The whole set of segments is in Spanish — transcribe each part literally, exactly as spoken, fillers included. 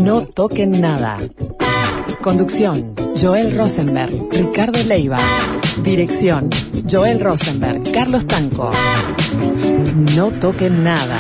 No toquen nada. Conducción, Joel Rosenberg, Ricardo Leiva. Dirección, Joel Rosenberg, Carlos Tanco. No toquen nada.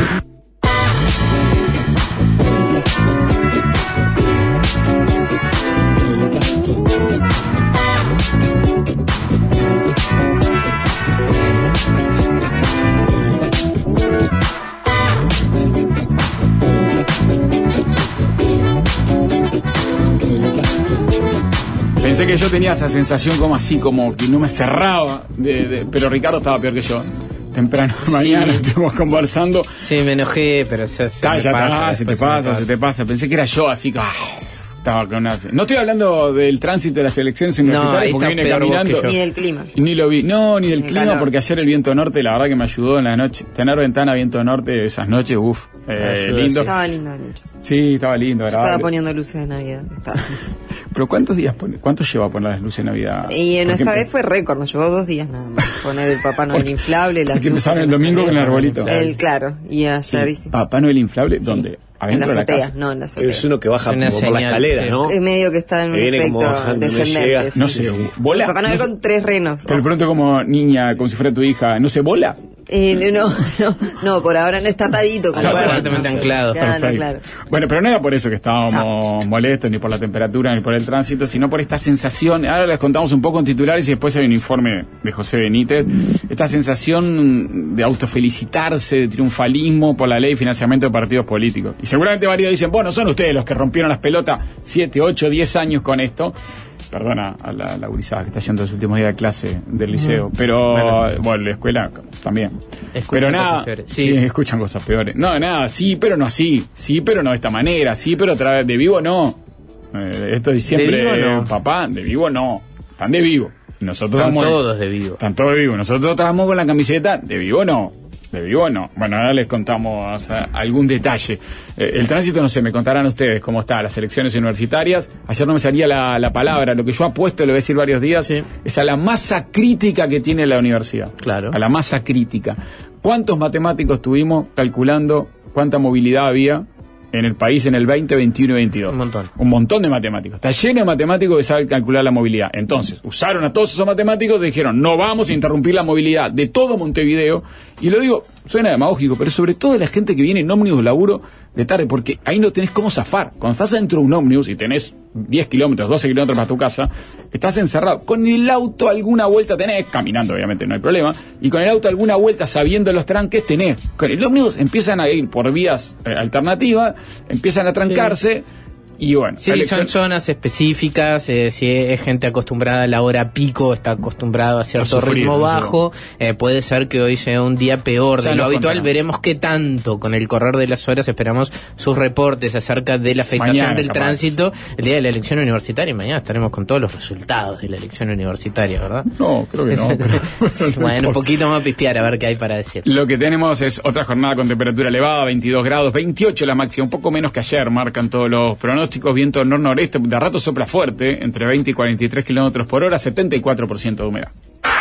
Pensé que yo tenía esa sensación como así, como que no me cerraba, de, de, pero Ricardo estaba peor que yo. Temprano de mañana sí. Estuvimos conversando. Sí, me enojé, pero se, se ah, me ya pasa, está, se te pasa, se te pasa. Pensé que era yo así que... Ah, estaba con una... No estoy hablando del tránsito de las elecciones universitarias no, porque viene caminando. Ni del clima. Ni lo vi. No, ni del ni clima calor. Porque ayer el viento norte, la verdad que me ayudó en la noche. Tener ventana, viento norte, esas noches, uff, eh, lindo. Estaba lindo de noche. Sí, estaba lindo. Agradable. Estaba poniendo luces de Navidad. Estaba... Pero ¿cuántos días pone? ¿Cuánto lleva a poner las luces de Navidad? Y en esta vez fue récord, nos llevó dos días nada más. Poner el Papá Noel inflable, las porque luces. empezaron el domingo con el arbolito. El, claro, y ayer sí. Papá Noel inflable, ¿dónde? Sí. En la azotea, no, en la azotea. Es uno que baja como por la escalera, sí. ¿no? Es medio que está en un viene efecto bajando, descendente. No sé, ¿bola? Papá Noel no con tres renos. Pero de pronto como niña, como si fuera tu hija, ¿no se bola? Eh, no, no, no, por ahora no está atadito. Está fuertemente anclado. Claro, claro. Bueno, pero no era por eso que estábamos no. molestos, ni por la temperatura, ni por el tránsito, sino por esta sensación. Ahora les contamos un poco en titulares y después hay un informe de José Benítez. Esta sensación de autofelicitarse, de triunfalismo por la ley de financiamiento de partidos políticos. Y seguramente varios dicen, bueno, son ustedes los que rompieron las pelotas siete, ocho, diez años con esto. Perdona a la, la gurizada que está yendo los últimos días de clase del liceo, pero bueno, bueno la escuela también. Escuchan pero nada, cosas peores. Sí. sí, escuchan cosas peores. No, nada, sí, pero no así, sí, pero no de esta manera, sí, pero otra vez de vivo no. Eh, esto es diciembre, ¿De vivo no? papá, de vivo no, están de vivo. Nosotros Están estamos, todos de vivo. Están todos de vivo. Nosotros estábamos con la camiseta de vivo no. ¿De vivo no? Bueno, ahora les contamos o sea, algún detalle. Eh, el tránsito, no sé, me contarán ustedes cómo está, las elecciones universitarias. Ayer no me salía la, la palabra, lo que yo apuesto, lo voy a decir varios días, sí. es a la masa crítica que tiene la universidad. Claro. A la masa crítica. ¿Cuántos matemáticos tuvimos calculando cuánta movilidad había en el país en el veinte, veintiuno y veintidós? Un montón. Un montón de matemáticos. Está lleno de matemáticos que saben calcular la movilidad. Entonces, usaron a todos esos matemáticos y dijeron, no vamos a interrumpir la movilidad de todo Montevideo. Y lo digo, suena demagógico, pero sobre todo de la gente que viene en ómnibus laburo de tarde, porque ahí no tenés cómo zafar. Cuando estás dentro de un ómnibus y tenés diez kilómetros, doce kilómetros para tu casa, estás encerrado. Con el auto alguna vuelta tenés, caminando obviamente no hay problema, y con el auto alguna vuelta sabiendo los tranques tenés. Con el ómnibus empiezan a ir por vías eh, alternativas, empiezan a trancarse. Sí. Y bueno, sí, elección... son zonas específicas, eh, si es gente acostumbrada a la hora pico, está acostumbrado a cierto a sufrir, ritmo bajo, eh, puede ser que hoy sea un día peor ya de lo habitual, contarán. Veremos qué tanto con el correr de las horas, esperamos sus reportes acerca de la afectación mañana, del capaz. Tránsito el día de la elección universitaria, y mañana estaremos con todos los resultados de la elección universitaria, ¿verdad? No, creo que no. Pero... bueno, un poquito más pispear a ver qué hay para decir. Lo que tenemos es otra jornada con temperatura elevada, veintidós grados, veintiocho la máxima, un poco menos que ayer, marcan todos los pronósticos. Viento nor-noreste, de rato sopla fuerte, entre veinte y cuarenta y tres kilómetros por hora, setenta y cuatro por ciento de humedad.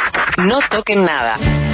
No toquen nada.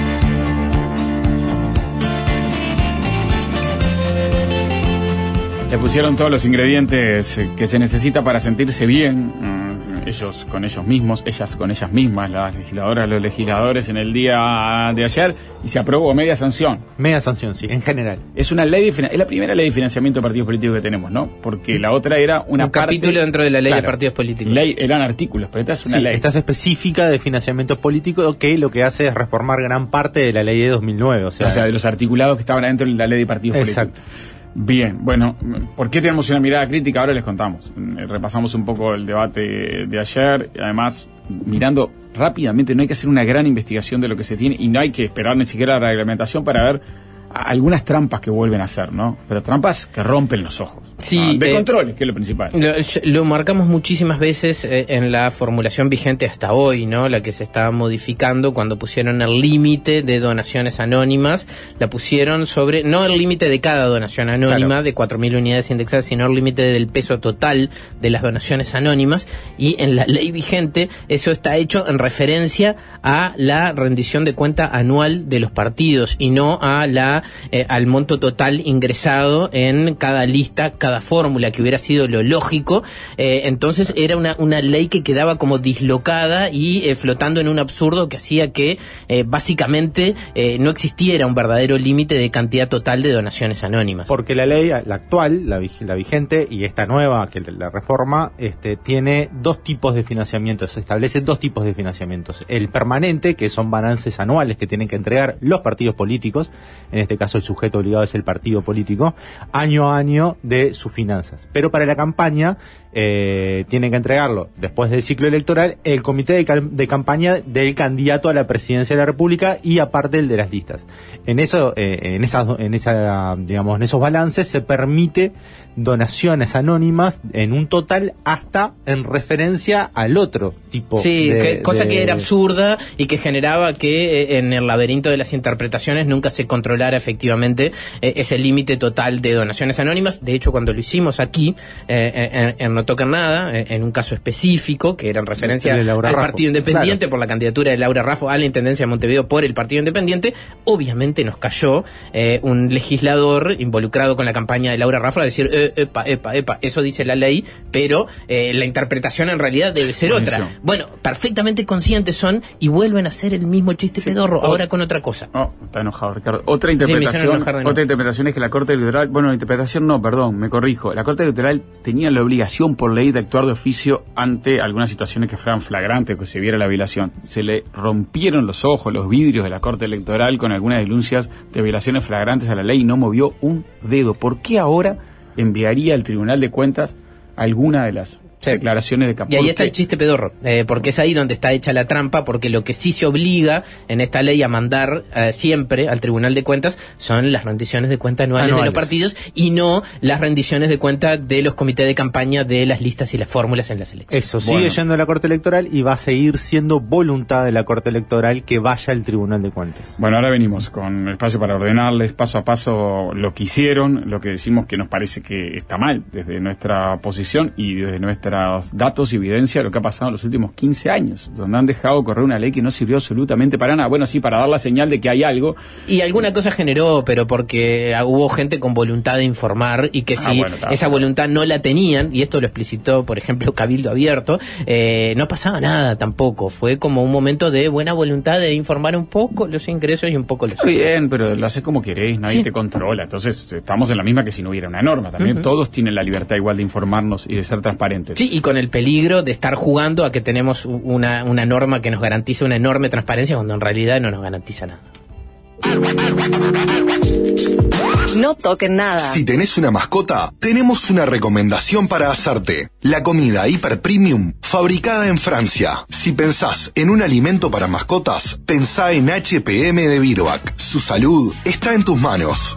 Le pusieron todos los ingredientes que se necesita para sentirse bien, ellos con ellos mismos, ellas con ellas mismas, las legisladoras, los legisladores en el día de ayer, y se aprobó media sanción. Media sanción, sí, en general. Es una ley de, es la primera ley de financiamiento de partidos políticos que tenemos, ¿no? Porque la otra era una un parte, capítulo dentro de la ley claro, de partidos políticos. Ley, eran artículos, pero esta es una sí, ley. Esta es específica de financiamiento político que lo que hace es reformar gran parte de la ley de dos mil nueve, o sea, o sea de los articulados que estaban dentro de la ley de partidos exacto. políticos. Bien, bueno, ¿por qué tenemos una mirada crítica? Ahora les contamos. Repasamos un poco el debate de ayer, y además, mirando rápidamente, no hay que hacer una gran investigación de lo que se tiene y no hay que esperar ni siquiera la reglamentación para ver algunas trampas que vuelven a hacer, ¿no? Pero trampas que rompen los ojos. Sí, ¿no? De eh, controles, que es lo principal. Lo, lo marcamos muchísimas veces eh, en la formulación vigente hasta hoy, ¿no? La que se estaba modificando cuando pusieron el límite de donaciones anónimas, la pusieron sobre, no el límite de cada donación anónima, claro, de cuatro mil unidades indexadas, sino el límite del peso total de las donaciones anónimas, y en la ley vigente eso está hecho en referencia a la rendición de cuenta anual de los partidos y no a la a eh, al monto total ingresado en cada lista, cada fórmula, que hubiera sido lo lógico. Eh, entonces era una, una ley que quedaba como dislocada y eh, flotando en un absurdo que hacía que eh, básicamente eh, no existiera un verdadero límite de cantidad total de donaciones anónimas. Porque la ley, la actual, la, la vigente y esta nueva, que la reforma, este, tiene dos tipos de financiamientos, se establece dos tipos de financiamientos. El permanente, que son balances anuales que tienen que entregar los partidos políticos, en este caso el sujeto obligado es el partido político, año a año de sus finanzas. Pero para la campaña eh, tienen que entregarlo después del ciclo electoral el comité de, de campaña del candidato a la presidencia de la República y aparte el de las listas. En eso, eh, en esas, en esa, digamos, en esos balances se permite donaciones anónimas en un total hasta en referencia al otro tipo. Sí, de, que, cosa de... que era absurda y que generaba que eh, en el laberinto de las interpretaciones nunca se controlara efectivamente eh, ese límite total de donaciones anónimas. De hecho, cuando lo hicimos aquí, eh, en, en No Toquen Nada, eh, en un caso específico, que era en referencia al Raffo. Partido Independiente, Claro. por la candidatura de Laura Raffo a la Intendencia de Montevideo por el Partido Independiente, obviamente nos cayó eh, un legislador involucrado con la campaña de Laura Raffo a decir, eh, epa, epa, epa, eso dice la ley, pero eh, la interpretación en realidad debe ser Buenísimo. otra. Bueno, perfectamente conscientes son y vuelven a hacer el mismo chiste Sí. pedorro, O- ahora con otra cosa. Oh, está enojado, Ricardo. Otra Sí, me hicieron interpretación, enojar de nuevo. otra interpretación es que la Corte Electoral, bueno, la interpretación no, perdón, me corrijo. La Corte Electoral tenía la obligación por ley de actuar de oficio ante algunas situaciones que fueran flagrantes, que se viera la violación. Se le rompieron los ojos, los vidrios de la Corte Electoral con algunas denuncias de violaciones flagrantes a la ley y no movió un dedo. ¿Por qué ahora enviaría al Tribunal de Cuentas alguna de las Sí. declaraciones de Y campaña? ahí está el chiste pedorro, eh, porque es ahí donde está hecha la trampa, porque lo que sí se obliga en esta ley a mandar eh, siempre al Tribunal de Cuentas son las rendiciones de cuentas anuales, Anuales. de los partidos y no las rendiciones de cuentas de los comités de campaña de las listas y las fórmulas en las elecciones. Eso, sigue Bueno. yendo a la Corte Electoral y va a seguir siendo voluntad de la Corte Electoral que vaya al Tribunal de Cuentas. Bueno, ahora venimos con espacio para ordenarles paso a paso lo que hicieron, lo que decimos que nos parece que está mal desde nuestra posición y desde nuestros datos y evidencia de lo que ha pasado en los últimos quince años, donde han dejado correr una ley que no sirvió absolutamente para nada. Bueno, sí, para dar la señal de que hay algo. Y alguna cosa generó, pero porque hubo gente con voluntad de informar y que Ah, si bueno, está, esa está. voluntad no la tenían, y esto lo explicitó, por ejemplo, Cabildo Abierto, eh, no pasaba nada tampoco. Fue como un momento de buena voluntad de informar un poco los ingresos y un poco los Está bien, pero lo haces como querés, nadie Sí. te controla. Entonces, estamos en la misma que si no hubiera una norma. También Ujú. todos tienen la libertad igual de informarnos y de ser transparentes. Sí, y con el peligro de estar jugando a que tenemos una, una norma que nos garantiza una enorme transparencia cuando en realidad no nos garantiza nada. No toquen nada. Si tenés una mascota, tenemos una recomendación para hacerte. La comida Hiper Premium, fabricada en Francia. Si pensás en un alimento para mascotas, pensá en H P M de Virbac. Su salud está en tus manos.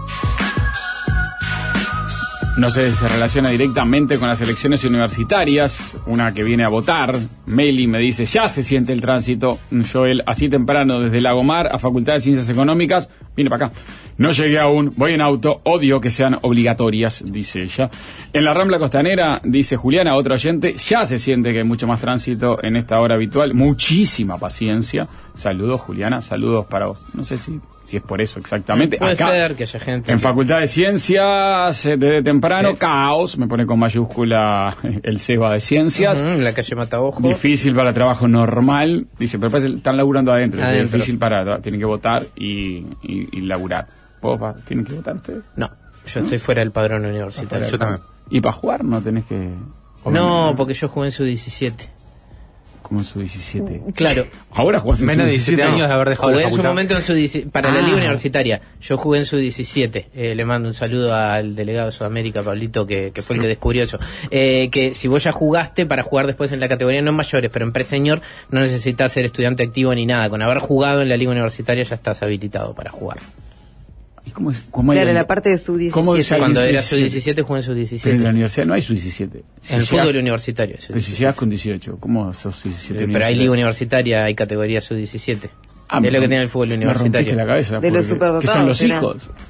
No sé, se relaciona directamente con las elecciones universitarias, una que viene a votar. Meli me dice, ya se siente el tránsito. Joel, así temprano, desde Lagomar a Facultad de Ciencias Económicas, vine para acá. No llegué aún, voy en auto, odio que sean obligatorias, dice ella. En la Rambla Costanera, dice Juliana, otro oyente, ya se siente que hay mucho más tránsito en esta hora habitual. Muchísima paciencia. Saludos, Juliana, saludos para vos. No sé si, si es por eso exactamente. Puede Acá, ser que haya gente. en que- Facultad de Ciencias, eh, desde temprano, Sí. caos, me pone con mayúscula el SEBA de Ciencias. Ujú, en la calle Mataojo. Difícil para trabajo normal. Dice, pero parece que están laburando adentro. Dice, Adentro. difícil para, tienen que votar y, y, y laburar. ¿Vos va- tienen que votar ustedes? No, yo estoy fuera del padrón universitario. Yo también. Y para jugar no tenés que... No, porque yo jugué en su diecisiete. Como en su diecisiete. Claro. Ahora jugás en Menos su de diecisiete diecisiete. años de haber dejado Jugué la en su facultad. momento en su dieci- para la Ah. Liga Universitaria. Yo jugué en su diecisiete. Eh, le mando un saludo al delegado de Sudamérica, Pablito, que, que fue el que descubrió eso. Eh, que si vos ya jugaste, para jugar después en la categoría no mayores, pero en pre-señor, no necesitas ser estudiante activo ni nada. Con haber jugado en la Liga Universitaria ya estás habilitado para jugar. ¿Y cómo es? ¿Cómo hay Claro, la- la parte de sub ¿Cómo diecisiete. es- Cuando sub era sub diecisiete? diecisiete jugué en sub Pero en diecisiete. la universidad no hay sub diecisiete. Si En el llegás- fútbol universitario. sub Pero si diecisiete. llegas con dieciocho, ¿cómo sos diecisiete? Eh, Pero hay Liga Universitaria, hay categoría sub diecisiete. Ah, es lo me- que tiene el fútbol me universitario. rompiste la cabeza. De los porque- superdotados, ¿qué son los era. hijos?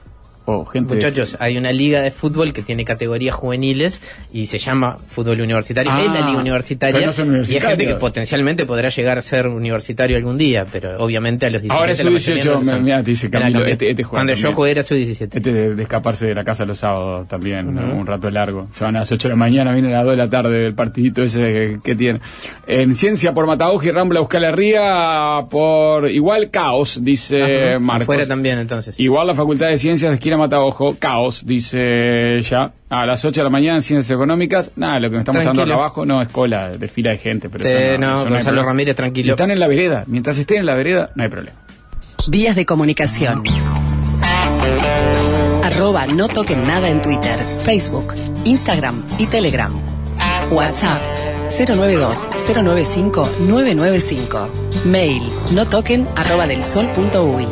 o gente... Muchachos, de... hay una liga de fútbol que tiene categorías juveniles y se llama fútbol universitario. Ah, es la liga universitaria. pero no son y hay gente universitarios. que potencialmente podrá llegar a ser universitario algún día, pero obviamente a los diecisiete... Ahora es sub dieciocho, me, mira, te dice Camilo, este, este juega Cuando también. yo jugué era sub diecisiete. Este de, de escaparse de la casa los sábados también, uh-huh. ¿no? Un rato largo. Se van a las ocho de la mañana, vienen a las dos de la tarde del partidito ese que, que tiene. En ciencia por Mataojo y Rambla Euskal Herria por igual caos, dice Ajá. Marcos. Afuera también entonces. Igual la Facultad de Ciencias de esquina Mataojo, caos, dice ya. A las ocho de la mañana en Ciencias Económicas, nada, lo que me está mostrando acá abajo no es cola de fila de gente, pero sí, eso no, no, eso no Gonzalo Ramírez, tranquilo. Y están en la vereda, mientras estén en la vereda, no hay problema. Vías de comunicación. Arroba no toquen nada en Twitter, Facebook, Instagram y Telegram. WhatsApp cero nueve dos cero nueve cinco nueve nueve cinco. Mail no toquen arroba del sol punto uy.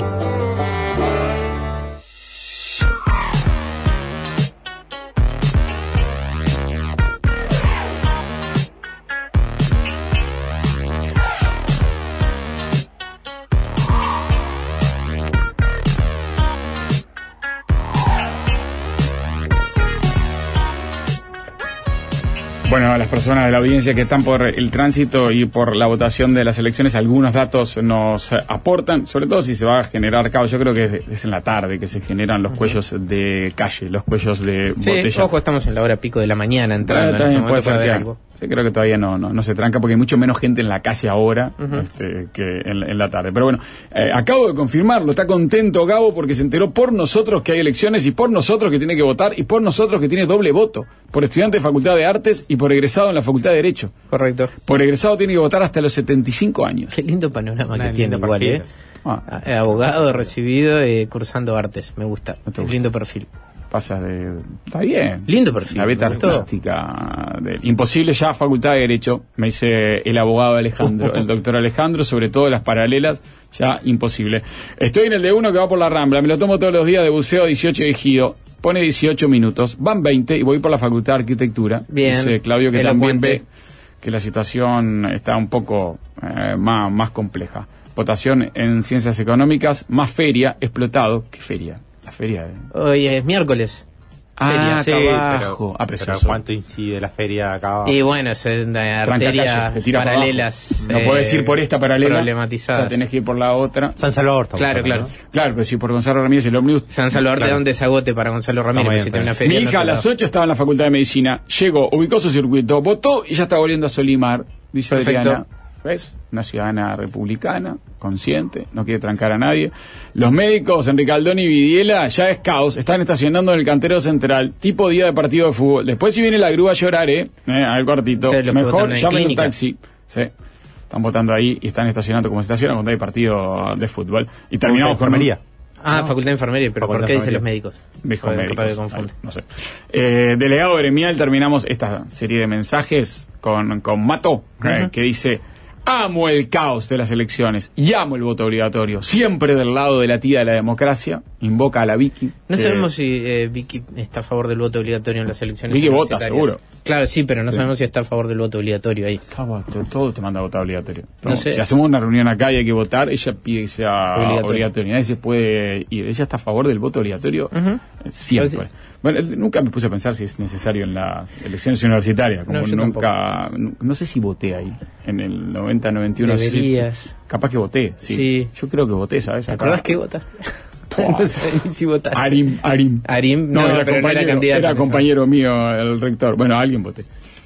Bueno, a las personas de la audiencia que están por el tránsito y por la votación de las elecciones, algunos datos nos aportan, sobre todo si se va a generar caos. Yo creo que es en la tarde que se generan los cuellos de calle, los cuellos de sí, botella. Ojo, estamos en la hora pico de la mañana entrando. Ah, también en puede este momento ser para ver que- algo. Sí, creo que todavía no, no, no se tranca porque hay mucho menos gente en la calle ahora Uh-huh. este, que en, en la tarde. Pero bueno, eh, acabo de confirmarlo. Está contento Gabo porque se enteró por nosotros que hay elecciones y por nosotros que tiene que votar y por nosotros que tiene doble voto. Por estudiante de Facultad de Artes y por egresado en la Facultad de Derecho. Correcto. Por egresado tiene que votar hasta los setenta y cinco años. Qué lindo panorama Una que tiene linda igual, perfil. ¿eh? Ah, Ah, Abogado, recibido, eh, cursando artes. Me gusta. ¿No te Un gusta? lindo perfil. pasa de... Está bien. Lindo perfil. La beta me gustó. artística. De, imposible ya Facultad de Derecho, me dice el abogado Alejandro, el doctor Alejandro, sobre todo las paralelas, ya imposible. Estoy en el de uno que va por la Rambla, me lo tomo todos los días de buceo dieciocho de Ejido, pone dieciocho minutos, van veinte y voy por la Facultad de Arquitectura. Bien. Dice Claudio que Elocuente. también ve que la situación está un poco eh, más, más compleja. Votación en Ciencias Económicas, más feria, explotado. ¿Qué feria? La feria de... Hoy es miércoles. Ah, Sí, acá pero, abajo. Ah, pero precioso. ¿cuánto incide la feria acá abajo? Y bueno, es una Tranca calle, arterias te tira para paralelas. abajo. No podés ir por esta paralela, Problematizadas. o sea, tenés que ir por la otra. San Salvador. estamos Claro, hablando, claro. Claro, pero si por Gonzalo Ramírez el ómnibus... San Salvador Claro. de donde se agote para Gonzalo Ramírez, Está muy si bien, tiene una pero- feria. Mi en hija a otro las lado. ocho estaba en la Facultad de Medicina, llegó, ubicó su circuito, votó y ya está volviendo a Solimar, dice Perfecto. Adriana. ¿Ves? Una ciudadana republicana, consciente, no quiere trancar a nadie. Los médicos, Enrique Aldón y Vidiela, ya es caos, están estacionando en el cantero central, tipo día de partido de fútbol. Después si viene la grúa lloraré, eh, al cuartito, Sí, los que mejor votan en llamen un clínica. taxi. Sí. Están votando ahí y están estacionando como se estacionan cuando hay partido de fútbol. Y terminamos con un- enfermería. Ah, Facultad de Enfermería, pero Facultad ¿por qué de dicen los Enfermería. médicos? Dijo Porque médicos. capaz que confunde. Ay, no sé. Eh, delegado gremial, terminamos esta serie de mensajes con, con Mato, eh, Ujú. que dice: amo el caos de las elecciones y amo el voto obligatorio, siempre del lado de la tía de la democracia. Invoca a la Vicky. No que- sabemos si eh, Vicky está a favor del voto obligatorio en las elecciones. Vicky vota, universitarias. seguro. Claro, sí, pero no Sí. sabemos si está a favor del voto obligatorio ahí. Todo, todo te manda a votar obligatorio. No Todo. sé. Si hacemos una reunión acá y hay que votar, ella pide que sea Obligatorio. obligatorio. Nadie se puede ir. Ella está a favor del voto obligatorio Ujú. eh, siempre. Pues sí. Bueno, eh, nunca me puse a pensar si es necesario en las elecciones universitarias. Como No, yo nunca. nu- No sé si voté ahí. En el noventa, noventa y uno. Deberías. Capaz que voté. Sí. Sí. Yo creo que voté, ¿sabes? ¿Te Acá. acordás que votaste? Buah. No sé ni si votaste. Arim, Arim. Arim, no, no, era, pero no era compañero, candidato era en esa. compañero mío, el rector. Bueno, a alguien voté.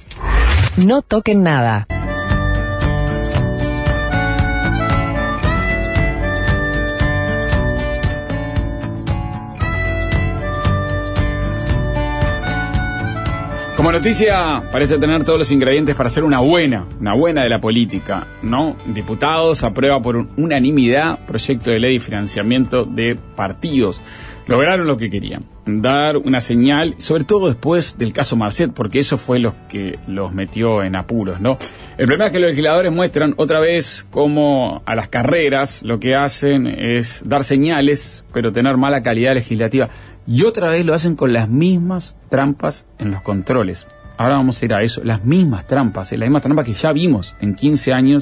No toquen nada. Como noticia, parece tener todos los ingredientes para ser una buena, una buena de la política, ¿no? Diputados aprueba por unanimidad proyecto de ley de financiamiento de partidos. Lograron lo que querían, dar una señal, sobre todo después del caso Marcet, porque eso fue lo que los metió en apuros, ¿no? El problema es que los legisladores muestran otra vez cómo a las carreras lo que hacen es dar señales, pero tener mala calidad legislativa. Y otra vez lo hacen con las mismas trampas en los controles. Ahora vamos a ir a eso, las mismas trampas, eh, las mismas trampas que ya vimos en quince años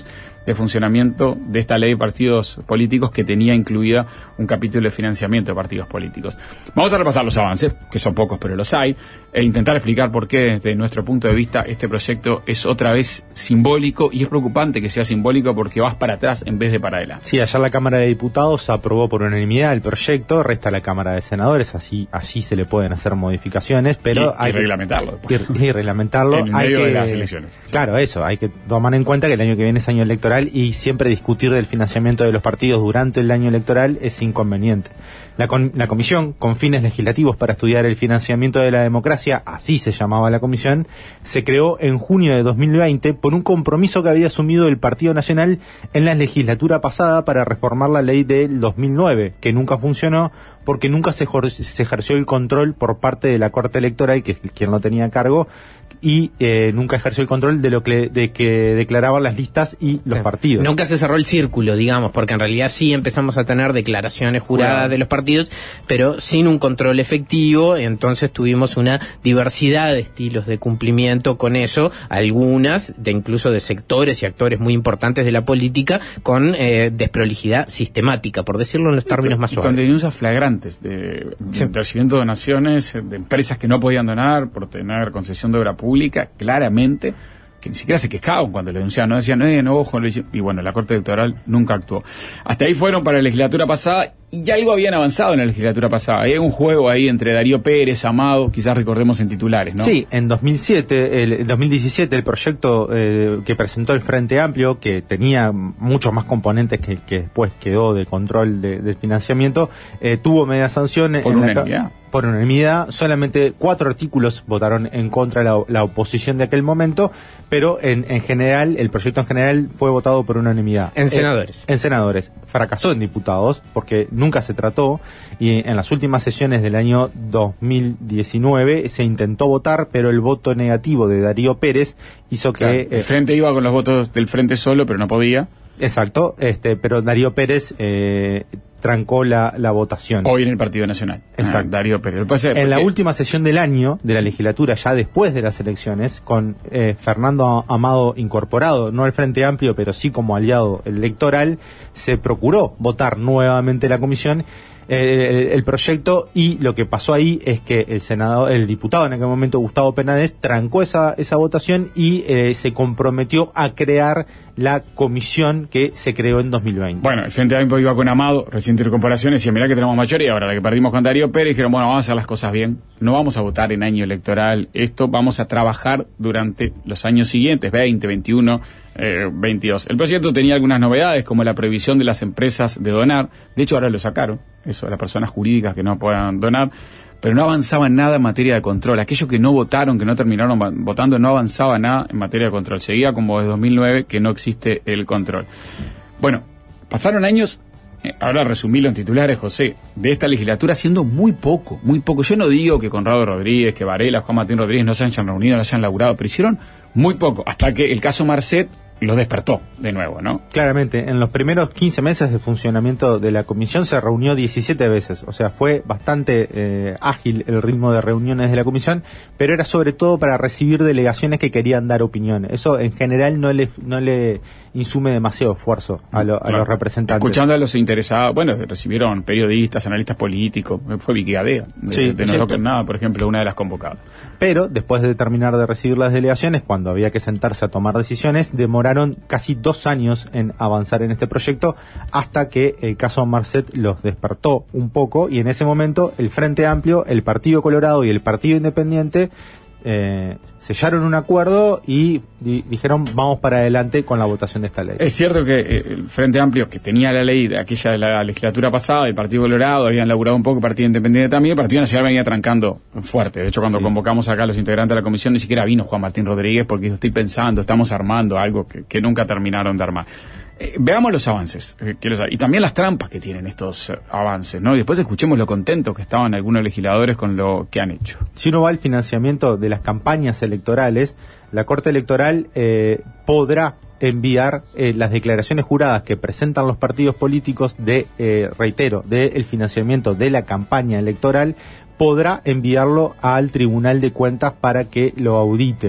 de funcionamiento de esta ley de partidos políticos que tenía incluida un capítulo de financiamiento de partidos políticos. Vamos a repasar los avances, que son pocos pero los hay, e intentar explicar por qué desde nuestro punto de vista este proyecto es otra vez simbólico, y es preocupante que sea simbólico porque vas para atrás en vez de para adelante. Sí, ayer la Cámara de Diputados aprobó por unanimidad el proyecto, resta la Cámara de Senadores, así allí se le pueden hacer modificaciones, pero y, hay y que reglamentarlo. Y, y reglamentarlo. En hay medio que, de las elecciones. Claro, eso, hay que tomar en cuenta que el año que viene es año electoral y siempre discutir del financiamiento de los partidos durante el año electoral es inconveniente. La, con, la comisión, con fines legislativos para estudiar el financiamiento de la democracia, así se llamaba la comisión, se creó en junio de dos mil veinte por un compromiso que había asumido el Partido Nacional en la legislatura pasada para reformar la ley del dos mil nueve, que nunca funcionó porque nunca se, se ejerció el control por parte de la Corte Electoral, que es quien lo tenía a cargo, y eh, nunca ejerció el control de lo que de que declaraban las listas y los sí. partidos. Nunca se cerró el círculo, digamos, porque en realidad sí empezamos a tener declaraciones juradas bueno. de los partidos, pero sin un control efectivo. Entonces tuvimos una diversidad de estilos de cumplimiento con eso, algunas de incluso de sectores y actores muy importantes de la política con eh, desprolijidad sistemática, por decirlo en los términos más suaves. Con denuncias flagrantes de, de sí. recibiendo donaciones de empresas que no podían donar por tener concesión de obra pública, claramente, que ni siquiera se quejaban cuando lo denunciaban, no decían, eh, no, ojo, y bueno, la Corte Electoral nunca actuó. Hasta ahí fueron para la legislatura pasada, y ya algo habían avanzado en la legislatura pasada. Hay un juego ahí entre Darío Pérez, Amado, quizás recordemos en titulares, ¿no? Sí, en dos mil siete, el, en dos mil diecisiete, el proyecto eh, que presentó el Frente Amplio, que tenía muchos más componentes que, que después quedó de control de, del financiamiento, eh, tuvo media sanción. Por en unanimidad. La, por unanimidad, solamente cuatro artículos votaron en contra de la, la oposición de aquel momento, pero en, en general, el proyecto en general fue votado por unanimidad. En senadores. Eh, en senadores. Fracasó en diputados, porque nunca se trató, y en las últimas sesiones del año dos mil diecinueve se intentó votar, pero el voto negativo de Darío Pérez hizo que... Claro, el Frente iba con los votos del Frente solo, pero no podía. Exacto, este, pero Darío Pérez eh, trancó la, la votación. Hoy en el Partido Nacional. Exacto. Ah, Darío Pérez. Pues, en la última sesión del año de la legislatura, ya después de las elecciones, con eh, Fernando Amado incorporado, no al Frente Amplio, pero sí como aliado electoral, se procuró votar nuevamente la comisión eh, el, el proyecto, y lo que pasó ahí es que el senador, el diputado en aquel momento, Gustavo Penades, trancó esa, esa votación y eh, se comprometió a crear la comisión que se creó en dos mil veinte. Bueno, el Frente Amplio iba con Amado, reciente incorporación, y decía, mirá que tenemos mayoría, ahora la que perdimos con Darío Pérez, dijeron, bueno, vamos a hacer las cosas bien, no vamos a votar en año electoral, esto vamos a trabajar durante los años siguientes, veinte, veintiuno, eh, veintidós. El proyecto tenía algunas novedades, como la prohibición de las empresas de donar, de hecho ahora lo sacaron, eso, las personas jurídicas que no puedan donar, pero no avanzaba nada en materia de control. Aquellos que no votaron, que no terminaron votando, no avanzaba nada en materia de control. Seguía como desde dos mil nueve que no existe el control. Bueno, pasaron años, eh, ahora resumílo en titulares, José, de esta legislatura haciendo muy poco, muy poco. Yo no digo que Conrado Rodríguez, que Varela, Juan Martín Rodríguez no se hayan reunido, no hayan laburado, pero hicieron muy poco, hasta que el caso Marcet lo despertó de nuevo, ¿no? Claramente, en los primeros quince meses de funcionamiento de la comisión se reunió diecisiete veces, o sea, fue bastante eh, ágil el ritmo de reuniones de la comisión, pero era sobre todo para recibir delegaciones que querían dar opiniones. Eso en general no le no le insume demasiado esfuerzo a, lo, a claro. los representantes. Escuchando a los interesados, bueno, recibieron periodistas, analistas políticos, fue Vicky Gadea, de, sí, de No sí, Toquen Nada, por ejemplo, una de las convocadas. Pero después de terminar de recibir las delegaciones, cuando había que sentarse a tomar decisiones, demoraron casi dos años en avanzar en este proyecto, hasta que el caso Marcet los despertó un poco, y en ese momento el Frente Amplio, el Partido Colorado y el Partido Independiente eh, sellaron un acuerdo y di dijeron vamos para adelante con la votación de esta ley. Es cierto que eh, el Frente Amplio, que tenía la ley de aquella de la legislatura pasada, el Partido Colorado habían laburado un poco, el Partido Independiente también, el Partido Nacional venía trancando fuerte. De hecho, cuando sí. convocamos acá a los integrantes de la comisión, ni siquiera vino Juan Martín Rodríguez, porque dijo, estoy pensando, estamos armando algo que, que nunca terminaron de armar. Eh, veamos los avances eh, que los, y también las trampas que tienen estos eh, avances, ¿no? Y después escuchemos lo contentos que estaban algunos legisladores con lo que han hecho. Si uno va al financiamiento de las campañas electorales, la Corte Electoral eh, podrá enviar eh, las declaraciones juradas que presentan los partidos políticos de, eh, reitero, del financiamiento de la campaña electoral, podrá enviarlo al Tribunal de Cuentas para que lo audite.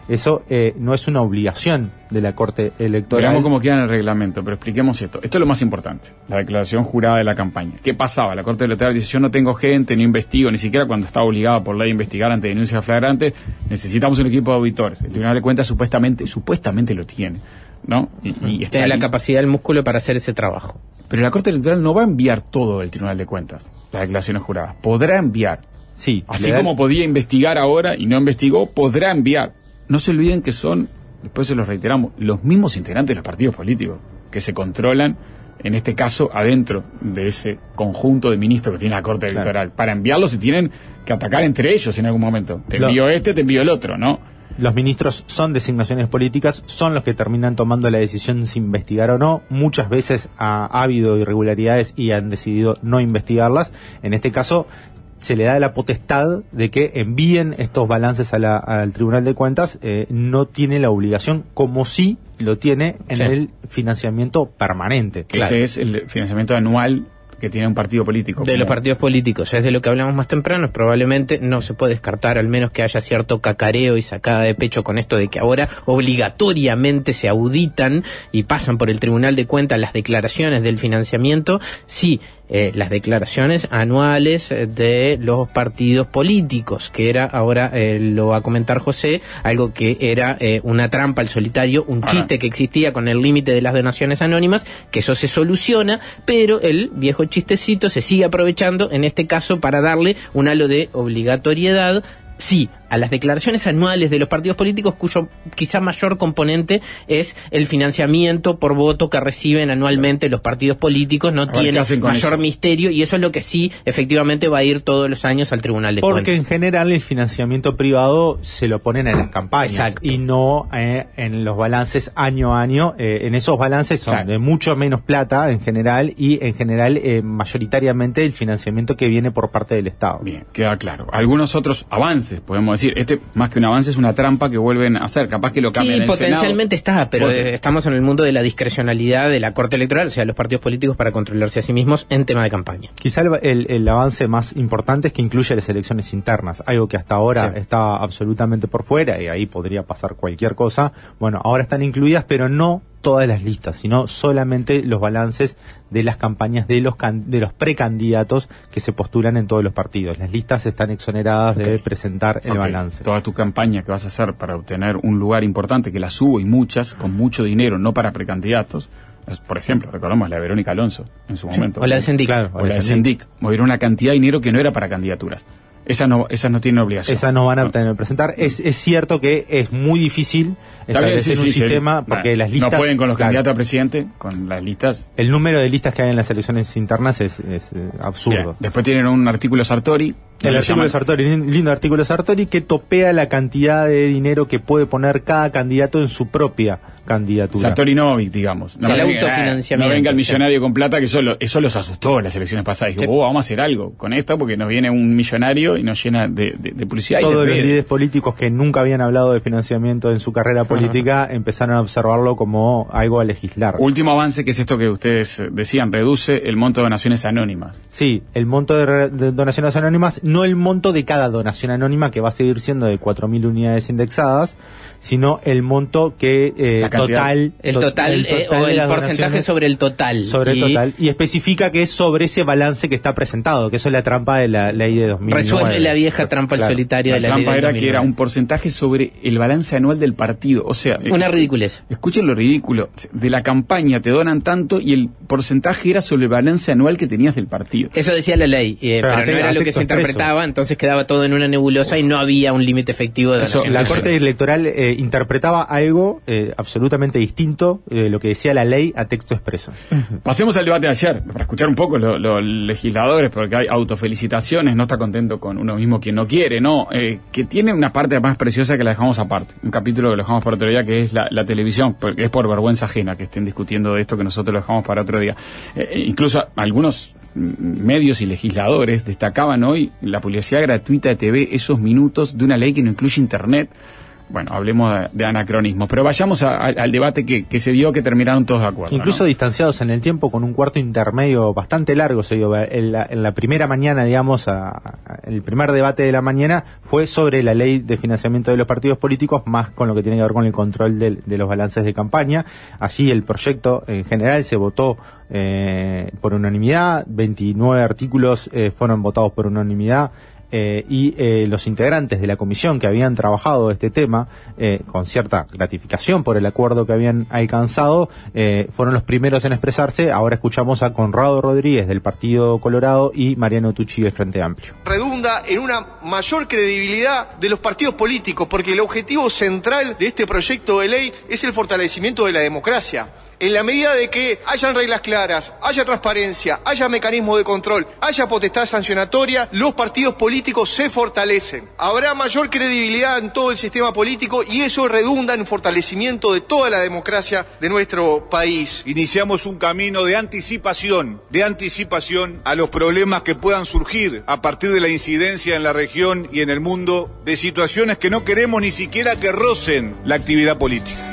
Eso eh, no es una obligación de la Corte Electoral. Veamos cómo queda en el reglamento, pero expliquemos esto. Esto es lo más importante, la declaración jurada de la campaña. ¿Qué pasaba? La Corte Electoral dice, yo no tengo gente, no investigo, ni siquiera cuando está obligada por ley a investigar ante denuncias flagrantes, necesitamos un equipo de auditores. El Tribunal de Cuentas supuestamente, supuestamente lo tiene, ¿no? Y, y está tiene la capacidad del músculo para hacer ese trabajo. Pero la Corte Electoral no va a enviar todo el Tribunal de Cuentas, las declaraciones juradas. Podrá enviar. Sí. Así como podía investigar ahora y no investigó, podrá enviar. No se olviden que son, después se los reiteramos, los mismos integrantes de los partidos políticos que se controlan, en este caso, adentro de ese conjunto de ministros que tiene la Corte Electoral. Claro. Para enviarlos se tienen que atacar entre ellos en algún momento. Te envío Lo... este, te envío el otro, ¿no? Los ministros son designaciones políticas, son los que terminan tomando la decisión si investigar o no. Muchas veces ha, ha habido irregularidades y han decidido no investigarlas. En este caso, se le da la potestad de que envíen estos balances a la, al Tribunal de Cuentas. Eh, no tiene la obligación, como sí lo tiene en sí. el financiamiento permanente. Claro. Ese es el financiamiento anual que tiene un partido político. De como... los partidos políticos, es de lo que hablamos más temprano. Probablemente no se puede descartar, al menos que haya cierto cacareo y sacada de pecho con esto de que ahora obligatoriamente se auditan y pasan por el Tribunal de Cuentas las declaraciones del financiamiento. Sí, eh, las declaraciones anuales de los partidos políticos, que era, ahora eh, lo va a comentar José, algo que era eh, una trampa al solitario, un ahora. chiste que existía con el límite de las donaciones anónimas, que eso se soluciona, pero el viejo chistecito se sigue aprovechando, en este caso, para darle un halo de obligatoriedad, sí, a las declaraciones anuales de los partidos políticos, cuyo quizá mayor componente es el financiamiento por voto que reciben anualmente los partidos políticos. No tiene mayor eso? misterio, y eso es lo que sí efectivamente va a ir todos los años al Tribunal de Porque Cuentas. Porque en general el financiamiento privado se lo ponen en las campañas. Exacto. Y no eh, en los balances año a año. Eh, en esos balances son claro. de mucho menos plata en general, y en general eh, mayoritariamente el financiamiento que viene por parte del Estado. Bien, queda claro. Algunos otros avances, podemos decir, este más que un avance es una trampa que vuelven a hacer, capaz que lo cambian sí, en el potencialmente Senado. Está, pero eh, estamos en el mundo de la discrecionalidad de la Corte Electoral, o sea, los partidos políticos para controlarse a sí mismos en tema de campaña. Quizá el, el, el avance más importante es que incluye las elecciones internas, algo que hasta ahora sí. estaba absolutamente por fuera, y ahí podría pasar cualquier cosa. Bueno, ahora están incluidas, pero no todas las listas, sino solamente los balances de las campañas de los can- de los precandidatos que se postulan en todos los partidos. Las listas están exoneradas okay. de presentar el okay. balance. Toda tu campaña que vas a hacer para obtener un lugar importante, que las hubo y muchas, con mucho dinero, no para precandidatos. Por ejemplo, recordamos la de Verónica Alonso en su momento. O la de Sendic. Claro, o la de Sendic. Movieron una cantidad de dinero que no era para candidaturas. Esas no, esas no tienen obligación. Esas no van a tener que presentar. Es, es cierto que es muy difícil establecer sí, un sí, sistema sí. porque nah, las listas... No pueden con los claro, candidatos a presidente, con las listas... El número de listas que hay en las elecciones internas es, es eh, absurdo. Bien. Después tienen un artículo Sartori. El artículo de Sartori, lindo artículo de Sartori, que topea la cantidad de dinero que puede poner cada candidato en su propia candidatura. Sartori Novic, digamos. No, el autofinanciamiento. No venga el millonario sí. con plata, que eso, lo, eso los asustó en las elecciones pasadas. Dijo, sí. oh, vamos a hacer algo con esto porque nos viene un millonario y nos llena de, de, de publicidad. Todos y de los líderes políticos que nunca habían hablado de financiamiento en su carrera política uh-huh. empezaron a observarlo como algo a legislar. Último avance, que es esto que ustedes decían, reduce el monto de donaciones anónimas. Sí, el monto de, re, de donaciones anónimas, no el monto de cada donación anónima, que va a seguir siendo de cuatro mil unidades indexadas, sino el monto que eh, total... El total, el total eh, o el porcentaje sobre el total. Sobre y, el total. Y especifica que es sobre ese balance que está presentado, que eso es la trampa de la ley de dos mil nueve. Resuelve la vieja trampa claro. al solitario la de la ley de La trampa era dos mil nueve. Que era un porcentaje sobre el balance anual del partido. O sea... Una ridiculez. Escuchen lo ridículo. De la campaña te donan tanto y el porcentaje era sobre el balance anual que tenías del partido. Eso decía la ley, eh, pero, pero no era lo que se interpretaba, expreso. Entonces quedaba todo en una nebulosa y no había un límite efectivo de donación. La Corte Electoral eh, interpretaba algo eh, absolutamente distinto de lo que decía la ley a texto expreso. Uh-huh. Pasemos al debate de ayer, para escuchar un poco los lo legisladores, porque hay autofelicitaciones, no está contento con uno mismo quien no quiere, no, eh, que tiene una parte más preciosa que la dejamos aparte, un capítulo que lo dejamos para otro día, que es la, la televisión, porque es por vergüenza ajena que estén discutiendo de esto, que nosotros lo dejamos para otro día. Eh, incluso algunos medios y legisladores destacaban hoy la publicidad gratuita de T V, esos minutos de una ley que no incluye internet. bueno, hablemos de, de anacronismo. Pero vayamos a, a, al debate que, que se dio, que terminaron todos de acuerdo. Incluso ¿no? distanciados en el tiempo, con un cuarto intermedio bastante largo. Se dio en la, en la primera mañana, digamos, a, a, el primer debate de la mañana fue sobre la ley de financiamiento de los partidos políticos, más con lo que tiene que ver con el control de, de los balances de campaña. Allí el proyecto en general se votó eh, por unanimidad, veintinueve artículos eh, fueron votados por unanimidad. Eh, y eh, los integrantes de la comisión que habían trabajado este tema eh, con cierta gratificación por el acuerdo que habían alcanzado eh, fueron los primeros en expresarse. Ahora escuchamos a Conrado Rodríguez del Partido Colorado y Mariano Tucci del Frente Amplio. Redunda en una mayor credibilidad de los partidos políticos, porque el objetivo central de este proyecto de ley es el fortalecimiento de la democracia. En la medida de que hayan reglas claras, haya transparencia, haya mecanismo de control, haya potestad sancionatoria, los partidos políticos se fortalecen. Habrá mayor credibilidad en todo el sistema político y eso redunda en fortalecimiento de toda la democracia de nuestro país. Iniciamos un camino de anticipación, de anticipación a los problemas que puedan surgir a partir de la incidencia en la región y en el mundo de situaciones que no queremos ni siquiera que rocen la actividad política.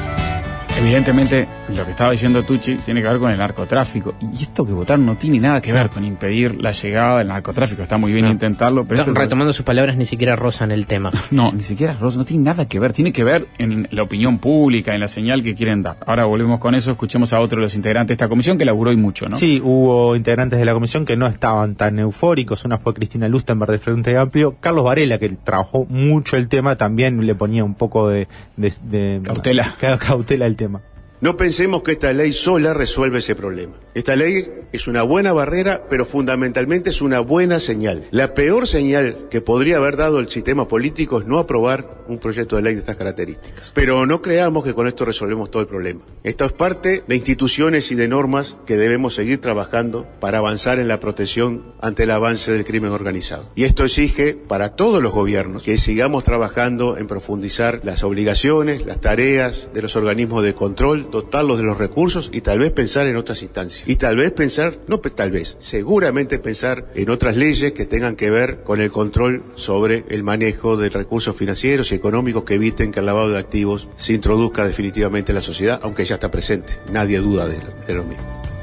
Evidentemente, lo que estaba diciendo Tucci tiene que ver con el narcotráfico. Y esto que votaron no tiene nada que ver con impedir la llegada del narcotráfico. Está muy bien no. intentarlo. Pero esto retomando sus palabras, ni siquiera rozan el tema. No, ni siquiera rozan, no tiene nada que ver. Tiene que ver en la opinión pública, en la señal que quieren dar. Ahora volvemos con eso, escuchemos a otro de los integrantes de esta comisión que laburó y mucho, ¿no? Sí, hubo integrantes de la comisión que no estaban tan eufóricos. Una fue Cristina Lustenberg del Frente Amplio. Carlos Varela, que trabajó mucho el tema, también le ponía un poco de... de, de cautela. Cautela el tema. No pensemos que esta ley sola resuelve ese problema. Esta ley es una buena barrera, pero fundamentalmente es una buena señal. La peor señal que podría haber dado el sistema político es no aprobar un proyecto de ley de estas características. Pero no creamos que con esto resolvemos todo el problema. Esto es parte de instituciones y de normas que debemos seguir trabajando para avanzar en la protección ante el avance del crimen organizado. Y esto exige para todos los gobiernos que sigamos trabajando en profundizar las obligaciones, las tareas de los organismos de control, dotarlos de los recursos y tal vez pensar en otras instancias. Y tal vez pensar, no tal vez, seguramente pensar en otras leyes que tengan que ver con el control sobre el manejo de recursos financieros y económicos que eviten que el lavado de activos se introduzca definitivamente en la sociedad, aunque ya está presente. Nadie duda de lo, de lo mismo.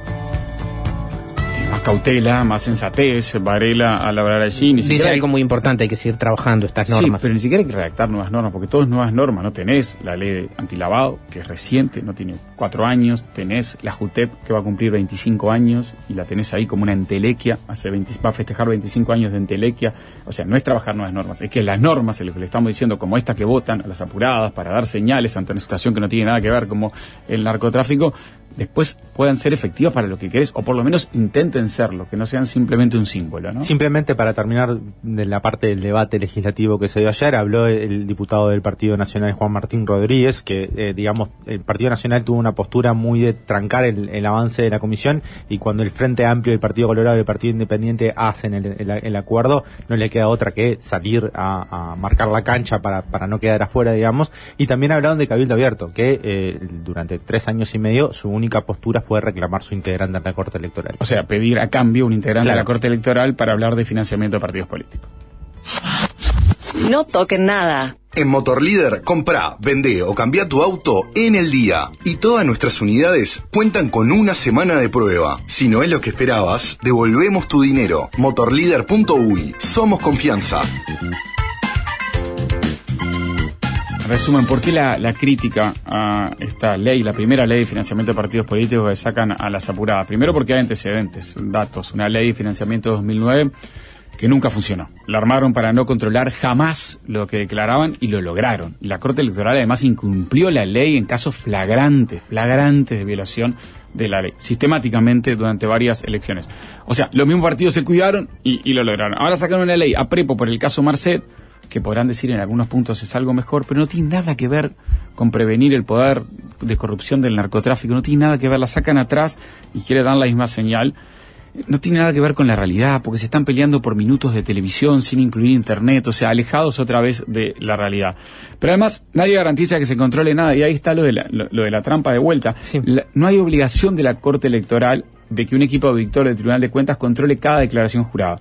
Más cautela, más sensatez, Varela al hablar allí. Ni Dice siquiera algo muy importante, hay que seguir trabajando estas normas. Sí, pero ni siquiera hay que redactar nuevas normas, porque todo es nuevas normas. No tenés la ley de antilavado, que es reciente, no tiene cuatro años. Tenés la JUTEP, que va a cumplir veinticinco años, y la tenés ahí como una entelequia. Hace veinte, va a festejar veinticinco años de entelequia. O sea, no es trabajar nuevas normas, es que las normas, es lo que le estamos diciendo, como esta que votan a las apuradas para dar señales ante una situación que no tiene nada que ver, como el narcotráfico, después puedan ser efectivas para lo que querés, o por lo menos intenten serlo, que no sean simplemente un símbolo, ¿no? Simplemente para terminar de la parte del debate legislativo que se dio ayer, habló el diputado del Partido Nacional, Juan Martín Rodríguez, que eh, digamos, el Partido Nacional tuvo una postura muy de trancar el, el avance de la comisión, y cuando el Frente Amplio, el Partido Colorado y el Partido Independiente hacen el, el, el acuerdo, no le queda otra que salir a, a marcar la cancha para, para no quedar afuera, digamos. Y también hablaron de Cabildo Abierto, que eh, durante tres años y medio su única postura fue reclamar su integrante en la Corte Electoral. O sea, pedir a cambio un integrante claro. de la Corte Electoral para hablar de financiamiento de partidos políticos. No toquen nada. En Motorlíder, comprá, vendé o cambia tu auto en el día. Y todas nuestras unidades cuentan con una semana de prueba. Si no es lo que esperabas, devolvemos tu dinero. Motorlíder punto u i. Somos confianza. Resumen, ¿por qué la, la crítica a esta ley, la primera ley de financiamiento de partidos políticos que sacan a las apuradas? Primero porque hay antecedentes, datos. Una ley de financiamiento de dos mil nueve que nunca funcionó. La armaron para no controlar jamás lo que declaraban y lo lograron. Y la Corte Electoral además incumplió la ley en casos flagrantes, flagrantes de violación de la ley, sistemáticamente durante varias elecciones. O sea, los mismos partidos se cuidaron y, y lo lograron. Ahora sacaron una ley a prepo por el caso Marcet, que podrán decir en algunos puntos es algo mejor, pero no tiene nada que ver con prevenir el poder de corrupción del narcotráfico, no tiene nada que ver, la sacan atrás y quiere dar la misma señal. No tiene nada que ver con la realidad, porque se están peleando por minutos de televisión sin incluir internet, o sea, alejados otra vez de la realidad. Pero además, nadie garantiza que se controle nada, y ahí está lo de la, lo, lo de la trampa de vuelta. Sí. La, no hay obligación de la Corte Electoral de que un equipo auditor del Tribunal de Cuentas controle cada declaración jurada.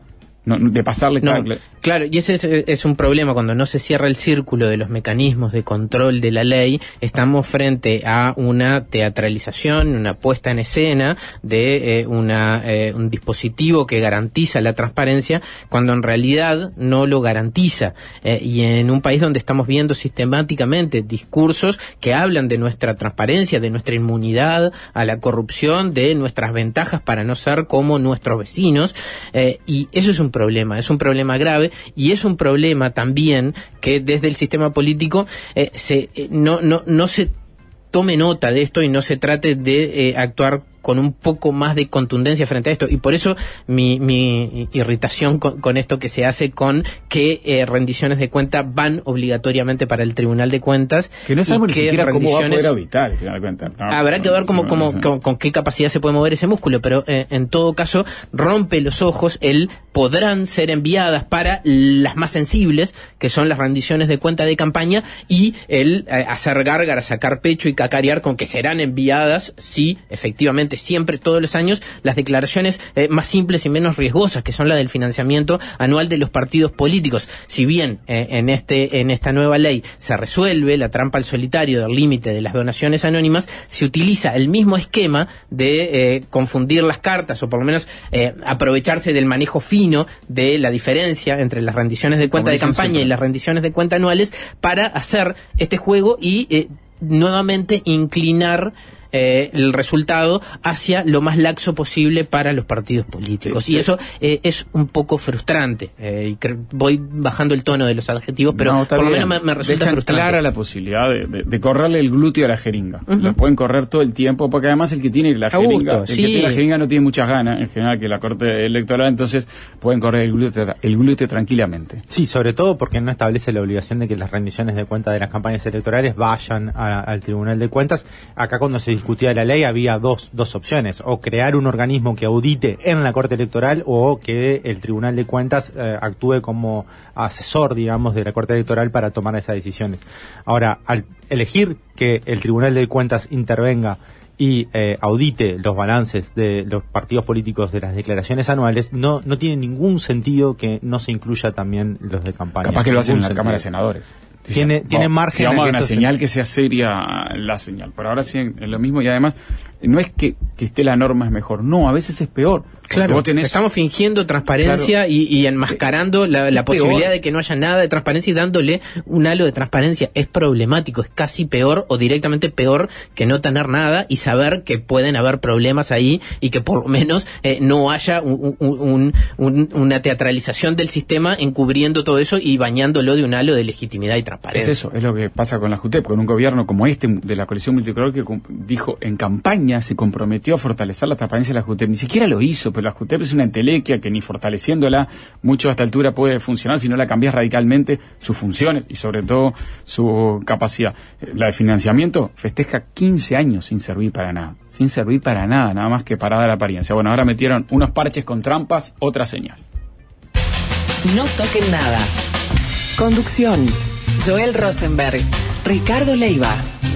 no, de pasarle no, cable. Claro, y ese es, es un problema cuando no se cierra el círculo de los mecanismos de control de la ley. Estamos frente a una teatralización, una puesta en escena de eh, una, eh, un dispositivo que garantiza la transparencia cuando en realidad no lo garantiza, eh, y en un país donde estamos viendo sistemáticamente discursos que hablan de nuestra transparencia, de nuestra inmunidad a la corrupción, de nuestras ventajas para no ser como nuestros vecinos, eh, y eso es un problema, es un problema grave, y es un problema también que desde el sistema político eh, se eh, no, no, no se tome nota de esto y no se trate de eh, actuar con un poco más de contundencia frente a esto, y por eso mi, mi irritación con, con esto que se hace con que eh, rendiciones de cuenta van obligatoriamente para el Tribunal de Cuentas. Que no sabemos ni siquiera cómo va a poder auditar el Tribunal de Cuentas. No, habrá que ver cómo, cómo, con, con qué capacidad se puede mover ese músculo, pero eh, en todo caso rompe los ojos el podrán ser enviadas para las más sensibles, que son las rendiciones de cuenta de campaña, y el eh, hacer gárgara, sacar pecho y cacarear con que serán enviadas, sí, efectivamente, siempre, todos los años, las declaraciones eh, más simples y menos riesgosas, que son las del financiamiento anual de los partidos políticos. Si bien eh, en este en esta nueva ley se resuelve la trampa al solitario del límite de las donaciones anónimas, se utiliza el mismo esquema de eh, confundir las cartas, o por lo menos eh, aprovecharse del manejo fino de la diferencia entre las rendiciones de cuenta de campaña siempre. y las rendiciones de cuenta anuales, para hacer este juego y eh, nuevamente inclinar Eh, el resultado hacia lo más laxo posible para los partidos políticos. Sí, y sí. eso eh, es un poco frustrante. Eh, y cre- voy bajando el tono de los adjetivos, pero no, por bien. lo menos me, me resulta Dejan frustrante. clara la posibilidad de, de, de correrle el glúteo a la jeringa. Uh-huh. Lo pueden correr todo el tiempo, porque además el que tiene la A jeringa, gusto, el sí. que tiene la jeringa no tiene muchas ganas, en general, que la corte electoral, entonces pueden correr el glúteo, el glúteo tranquilamente. Sí, sobre todo porque no establece la obligación de que las rendiciones de cuenta de las campañas electorales vayan a, al Tribunal de Cuentas. Acá, cuando se discutía la ley, había Dos, dos opciones: o crear un organismo que audite en la Corte Electoral, o que el Tribunal de Cuentas eh, actúe como asesor, digamos, de la Corte Electoral para tomar esas decisiones. Ahora, al elegir que el Tribunal de Cuentas intervenga y eh, audite los balances de los partidos políticos de las declaraciones anuales, no no tiene ningún sentido que no se incluya también los de campaña. Capaz que lo hacen en la sentido. Cámara de Senadores. Tiene, Dicen, tiene vamos, margen. si vamos a que una esto señal se... que sea seria la señal. Por ahora sí es lo mismo, y además no es que, que esté la norma es mejor, no, a veces es peor. Claro, vos tenés... estamos fingiendo transparencia, claro, y, y enmascarando la, la posibilidad de que no haya nada de transparencia y dándole un halo de transparencia. Es problemático, es casi peor o directamente peor que no tener nada y saber que pueden haber problemas ahí, y que por lo menos eh, no haya un, un, un, un, una teatralización del sistema encubriendo todo eso y bañándolo de un halo de legitimidad y transparencia. Es eso, es lo que pasa con la JUTEP, con un gobierno como este de la coalición multicolor, que dijo en campaña, se comprometió a fortalecer la transparencia de la JUTEP. Ni siquiera lo hizo, pero la JUTEP es una entelequia que ni fortaleciéndola mucho a esta altura puede funcionar si no la cambias radicalmente sus funciones y sobre todo su capacidad. La de financiamiento festeja quince años sin servir para nada, sin servir para nada, nada más que para dar apariencia. Bueno, ahora metieron unos parches con trampas, otra señal. No toquen nada. Conducción: Joel Rosenberg, Ricardo Leiva.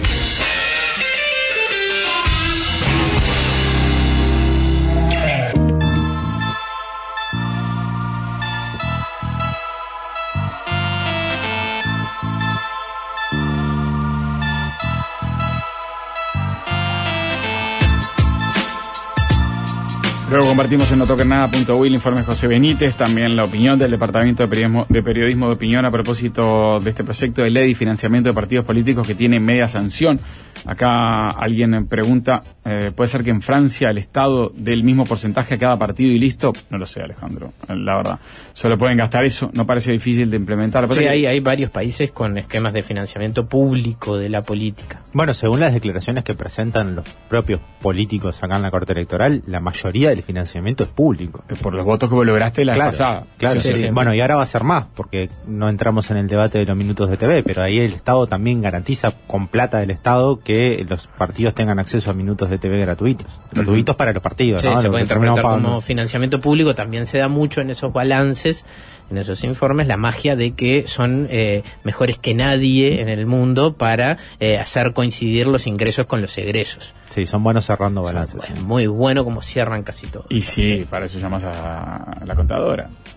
Luego compartimos en no toquen nada punto u i el informe de José Benítez, también la opinión del Departamento de Periodismo, de Periodismo de Opinión a propósito de este proyecto de ley de financiamiento de partidos políticos que tiene media sanción. Acá alguien pregunta, eh, ¿puede ser que en Francia el Estado dé el mismo porcentaje a cada partido y listo? No lo sé, Alejandro, la verdad. Solo pueden gastar eso, no parece difícil de implementar. Sí, hay, hay varios países con esquemas de financiamiento público de la política. Bueno, según las declaraciones que presentan los propios políticos acá en la Corte Electoral, la mayoría del financiamiento es público. Por los votos que vos lograste la claro, pasada. Claro, sí, sí, sí. Sí. Bueno, y ahora va a ser más, porque no entramos en el debate de los minutos de T V, pero ahí el Estado también garantiza con plata del Estado que los partidos tengan acceso a minutos de T V gratuitos. Gratuitos uh-huh. para los partidos, sí, ¿no? Se Lo puede que interpretar pagando. como financiamiento público. También se da mucho en esos balances, en esos informes, la magia de que son eh, mejores que nadie en el mundo para eh, hacer coincidir los ingresos con los egresos. Sí, son buenos cerrando balances. Bueno, muy bueno como cierran casi todo. Y sí, para eso llamas a la contadora.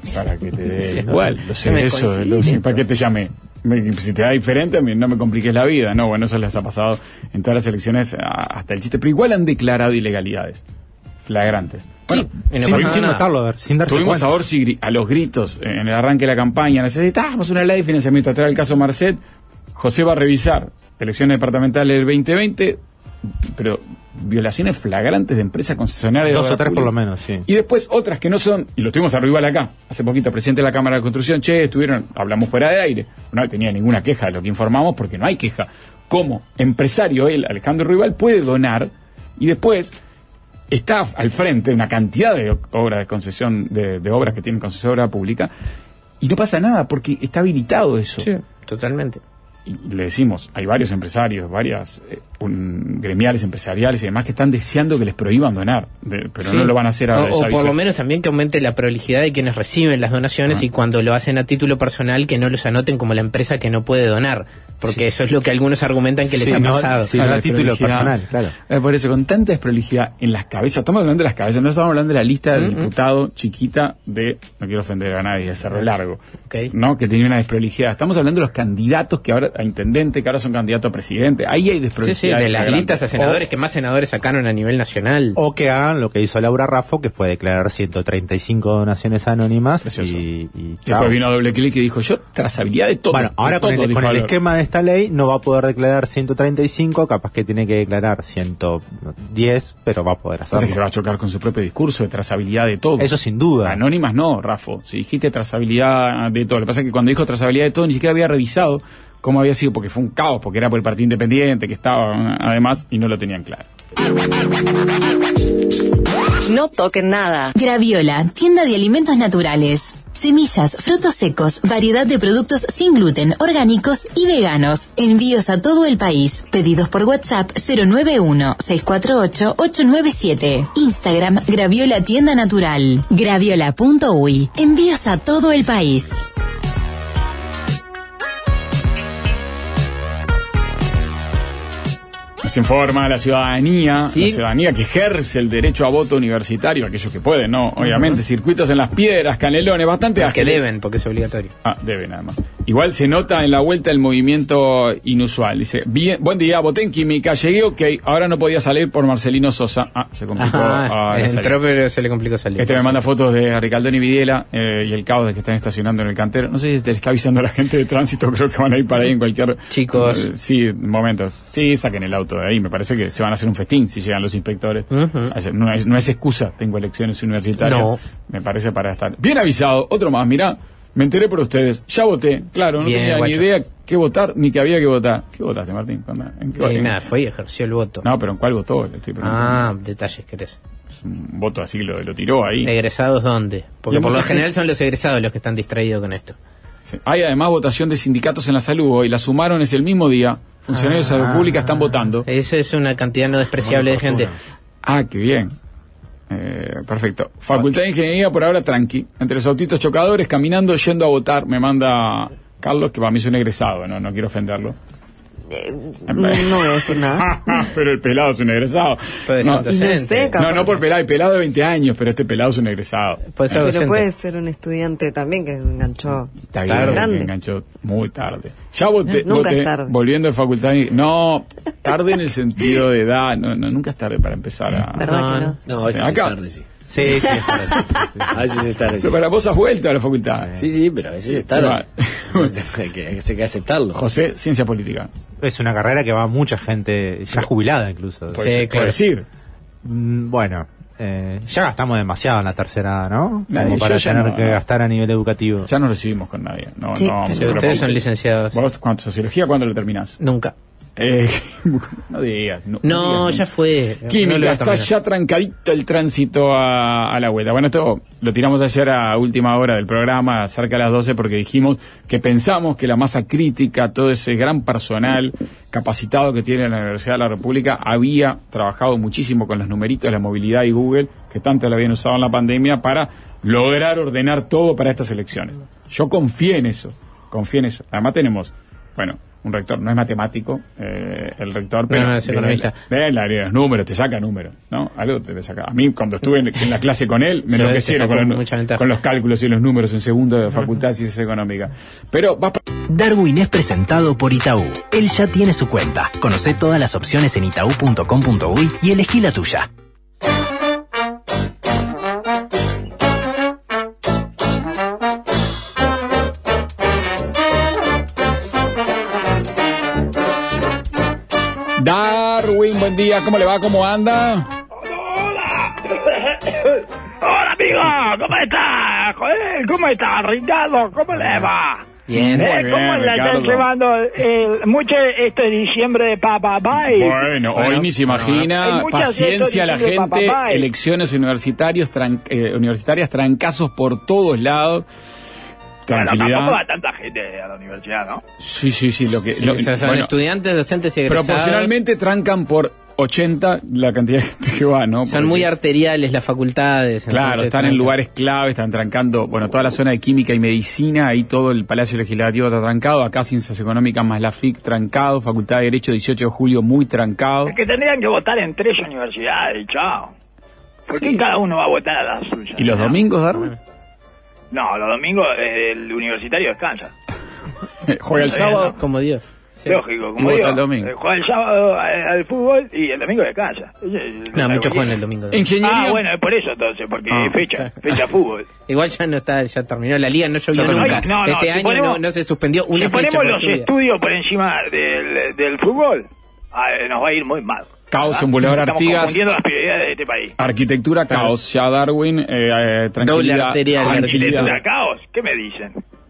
Para que te dé Sí, igual, lo sé, eso, lo sé, ¿para qué te llamé? Me, si te da diferente, a mí no me compliques la vida. No, bueno, eso les ha pasado en todas las elecciones hasta el chiste, pero igual han declarado ilegalidades flagrantes. Bueno, sí, sin, sin notarlo, a ver, sin darse tuvimos cuenta. a Orsi a los gritos en el arranque de la campaña, necesitamos una ley de financiamiento. Atrás del caso Marcet, José va a revisar elecciones departamentales del veinte veinte, pero violaciones flagrantes de empresas concesionarias. Dos o tres por lo menos, sí. Y después otras que no son, y lo tuvimos a Rival acá, hace poquito, presidente de la Cámara de Construcción, che, estuvieron, hablamos fuera de aire, no tenía ninguna queja de lo que informamos, porque no hay queja. Como empresario, él, Alejandro Rival, puede donar, y después está al frente de una cantidad de obras de concesión, de, de obras que tienen concesión de obra pública, y no pasa nada, porque está habilitado eso. Sí, totalmente. Y le decimos, hay varios empresarios, varias eh, un, gremiales empresariales y demás que están deseando que les prohíban donar, de, pero sí. no lo van a hacer ahora. O, o por lo menos también que aumente la prolijidad de quienes reciben las donaciones ah. y cuando lo hacen a título personal que no los anoten como la empresa que no puede donar, porque sí. eso es lo que algunos argumentan que sí, les ha no, pasado. Sí, no a título personal, claro. Eh, por eso, con tanta desprolijidad en las cabezas, estamos hablando de las cabezas, no estamos hablando de la lista del mm-hmm. diputado chiquita de, no quiero ofender a nadie, de Cerro Largo, okay. ¿no? Que tenía una desprolijidad. Estamos hablando de los candidatos que ahora, a intendente, que ahora son candidatos a presidente. Ahí hay desprolijidad. Sí, sí, de las listas a senadores, o, que más senadores sacaron a nivel nacional. O que hagan lo que hizo Laura Raffo, que fue declarar ciento treinta y cinco donaciones anónimas. Y, y después vino a doble clic y dijo, yo, trazabilidad de todo. Bueno, ahora con, todo, el, con el esquema de esta ley no va a poder declarar ciento treinta y cinco, capaz que tiene que declarar ciento diez, pero va a poder hacerlo. Pasa que se va a chocar con su propio discurso de trazabilidad de todo. Eso sin duda. Anónimas no, Rafo. Si dijiste trazabilidad de todo. Lo que pasa es que cuando dijo trazabilidad de todo ni siquiera había revisado cómo había sido, porque fue un caos, porque era por el Partido Independiente, que estaba además, y no lo tenían claro. No toquen nada. Graviola, tienda de alimentos naturales. Semillas, frutos secos, variedad de productos sin gluten, orgánicos y veganos. Envíos a todo el país. Pedidos por WhatsApp cero nueve uno, seis cuatro ocho, ocho nueve siete. Instagram Graviola Tienda Natural. Graviola punto uy. Envíos a todo el país. Nos informa la ciudadanía, ¿sí? La ciudadanía que ejerce el derecho a voto universitario, aquellos que pueden, ¿no? Obviamente, uh-huh. circuitos en Las Piedras, Canelones, bastante ágiles. Que deben, porque es obligatorio. Ah, deben además. Igual se nota en la vuelta el movimiento inusual. Dice, bien, buen día, voté en química, llegué, ok, ahora no podía salir por Marcelino Sosa. Ah, se complicó. Ah, entró, pero se le complicó salir. Este me manda fotos de Ricaldón y Vidiela eh, y el caos de que están estacionando en el cantero. No sé si te está avisando la gente de tránsito, creo que van a ir para ahí en cualquier... Chicos. Eh, sí, momentos. Sí, saquen el auto de ahí, me parece que se van a hacer un festín si llegan los inspectores. Uh-huh. No es, no es excusa, tengo elecciones universitarias. No. Me parece para estar bien avisado. Otro más, mirá. Me enteré por ustedes. Ya voté. Claro, no Bien, tenía guacho. ni idea qué votar, ni que había que votar. ¿Qué votaste, Martín? ¿En qué y nada, fue y ejerció el voto. No, pero ¿en cuál votó? Estoy ah, detalles querés. Es un voto así, lo, lo tiró ahí. ¿Egresados dónde? Porque por lo gente... general son los egresados los que están distraídos con esto. Sí. Hay además votación de sindicatos en la salud hoy. La sumaron es el mismo día. Funcionarios ah, de salud pública están votando. Eso es una cantidad no despreciable de gente. Ah, qué bien. Eh, perfecto. Facultad de Ingeniería por ahora tranqui. Entre los autitos chocadores, caminando, yendo a votar. Me manda Carlos, que para mí es un egresado, no, no quiero ofenderlo. Eh, no voy a decir nada. Pero el pelado es un egresado. Puede no, ser no, sé, no, no por pelado, hay pelado de veinte años, pero este pelado es un egresado. Puede ser pero docente. puede ser un estudiante también que enganchó Está tarde. Grande. Que enganchó muy tarde. Ya voté, nunca voté, es tarde. Volviendo de facultad. No, tarde en el sentido de edad. No, no, nunca es tarde para empezar a. ¿Verdad no, que no? No, a veces acá. es tarde, sí. Sí, sí, es tarde. A veces es tarde. Pero para vos has vuelto a la facultad. Sí, sí, pero a veces es tarde. hay, que, hay que aceptarlo. José, ciencia política. Es una carrera que va mucha gente ya jubilada incluso. Puede sí, ser, claro. decir. Mm, bueno, eh, ya gastamos demasiado en la tercera, ¿no? Nadie, Como para tener no, que gastar a nivel educativo. Ya no recibimos con nadie. No, sí, no, sí, ustedes son licenciados. ¿Vos cuánto sociología cuándo lo terminás? Nunca. Eh, no digas. No, no, no digas, ya fue. Química, no está ya trancadito el tránsito a, a la vuelta. Bueno, esto lo tiramos ayer a última hora del programa, cerca de las doce, porque dijimos que pensamos que la masa crítica, todo ese gran personal capacitado que tiene la Universidad de la República, había trabajado muchísimo con los numeritos, la movilidad y Google, que tanto lo habían usado en la pandemia, para lograr ordenar todo para estas elecciones. Yo confié en eso, confié en eso. Además tenemos, bueno, un rector, no es matemático, eh, el rector, pero no, no es economista. ve el área de los números, te saca números, ¿no? Algo te saca. A mí, cuando estuve en, en la clase con él, me enloquecieron con, los, con los cálculos y los números en segundo de Facultad de Ciencias Económicas. Pero va Darwin es presentado por Itaú. Él ya tiene su cuenta. Conoce todas las opciones en itaú punto com punto uy y elegí la tuya. Darwin, buen día, ¿cómo le va? ¿Cómo anda? Hola. Hola, amigo, ¿cómo estás? Joder, ¿cómo estás, Ricardo? ¿Cómo le va? Bien, ¿Eh? muy ¿Cómo bien, la están Ricardo. llevando el, mucho este diciembre de Papa Bay? Bueno, hoy ni se imagina, Hay muchas paciencia a la esto diciendo gente, papá, eh. elecciones universitarios, tran- eh, universitarias, trancazos por todos lados. Bueno, Tranquilidad. tampoco va tanta gente a la universidad, ¿no? Sí, sí, sí, lo que Sí, lo- o sea, son bueno, estudiantes, docentes y egresados. proporcionalmente trancan por ochenta la cantidad de gente que va, ¿no? Son Porque, muy arteriales las facultades. claro, entonces están en trancan. lugares clave, están trancando, bueno, toda la zona de química y medicina, ahí todo el Palacio Legislativo está trancado, acá Ciencias Económicas más la F I C trancado, Facultad de Derecho dieciocho de julio muy trancado. Es que tendrían que votar en tres universidades y chao. ¿Por qué cada uno va a votar a la suya? ¿Y los ¿no? domingos, Darwin? No, los domingos eh, el universitario descansa. Juega el Está bien, sábado. ¿no? Como Dios. Sí. Lógico, Y como vota digo, el domingo. eh, juega el sábado al, al fútbol y el domingo descansa. No, muchos juegan el domingo. Ingeniería. Ah, bueno, es por eso entonces, porque Ah, fecha, fecha fútbol. Igual ya no está, ya terminó la liga, no llovió Ya terminó. nunca. No, no, este si año ponemos- no, no se suspendió una Si fecha ponemos por los lluvia. estudios por encima del, del fútbol, ah, nos va a ir muy mal. Caos ¿verdad? en Boulevard Estamos Artigas. confundiendo las prioridades de este país. Arquitectura, caos. Ya Darwin, eh, eh, tranquilidad. arterial, tranquilidad. ¿Arquitectura caos? ¿Qué me dicen?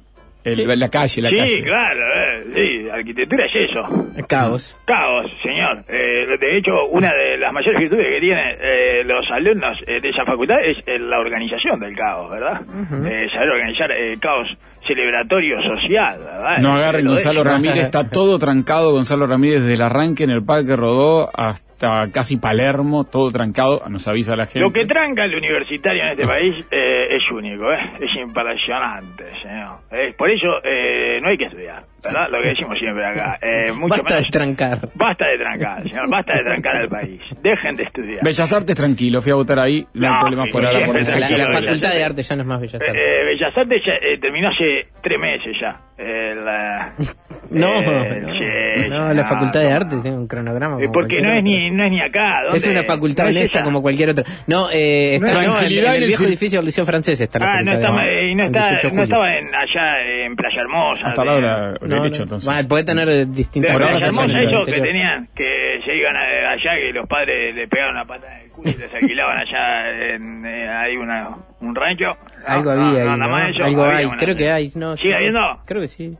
El- La calle, la sí, calle. claro, eh, sí, arquitectura es eso. Caos. Caos, señor. Eh, de hecho, una de las mayores virtudes que tienen eh, los alumnos eh, de esa facultad es eh, la organización del caos, ¿verdad? Eh, saber organizar eh, caos celebratorio social, ¿verdad? No Eh, agarren lo Gonzalo décimo. Ramírez, está todo trancado. Gonzalo Ramírez desde el arranque en el Parque Rodó hasta casi Palermo, todo trancado. Nos avisa la gente. Lo que tranca el universitario en este país eh, es único, ¿eh? Es impresionante, señor. Eh, por eso eh, no hay que estudiar, ¿verdad? Lo que decimos siempre acá. Eh, mucho Basta de menos- trancar. Basta de trancar, señor. Basta de trancar al país. Dejen de estudiar. Bellas Artes, tranquilo, fui a votar ahí. No, hay No, problemas por sí, ahora. sí, Por sí, eso La, sí, quiero la sí, ver. facultad sí. de arte ya no es más Bellas Artes. Eh, Bellas Artes ya, eh, terminó hace tres meses ya. Eh, la- No, eh, no, sí, no, sí, la no, facultad de no. arte tiene un cronograma. Eh, como porque no cualquier es otro. ni no es ni acá. ¿dónde? Es una facultad No es honesta esa. como cualquier otra. No, eh, está, no, en, Tranquilidad en en el el viejo cir- edificio del Liceo Francés está la Ah, no, facultad de estaba, arte. eh, no, El está- dieciocho de no julio. estaba en, allá en Playa Hermosa. Hasta de- la hora No, derecho, no, entonces. bueno, puede tener de distintas Por ahora Playa está Hermosa, en el ellos que interior. tenían, que se iban a- allá, que los padres le pegaban una pata en el culo y les alquilaban allá en, eh, hay una, un rancho. No, Algo no, había no, ahí, nada ¿no? más eso, Algo había hay, una- creo que hay. No, ¿Sigue sí, habiendo? Creo que sí,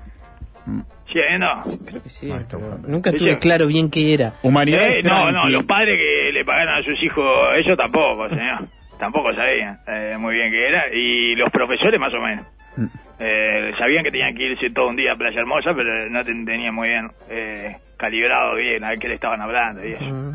¿Sigue habiendo? creo que sí. pero nunca Sí, estuve sí. claro bien qué era. Humanidades, Eh, no, no, tranqui. los padres que le pagaron a sus hijos, eso tampoco, señor. Tampoco sabían eh, muy bien qué era. Y los profesores más o menos. Eh, sabían que tenían que irse todo un día a Playa Hermosa, pero no ten- tenían muy bien eh, calibrado bien a qué le estaban hablando y eso.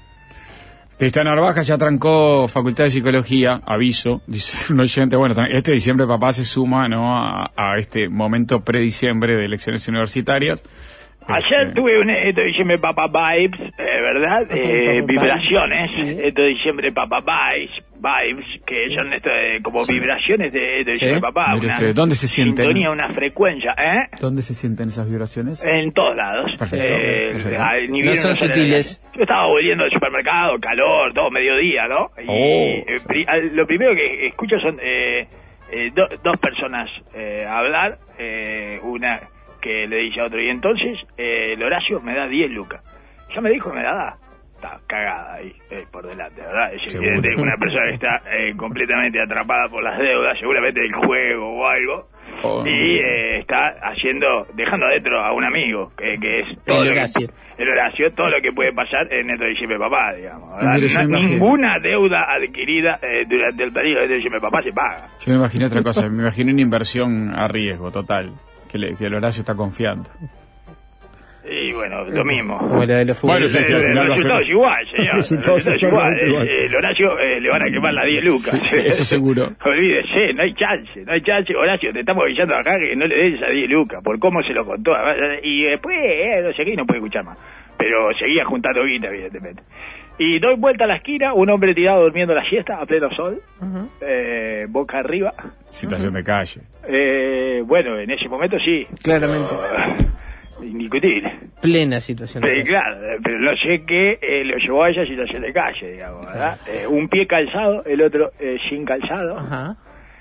Esta Narvaja ya trancó Facultad de Psicología, aviso, dice un oyente, bueno, tran- este diciembre papá se suma, ¿no?, a, a este momento prediciembre de elecciones universitarias. Ayer Este, tuve un esto de diciembre Papa Vibes, eh, ¿verdad? Eh, Papa vibraciones, Vibes, sí. esto de diciembre Papa Vibes, vibes, que son esto de, como vibraciones de, de Sí. diciembre Papá. Mire Una usted, ¿dónde se sienten? Sintonía, una frecuencia, ¿eh? ¿Dónde se sienten esas vibraciones? En todos lados. Perfecto, Eh, perfecto. ah, ni No bien son uno sale de sutiles. la- Yo estaba volviendo del supermercado, calor, todo mediodía, ¿no? Y Oh. eh, pri- al- lo primero que escucho son eh, eh, do- dos personas eh, hablar, eh, una que le dice a otro, y entonces eh, el Horacio me da diez lucas. Ya me dijo que me la da. Está cagada ahí, eh, por delante, ¿verdad? Es Seguro. evidente que una persona que está eh, completamente atrapada por las deudas, seguramente del juego o algo, Oh. y eh, está haciendo, dejando adentro a un amigo, que, que es todo El lo que- Horacio. el Horacio, todo lo que puede pasar en el diciembre papá, digamos. ¿verdad? Mire, yo No- me imagino. ninguna deuda adquirida eh, durante el periodo de diciembre papá se paga. Yo me imaginé otra cosa, me imaginé una inversión a riesgo total, que, le- que el Horacio está confiando. Y bueno, lo mismo. Como la de los Bueno, sí, sí, al el final va a resultado ser- es igual, señor. El El resultado resultado es es igual. exactamente igual. El, el Horacio eh, le van a quemar las diez lucas. Sí, sí, eso seguro. Olvídese, no hay chance, no hay chance. Horacio, te estamos avisando acá que no le des esas diez lucas por cómo se lo contó. Y después, eh, no sé qué, y no puede escuchar más. Pero seguía juntando guita, evidentemente. Y doy vuelta a la esquina, un hombre tirado durmiendo la siesta a pleno sol, Ujú. eh, boca arriba. Situación de calle. Eh, bueno, en ese momento sí. Claramente. Pero, indiscutible. Plena situación. Sí, claro, eh, pero no sé qué eh, lo llevó a esa situación de calle, digamos, ¿verdad? Eh, un pie calzado, el otro eh, sin calzado, Ajá.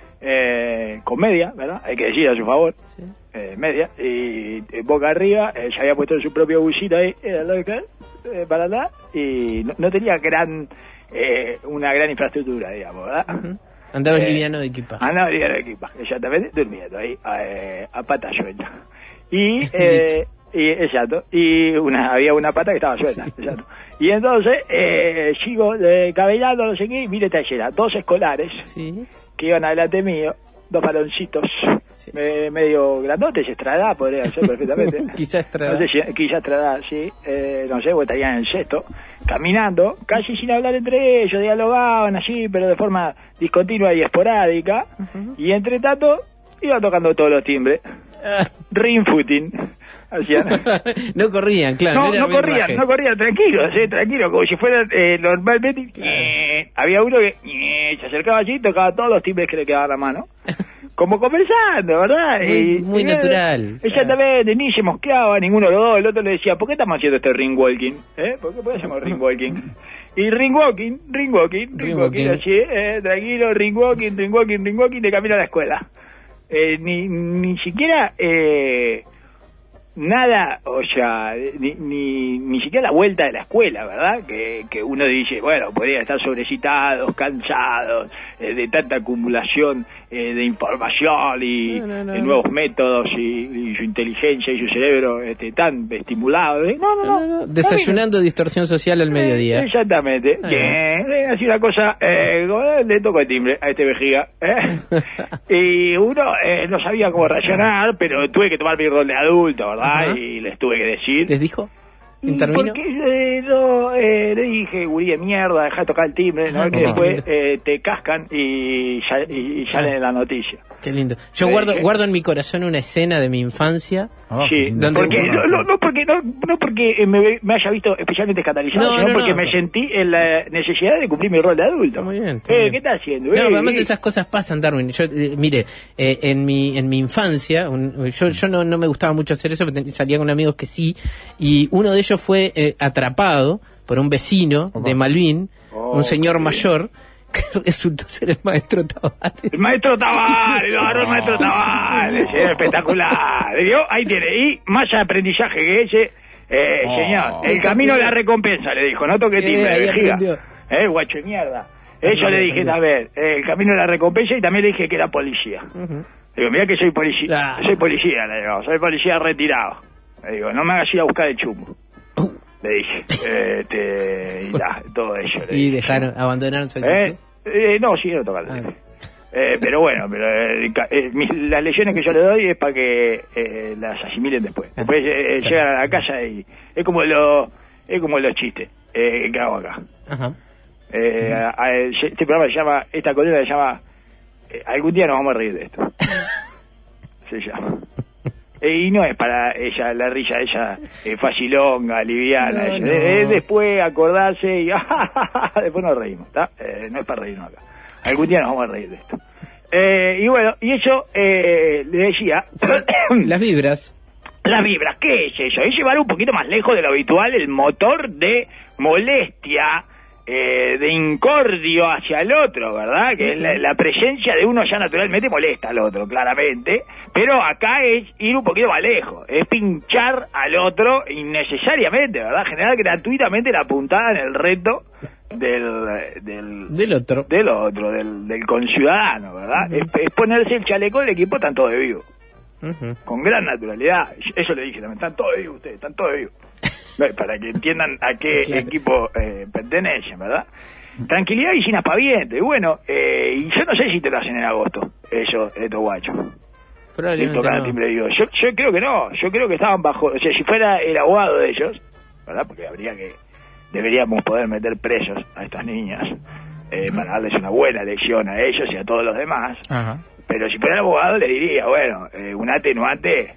eh, con media, ¿verdad? Hay que decir a su favor, Sí. eh, media, y eh, boca arriba, eh, se había puesto su propio busito ahí, eh, local, eh, para andar, y no, no tenía gran, eh, una gran infraestructura, digamos, ¿verdad? Ujú. Andaba Eh, liviano de equipaje. Andaba liviano de equipaje, exactamente, durmiendo ahí, eh, a pata suelta. Y, eh, y, exacto, y una, había una pata que estaba suelta, exacto. Y entonces, eh, sigo eh, cabellando, no sé qué, y mire esta escena, dos escolares Sí. que iban adelante mío, dos baloncitos, Sí. me- medio grandotes, Estrada podría ser perfectamente. Quizá Estrada. No sé si, quizá Estrada, sí, eh, no sé, o estarían en el sexto, caminando, casi sin hablar entre ellos, dialogaban así, pero de forma discontinua y esporádica, y entre tanto, iban tocando todos los timbres, ring footing, hacían. No corrían, claro. No, era no corrían, rinraje. no corrían, tranquilos, eh, tranquilos, como si fueran eh, normalmente. eh, había uno que eh, se acercaba allí y tocaba todos los timbres que le quedaban a mano. Como conversando, ¿verdad? Muy- Y- muy y, natural. Exactamente, ni se mosqueaba ninguno de los dos. El otro le decía, ¿por qué estamos haciendo este ring walking? ¿Eh? ¿Por qué, por qué hacemos ring walking? Y ring walking, ring walking, ring, Ring walking, walking. así, eh, tranquilo, ring walking, ring walking, ring walking, de camino a la escuela. Eh, ni, ni siquiera eh, nada, o sea, ni, ni, ni siquiera la vuelta de la escuela, ¿verdad? Que, que uno dice, bueno, podría estar sobrecitados, cansados, eh, de tanta acumulación eh, de información y No, no, no. de nuevos métodos y, y su inteligencia y su cerebro este, tan estimulado. ¿eh? No, no, no. No, no, Desayunando distorsión social al mediodía. Exactamente. Ah. Bien, eh, así una cosa, eh, como, eh, le toco el timbre a este vejiga. ¿eh? Y uno eh, no sabía cómo reaccionar, pero tuve que tomar mi rol de adulto, ¿verdad? Ajá. Y les tuve que decir. ¿Les dijo? Y ¿Intervino? porque eh, no, eh, le dije, gurí de mierda, deja de tocar el timbre, ¿no? Ajá, Que qué después lindo. eh, te cascan y, ya- y, y salen en la noticia. Qué lindo. Yo Le guardo, dije- guardo en mi corazón una escena de mi infancia. Ah, Sí, ¿Dónde- porque, no, no, no porque no, no porque eh, me, me haya visto especialmente escandalizado, No, sino no, porque no. me sentí en la necesidad de cumplir mi rol de adulto. Está muy bien, está Eh, bien. ¿Qué estás haciendo? No, Eh, además eh. esas cosas pasan, Darwin. Yo, eh, mire, eh, en mi en mi infancia, un- yo, yo no, no me gustaba mucho hacer eso, pero ten- salía con amigos que sí, y uno de ellos fue eh, atrapado por un vecino de Malvin, Oh, un señor qué mayor, que resultó ser el maestro Tavares. El maestro Tavares, lo agarró el maestro Tavares, era espectacular. ¿Vio? Ahí tiene, y más aprendizaje que ese, eh, Oh. señor, el camino de la recompensa, le dijo, no toque Eh, timbre, ahí vejiga. aprendió. Eh, guacho de mierda. Eso le dije, a ver, eh, el camino de la recompensa, y también le dije que era policía. Ujú. Digo, mira que soy policía, Ah. soy policía, le digo, soy policía retirado. Le digo, no me hagas ir a buscar el chumbo. Uh. Le dije, eh, te, y ya, todo eso. Le Y dije. dejaron, abandonaron su ¿Eh? actitud. Eh, no, siguieron tocando. Ah. Eh, pero bueno, pero eh, ca- eh, mis- las lecciones que yo le doy es para que eh, las asimilen después. Después eh, llegan a la casa y es como lo, es como los chistes eh, que hago acá. Ajá. Eh, a- a- este programa se llama, esta columna se llama eh, Algún día nos vamos a reír de esto. Se llama. Eh, y no es para ella, la risa ella eh, facilonga, liviana. No, ella. no. Eh, Es después acordarse y después nos reímos, ¿está? Eh, no es para reírnos acá. Algún día nos vamos a reír de esto. Eh, y bueno, y eso eh, le decía... Las vibras. Las vibras, ¿qué es eso? Es llevar un poquito más lejos de lo habitual el motor de molestia, eh, de incordio hacia el otro, ¿verdad? Que es la, la presencia de uno ya naturalmente molesta al otro, claramente, pero acá es ir un poquito más lejos, es pinchar al otro innecesariamente, ¿verdad? Generar gratuitamente la puntada en el reto del... del Del otro. del otro, del, del conciudadano, ¿verdad? es, es ponerse el chaleco del equipo, están todos de vivo. Ujú. Con gran naturalidad. Eso le dije también, están todos vivos ustedes, están todos vivos. No, para que entiendan a qué Claro. equipo eh, pertenecen, ¿verdad? Tranquilidad y sin aspaviento. Y bueno, eh, y yo no sé si te lo hacen en agosto, eso, estos guachos. Probablemente le tocan no. timbre de Vigo. Yo, yo creo que no, yo creo que estaban bajo, o sea, si fuera el abogado de ellos, ¿verdad? Porque habría que, deberíamos poder meter presos a estas niñas eh, para darles una buena lección a ellos y a todos los demás. Ajá. Pero si fuera el abogado le diría, bueno, eh, un atenuante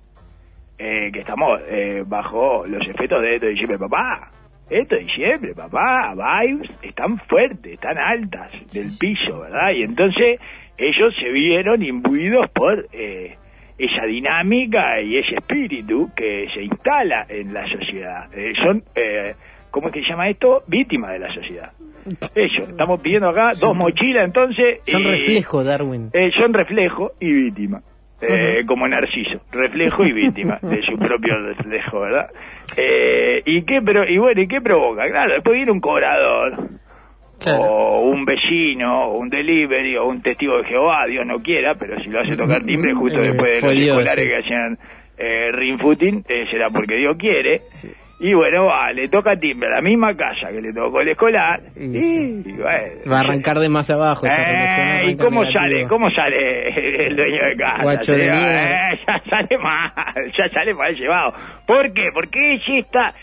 eh, que estamos eh, bajo los efectos de esto de diciembre, papá. Esto de diciembre, papá, vibes están fuertes, están altas del piso, ¿verdad? Y entonces ellos se vieron imbuidos por eh, esa dinámica y ese espíritu que se instala en la sociedad. Eh, son, eh, ¿cómo es que se llama esto? Víctimas de la sociedad. Ellos, estamos pidiendo acá dos mochilas, entonces... Son eh, reflejo, Darwin. Eh, son reflejo y víctima. Eh, uh-huh. Como Narciso, reflejo y víctima de su propio reflejo, ¿verdad? Eh, y qué pero y bueno, ¿y qué provoca? Claro, después viene un cobrador, claro, o un vecino, o un delivery, o un testigo de Jehová, Dios no quiera, pero si lo hace tocar timbre justo eh, después de los Dios, escolares sí, que hacían eh, ring-footing, eh, será porque Dios quiere. Sí. Y bueno, va, le toca timbre a la misma casa que le tocó el escolar. Y, sí. y bueno, va a arrancar de más abajo. Eh, ¿Y cómo negativo. sale? ¿Cómo sale el dueño de casa? Guacho de eh, ya sale mal, ya sale mal llevado. ¿Por qué? Porque es esta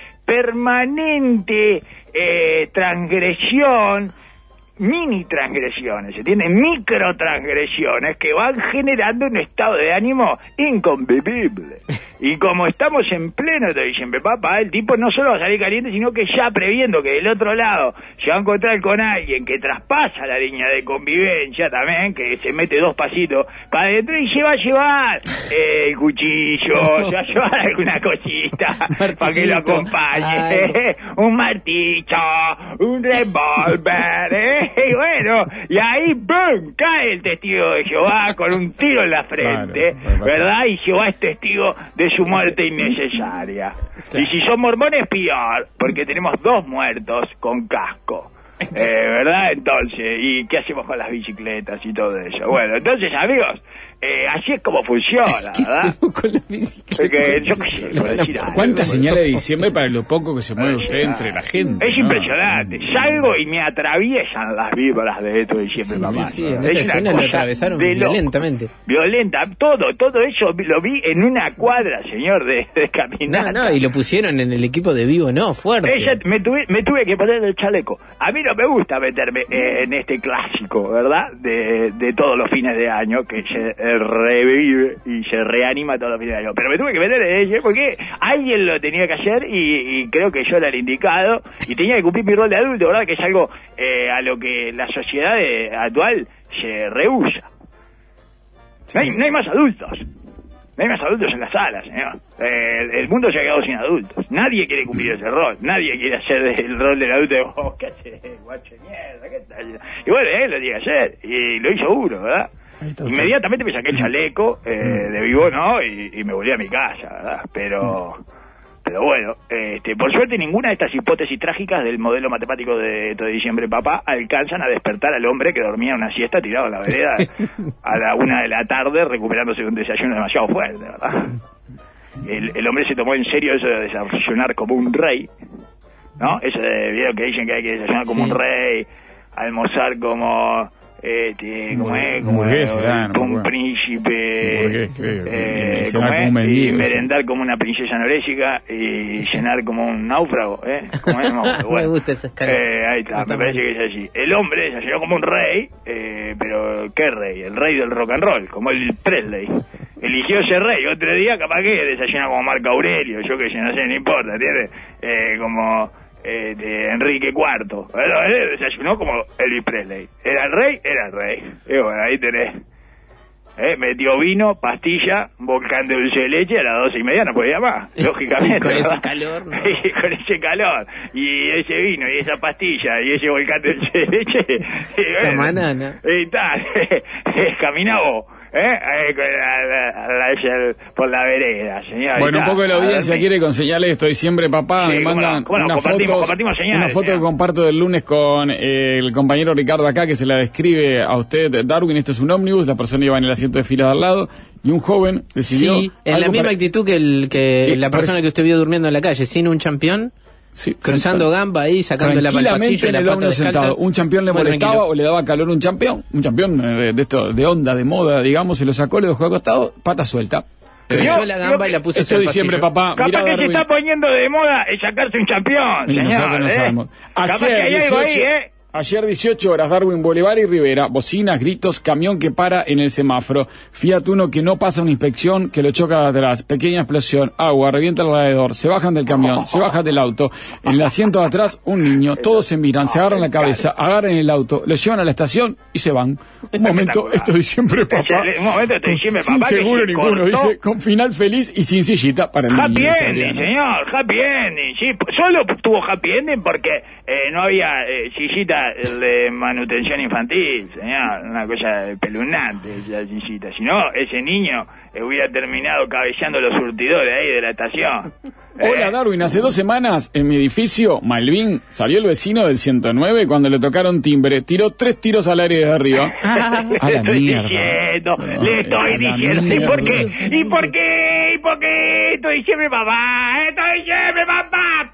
permanente eh, transgresión, mini transgresiones, ¿se entiende? Micro transgresiones que van generando un estado de ánimo inconvivible. Y como estamos en pleno de diciembre, papá, el tipo no solo va a salir caliente, sino que ya previendo que del otro lado se va a encontrar con alguien que traspasa la línea de convivencia también, que se mete dos pasitos para adentro y se va a llevar eh, el cuchillo, se va a llevar alguna cosita para que lo acompañe, un martillo, un revólver, ¿eh? Y bueno, y ahí ¡bum! Cae el testigo de Jehová con un tiro en la frente, claro, ¿verdad? Y Jehová es testigo de su muerte innecesaria. Y si son mormones, peor, porque tenemos dos muertos con casco. Eh, ¿verdad? Entonces, ¿y qué hacemos con las bicicletas y todo eso? Bueno, entonces, amigos, eh, así es como funciona, ¿verdad? Con la bicicleta? Porque, yo qué sé, por decir algo. ¿Cuántas señales de diciembre para lo poco que se mueve usted entre la gente? Es ¿no? impresionante. Salgo y me atraviesan las víboras de esto de diciembre, sí, papá. Sí, sí, en esa escena lo atravesaron violentamente. Violenta, todo, todo eso lo vi en una cuadra, señor, de, de caminata. No, no, y lo pusieron en el equipo de Vivo, no, fuerte. Ella, me, tuve, me tuve que poner el chaleco. A mí no me gusta meterme eh, en este clásico, ¿verdad? De, de todos los fines de año, que se eh, revive y se reanima todos los fines de año. Pero me tuve que meter en ella porque alguien lo tenía que hacer y, y creo que yo era el indicado y tenía que cumplir mi rol de adulto, ¿verdad? Que es algo eh, a lo que la sociedad de, actual se rehúsa. No hay, no hay más adultos. No hay más adultos en las salas, señor. Eh, el, el mundo se ha quedado sin adultos. Nadie quiere cumplir ese rol. Nadie quiere hacer el rol del adulto de, oh, ¿qué haces, guacho de mierda? ¿Qué tal? Y bueno, él lo tiene que hacer. Y lo hizo uno, ¿verdad? Inmediatamente me saqué el chaleco eh, de Vivo, ¿no? Y, y me volví a mi casa, ¿verdad? Pero... Pero bueno, este, por suerte ninguna de estas hipótesis trágicas del modelo matemático de, de diciembre, papá, alcanzan a despertar al hombre que dormía una siesta tirado en la vereda a la una de la tarde recuperándose de un desayuno demasiado fuerte, ¿verdad? El, el hombre se tomó en serio eso de desayunar como un rey, ¿no? Eso de video que dicen que hay que desayunar como sí. un rey, almorzar como... Este, como es, como es, un príncipe, eh, como es, mendigo, y merendar como una princesa anorésica y cenar como un náufrago, ¿eh? Como es, bueno, me gusta esa escala. Eh, ahí está, me parece que es así. El hombre desayunó como un rey, eh, pero ¿qué rey? El rey del rock and roll, como el Presley. Eligió ese rey, otro día capaz que desayuna como Marco Aurelio, yo que sé, no sé, no importa, ¿entiendes? Eh, como... Eh, de Enrique cuarto, bueno, él desayunó como Elvis Presley. Era el rey, era el rey. Y bueno, ahí tenés. Eh, metió vino, pastilla, volcán de dulce de leche, a las doce y media no podía más, lógicamente. Con ¿verdad? ese calor, ¿no? Y con ese calor, y ese vino, y esa pastilla, y ese volcán de dulce de leche. Y bueno, banana. Y tal, caminaba. ¿Eh? Eh, la, la, la, por la vereda, señor. Bueno, un poco de la audiencia quiere con señales esto diciembre, papá. Sí, me mandan bueno, una compartimos, foto, compartimos señales, una foto señor. que comparto del lunes con eh, el compañero Ricardo acá, que se la describe a usted, Darwin. Esto es un ómnibus, la persona iba en el asiento de fila de al lado y un joven decidió. Sí, en la misma para... actitud que, el, que eh, la persona parece... que usted vio durmiendo en la calle, sin un champión. Sí, cruzando gamba ahí, sacándola para el pasillo de la pata descalza. Un campeón le molestaba tranquilo. O le daba calor a un campeón, un campeón de, de esto, de onda, de moda, digamos, se lo sacó, le dejó acostado, pata suelta. Cruzó la gamba y la puso hacia el pasillo. Diciembre, papá. Capaz Mirá, que Darwin. se está poniendo de moda el sacarse un campeón, Y señor. nosotros no ¿eh? sabemos. Capaz Ayer, que hay algo ahí, dieciocho, ¿eh? Ayer dieciocho horas, Darwin, Boulevard y Rivera, bocinas, gritos, camión que para en el semáforo, Fiat Uno que no pasa una inspección, que lo choca de atrás, pequeña explosión, agua, revienta el radiador, se bajan del camión, se bajan del auto, en el asiento de atrás un niño, todos se miran, se agarran la cabeza, agarran el auto, lo llevan a la estación y se van. Un momento, esto es diciembre, papá. Un momento, esto es diciembre, Sin papá. seguro ninguno, dice, con final feliz y sin sillita para el Happy niño. ending, señor, happy ending, sí, solo tuvo happy ending porque eh, no había eh, sillita de manutención infantil, señor, una cosa espeluznante esa sillita, si no, ese niño eh, hubiera terminado cabeceando los surtidores ahí de la estación. Hola, Darwin, hace dos semanas en mi edificio, Malvin, salió el vecino del ciento nueve cuando le tocaron timbre, tiró tres tiros al aire desde arriba. A la estoy mierda. diciendo, No, le estoy a la diciendo, ¿y por qué? mierda. ¿Y por qué? ¿Y por qué? Esto es diciembre, papá, esto es diciembre, papá,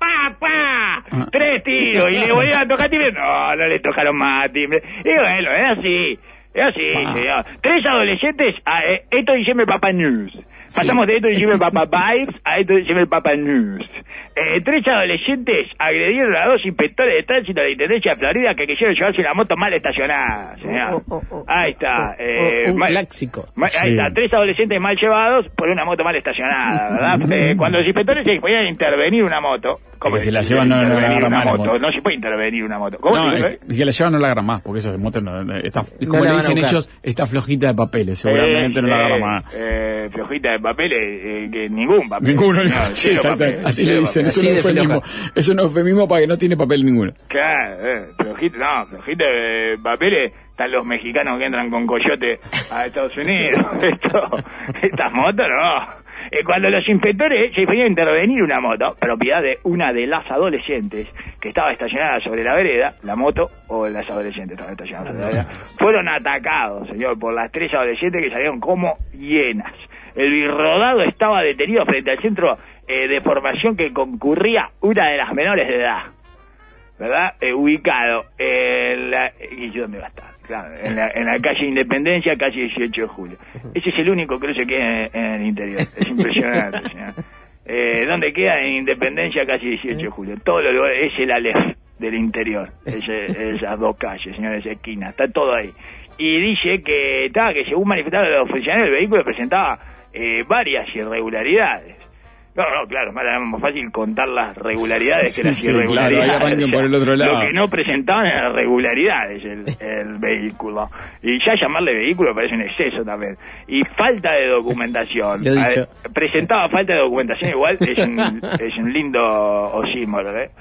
papá. Tres tiros, y le volvieron a tocar timbre, no, no le tocaron más timbre. Y bueno, es así. Es así, señor. Tres adolescentes, a, eh, esto es diciembre Papa News. Pasamos de esto de diciembre Papa Vibes a esto de diciembre Papa News. Eh, tres adolescentes agredieron a dos inspectores de tránsito de la Intendencia de Florida que quisieron llevarse una moto mal estacionada, señor. Ahí está. Eh, un mal- clásico. ma- Ahí está, tres adolescentes mal llevados por una moto mal estacionada, ¿verdad? Eh, cuando los inspectores se podían intervenir una moto, ¿cómo Que se la es? llevan, no, no la Intervenir agarra una más la moto, moto. no se puede intervenir una moto. ¿Cómo No, se es que, que la llevan no la agarran más, porque esa moto no, está, No como la le van a dicen buscar. ellos, está flojita de papeles, seguramente Eh, no la agarra eh, más. Eh, flojita de papeles, eh, que ningún papel. Ninguno, No, sí, cero exacto, papel, así cero le dicen, papel. es un eufemismo, es un eufemismo para que no tiene papel ninguno. Claro, eh, flojita, no, flojita de papeles, están los mexicanos que entran con coyote a Estados Unidos. Esto, estas motos no. Eh, cuando los inspectores se podían intervenir una moto, propiedad de una de las adolescentes que estaba estacionada sobre la vereda, la moto o las adolescentes estaban estacionadas sobre la vereda, fueron atacados, señor, por las tres adolescentes que salieron como hienas. El birrodado estaba detenido frente al centro eh, de formación que concurría una de las menores de edad, ¿verdad? Eh, ubicado en la... ¿Y dónde va a estar? Claro, en la, en la calle Independencia, calle dieciocho de julio. Ese es el único cruce que hay en, en el interior. Es impresionante, señor. Eh, ¿Dónde queda? En Independencia, calle dieciocho de julio. Todos los lugares, es el Aleph del interior. Ese, esas dos calles, señores, esa esquina. Está todo ahí. Y dice que, estaba que según manifestaron los funcionarios, el vehículo presentaba eh, varias irregularidades. No, no, claro, es más fácil contar las regularidades que Sí, las sí, irregularidades. claro, ahí arranquen por el otro lado. Lo que no presentaban eran regularidades el, el vehículo. Y ya llamarle vehículo parece un exceso también. Y falta de documentación. Lo dicho. A ver, presentaba falta de documentación igual, es un, es un lindo oxímoron, ¿eh?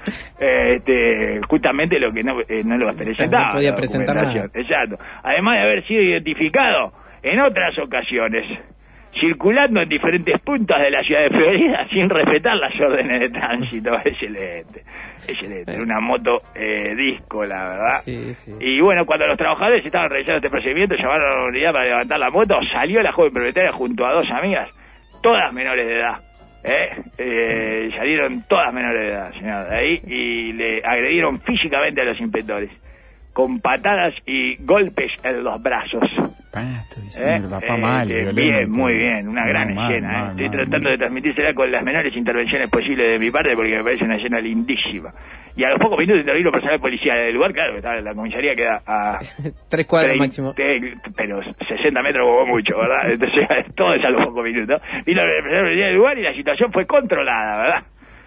Este, justamente lo que no, eh, no lo presentaba. No podía la presentar documentación. Exacto. Además de haber sido identificado en otras ocasiones circulando en diferentes puntos de la ciudad de Florida sin respetar las órdenes de tránsito. Excelente, excelente. Era una moto eh, disco, la verdad. Sí, sí. Y bueno, cuando los trabajadores estaban realizando este procedimiento, llamaron a la unidad para levantar la moto, salió la joven propietaria junto a dos amigas, todas menores de edad. ¿eh? Eh, salieron todas menores de edad, señor, de ahí, y le agredieron físicamente a los inspectores, con patadas y golpes en los brazos. Pasto, diciembre, ¿Eh? papá, Eh, mal, eh, violento. bien, muy bien, una gran No, mal, escena. mal, ¿eh? Estoy mal, tratando de transmitírsela con las menores intervenciones posibles de mi parte porque me parece una escena lindísima. Y a los pocos minutos intervino personal policial del lugar, claro, que está- la comisaría queda a Tres cuadros trein- máximo. te- pero sesenta metros como mucho, ¿verdad? Entonces todo es a los pocos minutos. Vino el personal policial del lugar y la situación fue controlada, ¿verdad?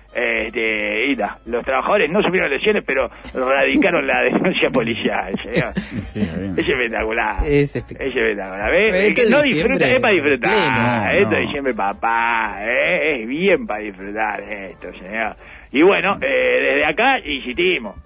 Este, y da, los trabajadores no sufrieron lesiones, pero radicaron la denuncia policial, señor. Sí, bien. Es espectacular. Es espectacular. Es espectacular. ¿Ves? Esto El que es no diciembre disfruta es para disfrutar. pleno. Esto No, es no. diciembre, papá. ¿eh? Es bien para disfrutar esto, señor. Y bueno, eh, desde acá insistimos.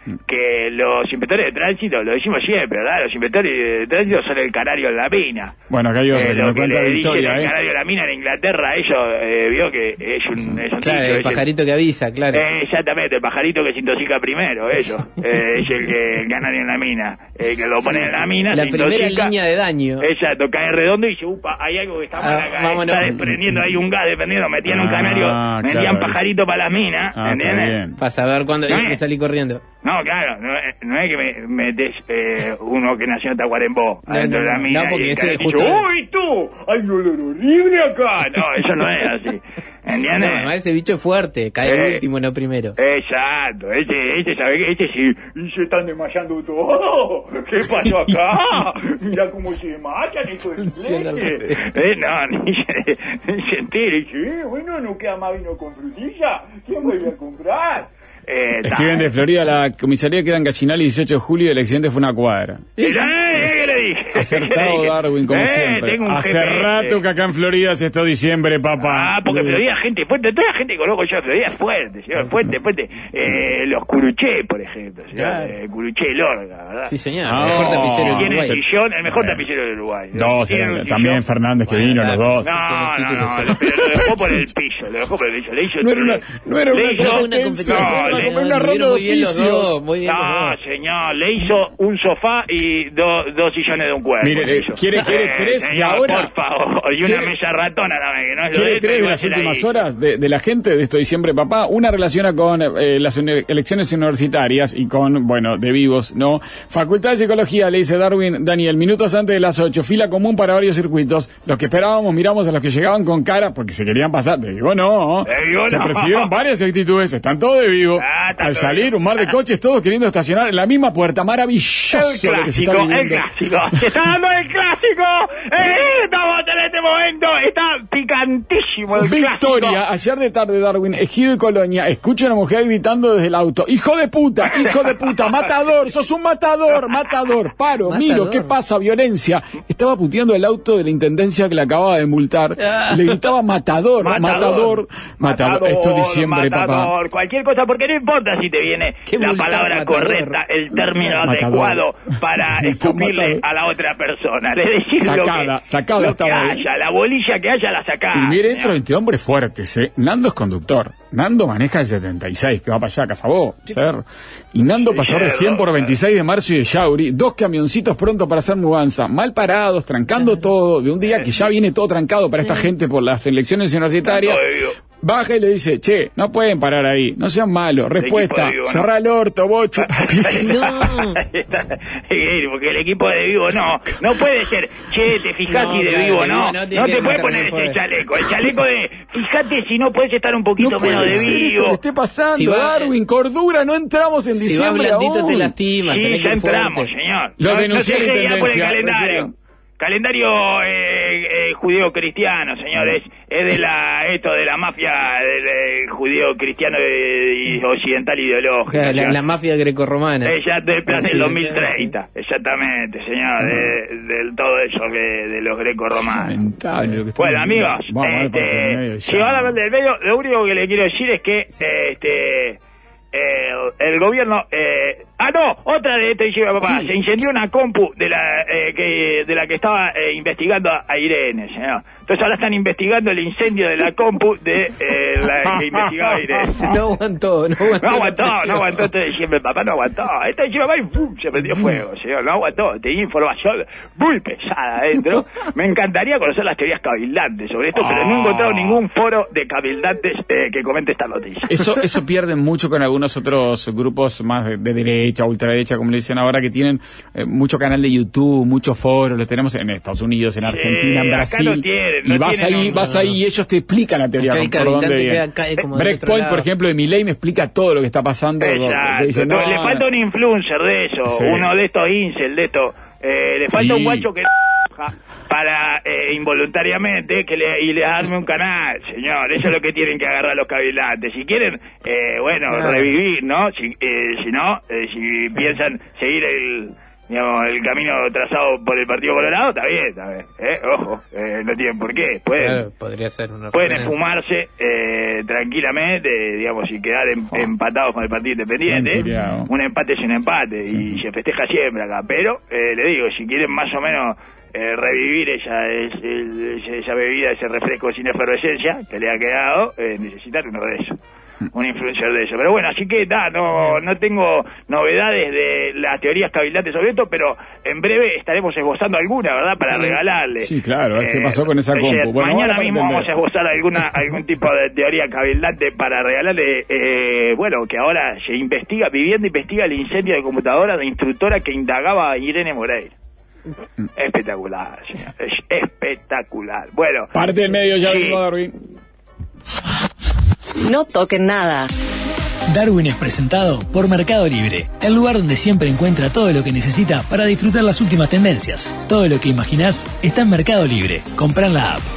que los inspectores de tránsito, lo decimos siempre, ¿verdad? Los inspectores de tránsito son el canario en la mina. Bueno, acá hay otro eh, que lo me que cuenta le Victoria, dicen el ¿eh? canario en la mina en Inglaterra, ellos eh, vio que es un, es un Claro, dicho, el es pajarito que avisa, claro. Eh, exactamente, el pajarito que se intoxica primero, eso. eh, es el que el canario en la mina. El que lo pone Sí, en la sí. mina, La se primera intoxica. línea de daño. Exacto, cae redondo y dice, upa, hay algo que está mal Ah, acá, vámonos. está desprendiendo, hay un gas desprendiendo, metían un canario, Ah, metían claro, pajarito para las minas, Ah, está ¿entiendes? bien. Para saber cuándo No hay que es- salir corriendo. No, claro, no, es- no es que me metes eh, uno que nació en Tacuarembó No, adentro no, de la no, mina no, porque y el ese canario justo- dice, ¡uy, tú! ¡Hay un olor horrible acá! No, eso no es así, No, ¿entiendes? además ese bicho es fuerte, cae Eh. último, no primero. Exacto, este, este sabe que este sí, y se están desmayando todos. ¿Qué pasó acá? Mira cómo se desmayan, hijo de Funciona al leche. revés. Eh, no, ni se, ni se entera. Y dice, eh, bueno, no queda más vino con frutilla. ¿Quién vuelve a comprar? Eh, ta. Escriben de Florida, la comisaría queda en Gallinal el dieciocho de julio y el accidente fue una cuadra. Eh, ¿qué le dije? Acertado ¿Qué le dije? Darwin, como Eh, siempre. tengo un Hace G P S. rato que acá en Florida se está diciembre, papá. Ah, porque Florida, gente fuerte, toda la gente que conozco yo de Florida es fuerte, señor, fuerte, fuerte. Eh, los Curuché, por ejemplo, señor, Claro. eh, Curuché Lorga, ¿verdad? Sí, señor, Ah, el mejor tapicero de Tiene Uruguay. sillón, el mejor Bueno. tapicero de Uruguay. Dos, Tiene eh, un también sillón. Fernández que Bueno, vino, claro. los dos. No, no, títulos, no, sí. lo- pero lo dejó por el piso, lo dejó por el piso, le hizo No era una, no era le una hizo- competencia, no, era le- una, una no, ronda de muy bien los oficios. dos, muy bien los No, dos. señor, le hizo un sofá y do- dos sillones de un cuerpo. Mire, le eh, hizo. ¿quiere- quiere tres de señor, ahora? por favor, y una ¿Quiere- mesa ratona también, que no es lo ¿Quiere de esto, tres de igual las se la últimas hizo. horas de, de la gente de esto diciembre, papá? Una relaciona con eh, las uni- elecciones universitarias y con, bueno, de vivos, ¿no? Facultad de Psicología, le dice Darwin, Daniel, minutos antes de las ocho, fila común para varios circuitos. Los que esperábamos, miramos a los que llegaban con cara porque se querían pasar. De vivo no. De vivo se no. percibieron varias actitudes, están todos de vivo. Ah, está Al todo salir, bien. un mar de coches, todos queriendo estacionar en la misma puerta. Maravilloso El lo que se está clásico, el viviendo. clásico. Se está dando el clásico. Eh, estamos en este momento. Está picantísimo el Victoria, clásico. ayer de tarde, Darwin, Ejido y Colonia, escucha a una mujer gritando desde el auto, hijo de puta, hijo de puta, matador, sos un matador, matador, paro, Matador. miro, ¿qué pasa? Violencia. Estaba puteando el auto de la intendencia que le acababa de multar, le gritaba matador, matador, matador, esto es diciembre, matador, papá. cualquier cosa, porque no importa si te viene ¿Qué la multa, palabra matador? correcta, el término Matador. adecuado para Multa, escupirle matador. a la otra persona. Le decís Sacada, lo que, sacada lo que estaba ahí. haya, la bolilla que haya la sacás. Y mire, señor. entro entre hombres fuertes, ¿eh? Nando es conductor. Nando maneja el setenta y seis, que va para allá a Casabó, ser. Y Nando pasó Sí, recién por veintiséis de marzo y de Yauri, dos camioncitos pronto para hacer mudanza, mal parados, trancando todo, de un día que ya viene todo trancado para esta gente por las elecciones universitarias. Baja y le dice, che, no pueden parar ahí, no sean malos. Respuesta, de Vivo, ¿no? cerrá el orto, bocho. No. Sí, porque el equipo de Vivo no, no puede ser, che, te fijás No, si de claro, Vivo de no, Vivo no, no tiene que te puedes meter poner fuera. ese chaleco, el chaleco de, fíjate si no puedes estar un poquito No puede menos de ser esto Vivo. que esté pasando, Si va- Darwin, cordura, no entramos en Si vas diciembre blandito aún. te lastima, Sí, tenés que ya ir fuerte. entramos, señor. Lo no, denunció no se la deje guiar por el intendencia, calendario. recién. Calendario eh, eh, judío-cristiano, señor, es, es de la, esto de la mafia del, del judío-cristiano y occidental ideológico. La, señor. la mafia grecorromana. Ella del plan del Sí, dos mil treinta, exactamente, señor, de, del todo eso de, de los greco-romanos. Lamentable lo que está Bueno, viviendo. amigos, Vamos a ver por el este, medio, si ya. van a hablar del medio, lo único que le quiero decir es que este el, el gobierno eh, ah no, otra de esto dice papá, Sí. se incendió una compu de la eh, que de la que estaba eh, investigando a, a Irene, señor. Entonces ahora están investigando el incendio de la compu de eh, la que investigaba a Irene. No aguantó, no aguantó. No aguantó, la no presión. aguantó este diciembre, papá no aguantó. Este diciembre, papá, y ¡pum! Se prendió fuego, señor, no aguantó. Tenía información muy pesada adentro. Me encantaría conocer las teorías cabildantes sobre esto, pero no he encontrado ningún foro de cabildantes eh, que comente esta noticia. Eso, eso pierden mucho con algunos otros grupos más de, de derecha, ultraderecha, como le dicen ahora, que tienen eh, mucho canal de YouTube, muchos foros, los tenemos en Estados Unidos, en Argentina, en acá Brasil. no tienen, y no vas tienen ahí, un- vas ahí y ellos te explican la teoría. Acá el por dónde cabildante viene. queda acá, es como del otro Breakpoint, lado. por ejemplo, de Milei me explica todo lo que está pasando. Exacto. Te dice, no, le falta un influencer de eso, Sí. uno de estos incel, de estos. Eh, le falta Sí. un guacho que para eh, involuntariamente que le, y le arme un canal, señor. Eso es lo que tienen que agarrar los cabildantes. Si quieren, eh, bueno, Claro. revivir, ¿no? Si, eh, si no, eh, si piensan seguir el digamos, el camino trazado por el Partido Colorado, está bien, está bien, ¿eh? Ojo, eh, no tienen por qué, pueden, Claro, podría ser una pueden referencia. esfumarse eh, tranquilamente, digamos, y quedar en- Oh. empatados con el Partido Independiente. Mentira. Un empate es un empate, Sí. y se festeja siempre acá, pero, eh, le digo, si quieren más o menos eh, revivir esa, esa, esa bebida, ese refresco sin efervescencia que le ha quedado, eh, necesitan uno de esos. Un influencer de eso. Pero bueno, así que da, no, no tengo novedades de las teorías cabildantes sobre esto, pero en breve estaremos esbozando alguna, ¿verdad? Para regalarle. Sí, claro, a ver qué Eh, pasó con esa ayer, compu. Bueno, mañana ahora para mismo entender. vamos a esbozar alguna, algún tipo de teoría cabildante para regalarle, eh, bueno, que ahora se investiga, Vivienda investiga el incendio de computadora de instructora que indagaba a Irene Moreira. Espectacular, señor. Es espectacular. Bueno. Parte del medio, ya sí. venimos, Darwin. No toquen nada. Darwin es presentado por Mercado Libre, el lugar donde siempre encuentra todo lo que necesita para disfrutar las últimas tendencias. Todo lo que imaginás está en Mercado Libre. Comprá en la app.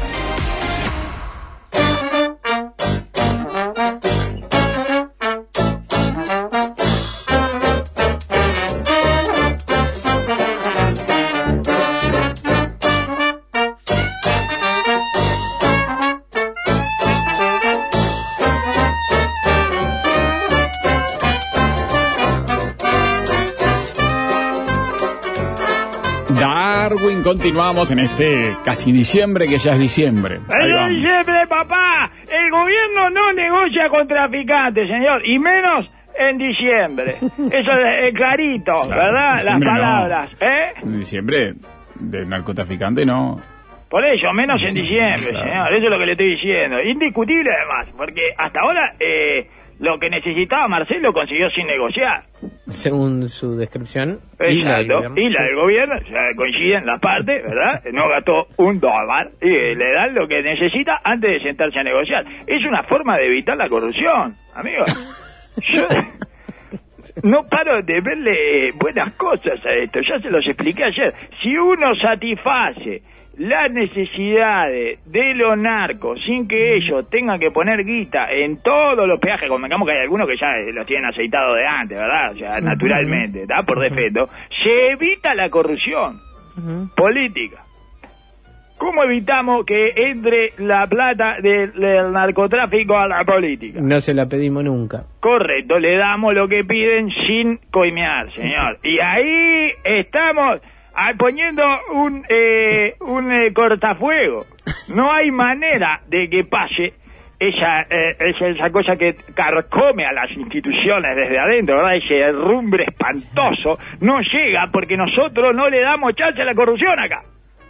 Darwin, continuamos en este casi diciembre, que ya es diciembre. Ahí En vamos. diciembre, papá, el gobierno no negocia con traficantes, señor, y menos en diciembre. Eso es, es clarito, Claro, ¿verdad? Las diciembre no. palabras, ¿eh? En diciembre, del narcotraficante no. Por eso, menos en diciembre, Claro. señor. Eso es lo que le estoy diciendo. Indiscutible, además, porque hasta ahora eh, lo que necesitaba Marcelo consiguió sin negociar. Según su descripción. y la del Exacto. gobierno. Y la del gobierno, o sea, coinciden las partes, ¿verdad? No gastó un dólar y eh, le dan lo que necesita antes de sentarse a negociar. Es una forma de evitar la corrupción, amigos. Yo no paro de verle buenas cosas a esto. Ya se los expliqué ayer. Si uno satisface las necesidades de los narcos sin que ellos tengan que poner guita en todos los peajes, convengamos que hay algunos que ya los tienen aceitados de antes, ¿verdad? O sea, naturalmente, ¿está? Por defecto, se evita la corrupción política. ¿Cómo evitamos que entre la plata del, del narcotráfico a la política? No se la pedimos nunca. Correcto, le damos lo que piden sin coimear, señor. Y ahí estamos ah, poniendo un, eh, un eh, cortafuego. No hay manera de que pase esa, eh, esa, esa cosa que carcome a las instituciones desde adentro, ¿verdad? Ese rumbre espantoso no llega porque nosotros no le damos chance a la corrupción acá.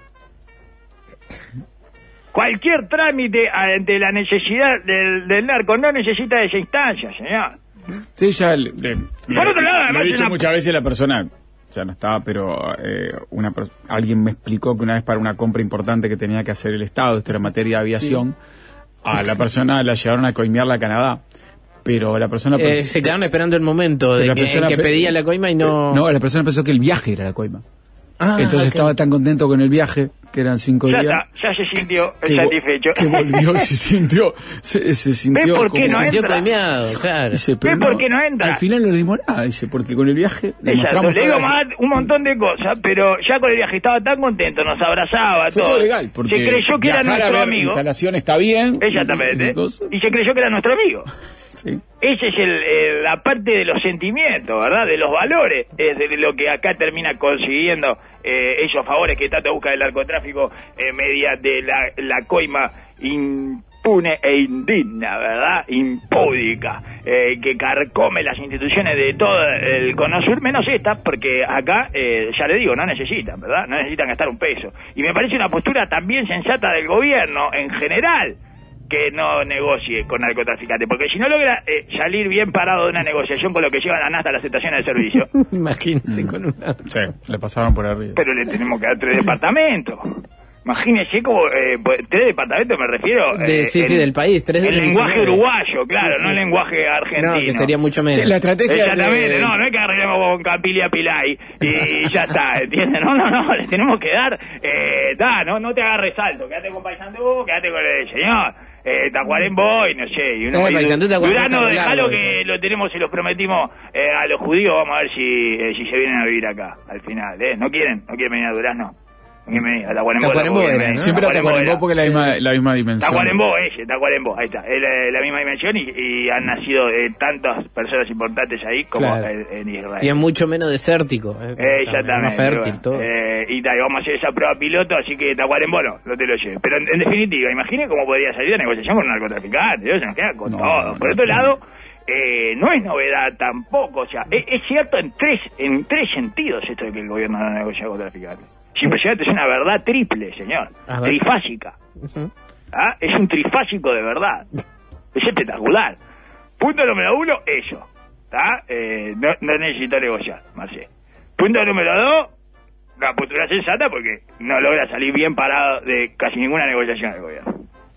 Cualquier trámite ante la necesidad del, del narco no necesita de esa instancia, señor. Sí, ya le, le- Por otro lado, le además, he dicho una- muchas veces, la persona ya no estaba, pero eh, una per- alguien me explicó que una vez para una compra importante que tenía que hacer el Estado, esto era materia de aviación, a la persona la llevaron a coimearla a Canadá. Pero la persona Eh, pensó- se quedaron esperando el momento de la que, persona en que pe- pedía la coima y no... No, la persona pensó que el viaje era la coima. Ah, Entonces ok. estaba tan contento con el viaje, que eran cinco Ya días. está, ya se sintió que vo- satisfecho. Que volvió y se sintió, se, se sintió por qué como- no Se sintió entra? coimeado, claro. Dice, ¿Ve pero por qué no entra? Al final no le dimos nada, dice, porque con el viaje le Exacto, mostramos le todas digo las- más un montón de cosas, pero ya con el viaje estaba tan contento, nos abrazaba, Fue todo. todo legal, porque se creyó que era viajar a nuestro ver amigo. instalación está bien. Exactamente. y cosas. Y se creyó que era nuestro amigo. Sí. Esa es el, el- la parte de los sentimientos, ¿verdad? De los valores. Es de lo que acá termina consiguiendo eh, esos favores que tanto busca el narcotráfico eh, mediante la, la coima impune e indigna, ¿verdad? Impúdica, eh, que carcome las instituciones de todo el Cono Sur, menos esta, porque acá, eh, ya le digo, no necesitan, ¿verdad? No necesitan gastar un peso. Y me parece una postura también sensata del gobierno en general, que no negocie con narcotraficantes, porque si no logra eh, salir bien parado de una negociación con lo que llevan a hasta las estaciones de servicio, Imagínense con una... Sí, le pasaron por arriba. pero le tenemos que dar tres departamentos. Imagínese como eh, pues, tres departamentos, me refiero De- eh, sí, sí, en- del país, tres de en los lenguaje diecinueve. uruguayo, claro, Sí, sí. no en lenguaje argentino. No, que sería mucho menos. Sí, la estrategia Exactamente, de- no, no es que arreglemos con Capilia Pilay y ya está, ¿entiendes? No, no, no, le tenemos que dar, eh, da, no, no te agarres alto, quédate con Paysandú, quédate con el señor. Eh, Tacuarembó y no sé, y uno, Eh, y Paysandú, Tacuarembó, Durano, es dejalo largo, que lo tenemos y los prometimos eh, a los judíos, vamos a ver si eh, si se vienen a vivir acá, al final, ¿eh? ¿No quieren? ¿No quieren venir a Durazno? No quieren venir a Tacuarembó. Tacuarembó era, ¿no? Siempre a Tacuarembó porque es la misma, la misma dimensión. Tacuarembó, ese, Tacuarembó, ahí está, es la, la misma dimensión y, y han nacido eh, tantas personas importantes ahí como Claro. en, en Israel. Y es mucho menos desértico. eh, Eh, está exactamente. más fértil bueno. todo. Eh, y tal, y vamos a hacer esa prueba piloto, así que Tacuarembó no, no te lo lleves. Pero en, en definitiva, imagine cómo podría salir la negociación con un narcotraficante. Dios, se nos queda con No, todo. no, Por no, otro no. lado, eh, no es novedad tampoco. O sea, es, es cierto en tres en tres sentidos esto de que el gobierno no negocia con traficantes. Simplemente es una verdad triple, señor. A ver. Trifásica. Ujú. ¿Ah? Es un trifásico de verdad. Es espectacular. Punto número uno, eso. ¿Tá? Eh, no, no necesito negociar, Marcelo. Punto número dos, la postura sensata porque no logra salir bien parado de casi ninguna negociación del gobierno.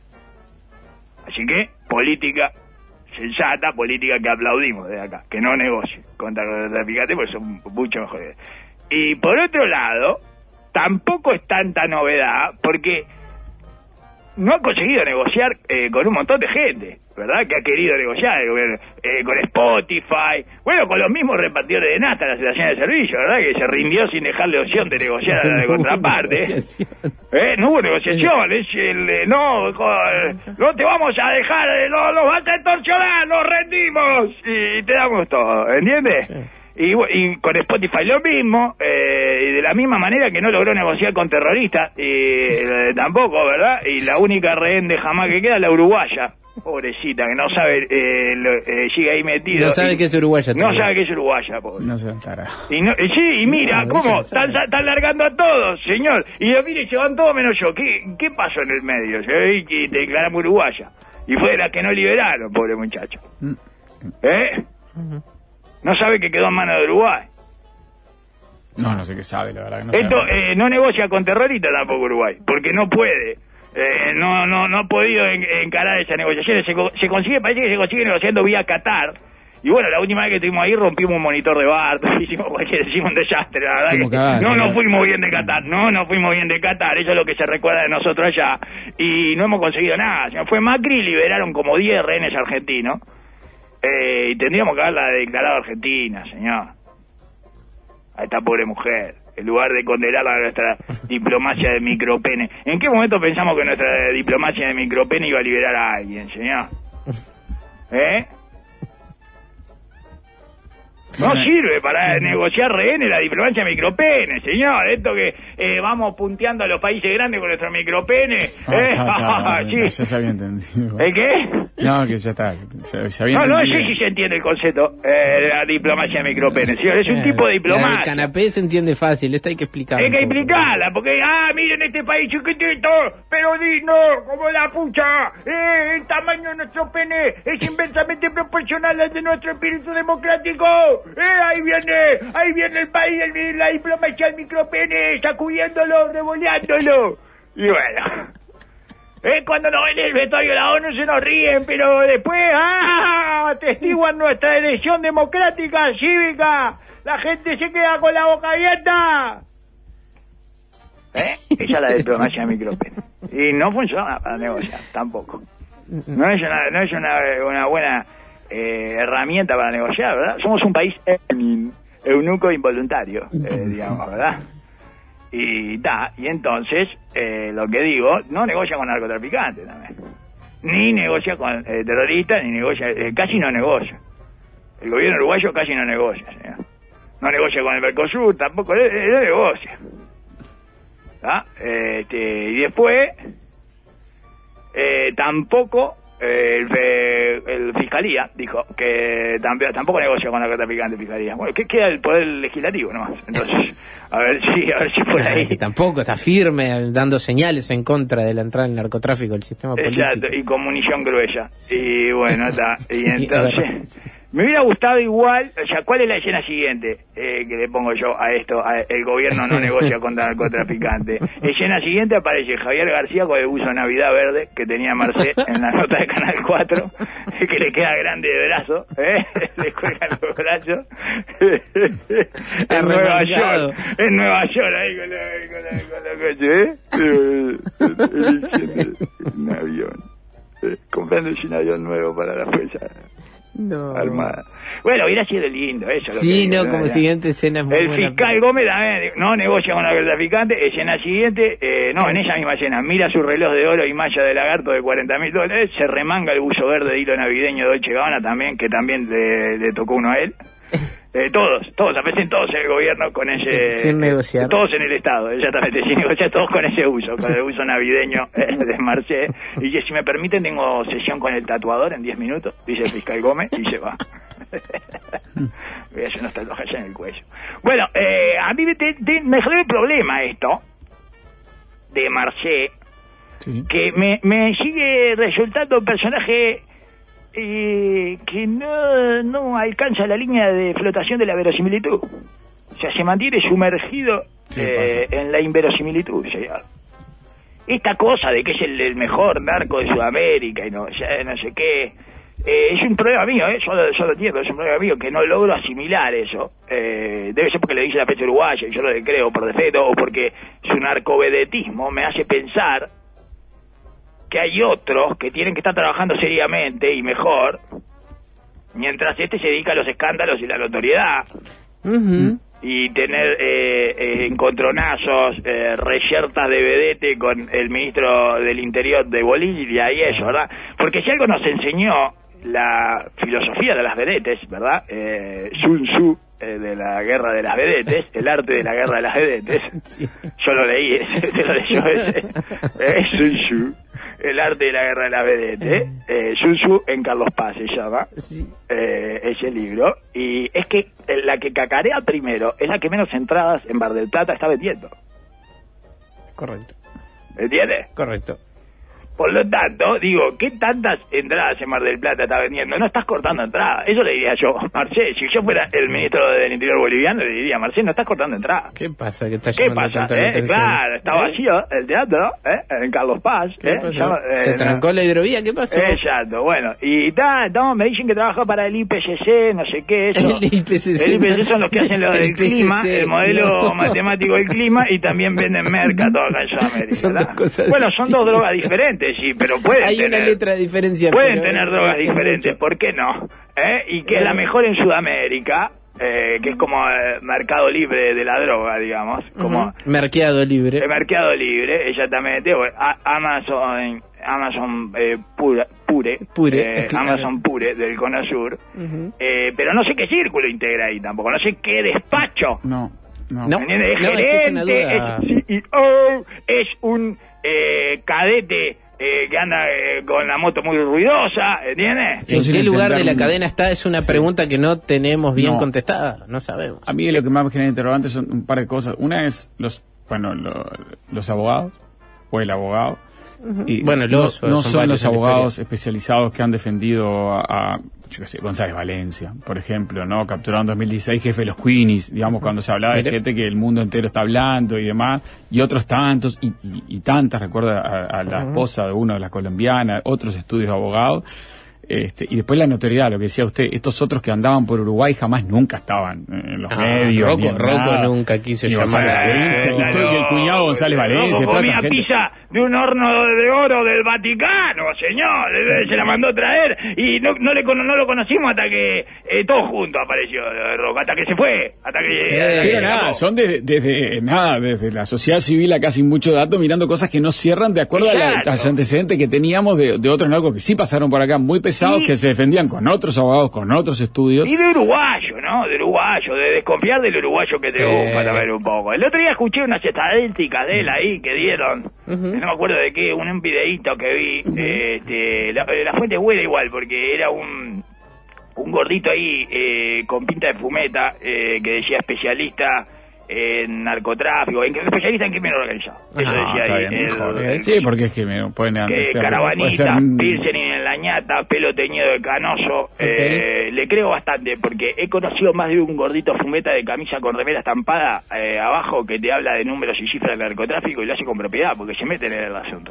Así que, política sensata, política que aplaudimos desde acá, que no negocie contra los traficantes porque son mucho mejores. Y por otro lado, tampoco es tanta novedad porque no ha conseguido negociar eh, con un montón de gente, ¿verdad? Que ha querido negociar el gobierno, eh, con Spotify, bueno, con los mismos repartidores de nafta, las estaciones de servicio, ¿verdad? Que se rindió sin dejarle opción de negociar a la de contraparte. ¿Eh? No hubo negociación, es el, eh, no, jo- no te vamos a dejar, eh, no nos vas a extorsionar, nos rendimos y te damos todo, ¿entiendes? Y, bu- y con Spotify lo mismo, eh, y de la misma manera que no logró negociar con terroristas, y eh, tampoco, ¿verdad? Y la única rehén de jamás que queda es la uruguaya, pobrecita, que no sabe, eh, lo- eh, sigue ahí metido. No sabe y- que es uruguaya No todavía. sabe que es uruguaya, pobre. No se entará. Y, no, y sí, y mira, No, ¿cómo? ella Están, sabe. están largando a todos, señor. Y yo, mire, se van todos menos yo. ¿Qué, qué pasó en el medio? Se ve que te declaramos uruguaya. Y fue de la que no liberaron, pobre muchacho. ¿Eh? No sabe que quedó en manos de Uruguay. No, no sé qué sabe, la verdad. Que no Esto sabe. eh, no negocia con terroristas tampoco Uruguay, porque no puede. Eh, no no no ha podido en- encarar esas negociaciones. Se, co- se consigue, parece que se consigue negociando vía Qatar. Y bueno, la última vez que estuvimos ahí rompimos un monitor de bar, hicimos cualquier, hicimos un desastre, la verdad Hicimos que cagada, no nos cagada. fuimos bien de Qatar, no nos fuimos bien de Qatar, eso es lo que se recuerda de nosotros allá, y no hemos conseguido nada. Se fue Macri y liberaron como diez rehenes argentinos, eh, y tendríamos que haberla declarado Argentina, señor. A esta pobre mujer, en lugar de condenarla a nuestra diplomacia de micropene. ¿En qué momento pensamos que nuestra diplomacia de micropene iba a liberar a alguien, señor? ¿Eh? No sirve para negociar rehenes la diplomacia micropene, señor. Esto que eh, vamos punteando a los países grandes con nuestro micropene. Ah, ¿eh? está, está, Sí. ya se había entendido. ¿El qué? No, que ya está. Se, se había No, no entendido. sé si se entiende el concepto eh, de la diplomacia micropene, señor. Es un Eh, tipo de la del diplomacia. canapé se entiende fácil, esta hay que explicarlo. Hay que un poco. explicarla, porque, ah, miren este país chiquitito, pero digno, como la pucha. Eh, el tamaño de nuestro pene es inversamente proporcional al de nuestro espíritu democrático. Eh, ahí viene, ahí viene el país, el- la diplomacia del micropene, sacudiéndolo, revoleándolo. Y bueno. Eh, cuando nos ven el vestuario de la ONU se nos ríen, pero después, ¡ah! Atestiguan nuestra elección democrática, cívica. La gente se queda con la boca abierta. ¿Eh? Esa es la diplomacia de micropene. Y no funciona para negociar, tampoco. No es una, no es una, una buena eh, herramienta para negociar, ¿verdad? Somos un país eu- eunuco involuntario, eh, digamos, ¿verdad? Y da, y entonces, eh, lo que digo, no negocia con narcotraficantes también. Ni negocia con eh, terroristas, ni negocia, eh, casi no negocia. El gobierno uruguayo casi no negocia, señor. No negocia con el Mercosur, tampoco, eh, eh, no negocia. ¿Ah? Este, y después, eh, tampoco, eh, el, fe- el Fiscalía dijo que tamp- tampoco negocia con narcotraficantes Fiscalía. Bueno, ¿qué queda el Poder Legislativo nomás? Entonces, a ver si, a ver si por ahí... Que tampoco está firme dando señales en contra de la entrada del narcotráfico del sistema político. Exacto, y con munición gruesa. Y bueno, está. Y Sí, entonces, me hubiera gustado igual, o sea, ¿cuál es la escena siguiente eh, que le pongo yo a esto? A el gobierno no negocia contra narcotraficantes. Escena siguiente aparece Javier García con el buzo Navidad verde que tenía Marcé en la nota de Canal cuatro, que le queda grande de brazo, ¿eh? Le cuelgan los brazos. En Nueva York, en Nueva York, ahí con la, con la, con la coche, ¿eh? Un avión. eh, comprándose un avión nuevo para la fuerza no. armada. Bueno, hubiera sido lindo eso. Lo sí, que, no, ¿no? como Era. siguiente escena es muy El buena. fiscal Gómez también no negocia con el traficante. Escena siguiente, eh, no, en esa misma escena, mira su reloj de oro y malla de lagarto de cuarenta mil dólares, se remanga el buzo verde de hilo navideño de Dolce Gabbana también, que también le, le tocó uno a él. Eh, todos, todos, aparecen todos en el gobierno con ese... Sí, sin negociar. Todos en el Estado, exactamente, sin negociar, todos con ese uso, con el uso navideño eh, de Marché. Y que si me permiten, tengo sesión con el tatuador en diez minutos, dice el fiscal Gómez, y se va. Voy a hacer unos tatuajes en el cuello. Bueno, eh, a mí me, te, te, me generó un problema esto, de Marché, sí. que me, me sigue resultando un personaje... Eh, que no, no alcanza la línea de flotación de la verosimilitud. O sea, se mantiene sumergido sí, eh, en la inverosimilitud, señor. Esta cosa de que es el, el mejor narco de Sudamérica y no, ya, no sé qué, eh, es un problema mío, ¿eh? Yo, yo lo entiendo, es un problema mío que no logro asimilar eso. Eh, debe ser porque le dice la prensa uruguaya y yo lo creo por defecto, o porque su narcovedetismo me hace pensar que hay otros que tienen que estar trabajando seriamente y mejor, mientras este se dedica a los escándalos y la notoriedad, uh-huh. y tener eh, eh, encontronazos, eh, reyertas de vedete con el ministro del Interior de Bolivia y eso, ¿verdad? Porque si algo nos enseñó la filosofía de las vedetes, ¿verdad? Eh, Sun Tzu, eh, de la guerra de las vedetes, el arte de la guerra de las vedetes, sí. Yo lo leí, ese, te lo leyó ese, eh, Sun Tzu, el arte de la guerra de las vedetes, eh, Sun Tzu en Carlos Paz se llama, sí. eh, ese libro, y es que la que cacarea primero es la que menos entradas en Bar del Plata está vendiendo. Correcto. ¿Entiendes? Correcto. Por lo tanto, digo, ¿qué tantas entradas en Mar del Plata está vendiendo? No estás cortando entradas. Eso le diría yo, Marcé. Si yo fuera el ministro del Interior boliviano, le diría, Marcé, no estás cortando entradas. ¿Qué pasa? ¿Qué, está ¿Qué pasa? Eh? Claro, está vacío ¿Eh? el teatro, ¿eh? En Carlos Paz. ¿eh? Ya, eh, Se trancó no. la hidrovía, ¿qué pasó? Exacto, bueno. Y ta, no, me dicen que trabaja para el I P C C, no sé qué, eso. El I P C C. El I P C C son los que hacen lo del clima, el modelo no. matemático del clima, y también venden merca todo acá en Sudamérica. Son dos cosas bueno, distintas. Son dos drogas diferentes, sí, pero pueden Hay tener, una letra de diferencia. Pueden pero tener drogas diferentes, ¿por qué no? ¿Eh? Y que es la mejor en Sudamérica, eh, que es como el mercado libre de la droga, digamos. Como uh-huh. Mercado libre. El mercado libre, exactamente. Bueno, Amazon, Amazon eh, pura, Pure, Pure eh, claro. Amazon Pure del Cono Sur. Uh-huh. Eh, pero no sé qué círculo integra ahí tampoco, no sé qué despacho. No. No, no, ¿Me entiendes? Es no, gerente, es, es C E O, es un eh, cadete eh, que anda eh, con la moto muy ruidosa, ¿entiendes? ¿En qué lugar de la un... cadena está? Es una sí. pregunta que no tenemos bien no. contestada, no sabemos. A mí lo que más me genera interrogantes son un par de cosas. Una es los, bueno, lo, los abogados, o el abogado. Uh-huh. Y bueno, los, no, no son, son los abogados especializados que han defendido a, a yo qué sé, González Valencia, por ejemplo, ¿no? Capturado en dos mil dieciséis, jefe de los Queenies, digamos, uh-huh. cuando se hablaba de gente que el mundo entero está hablando y demás, y otros tantos, y, y, y tantas, recuerdo a, a la uh-huh. esposa de uno de las colombianas, otros estudios de abogados. Este, y después la notoriedad, lo que decía usted, estos otros que andaban por Uruguay jamás nunca estaban en los ah, medios. Rocco, Rocco nunca quiso llamar a Valencia, y el cuñado González Valencia. Rocco comía pizza de un horno de oro del Vaticano, señor. Se la mandó a traer y no, no, le, no lo conocimos hasta que eh, todos juntos apareció Rocco, hasta que se fue. Hasta que sí, pero nada, son desde, desde, nada, desde la sociedad civil acá sin mucho dato, mirando cosas que no cierran de acuerdo a los antecedentes que teníamos de, de otros narcos que sí pasaron por acá, muy pesados. Sí. Que se defendían con otros abogados, con otros estudios. Y de uruguayo, ¿no? De uruguayo, de desconfiar del uruguayo que te gusta, eh. para ver un poco. El otro día escuché unas estadísticas de él ahí que dieron, uh-huh. no me acuerdo de qué, un, un videíto que vi, uh-huh. este, la, la fuente es buena igual, porque era un, un gordito ahí eh, con pinta de fumeta, eh, que decía especialista en narcotráfico, en especialista en crimen organizado. Eso ah, decía ahí. Bien, el, el, sí, porque es que me pueden que ser, carabanitas, ser... piercing en la ñata, pelo teñido de canoso. Okay. Eh, le creo bastante, porque he conocido más de un gordito fumeta de camisa con remera estampada eh, abajo que te habla de números y cifras del narcotráfico y lo hace con propiedad, porque se meten en el asunto.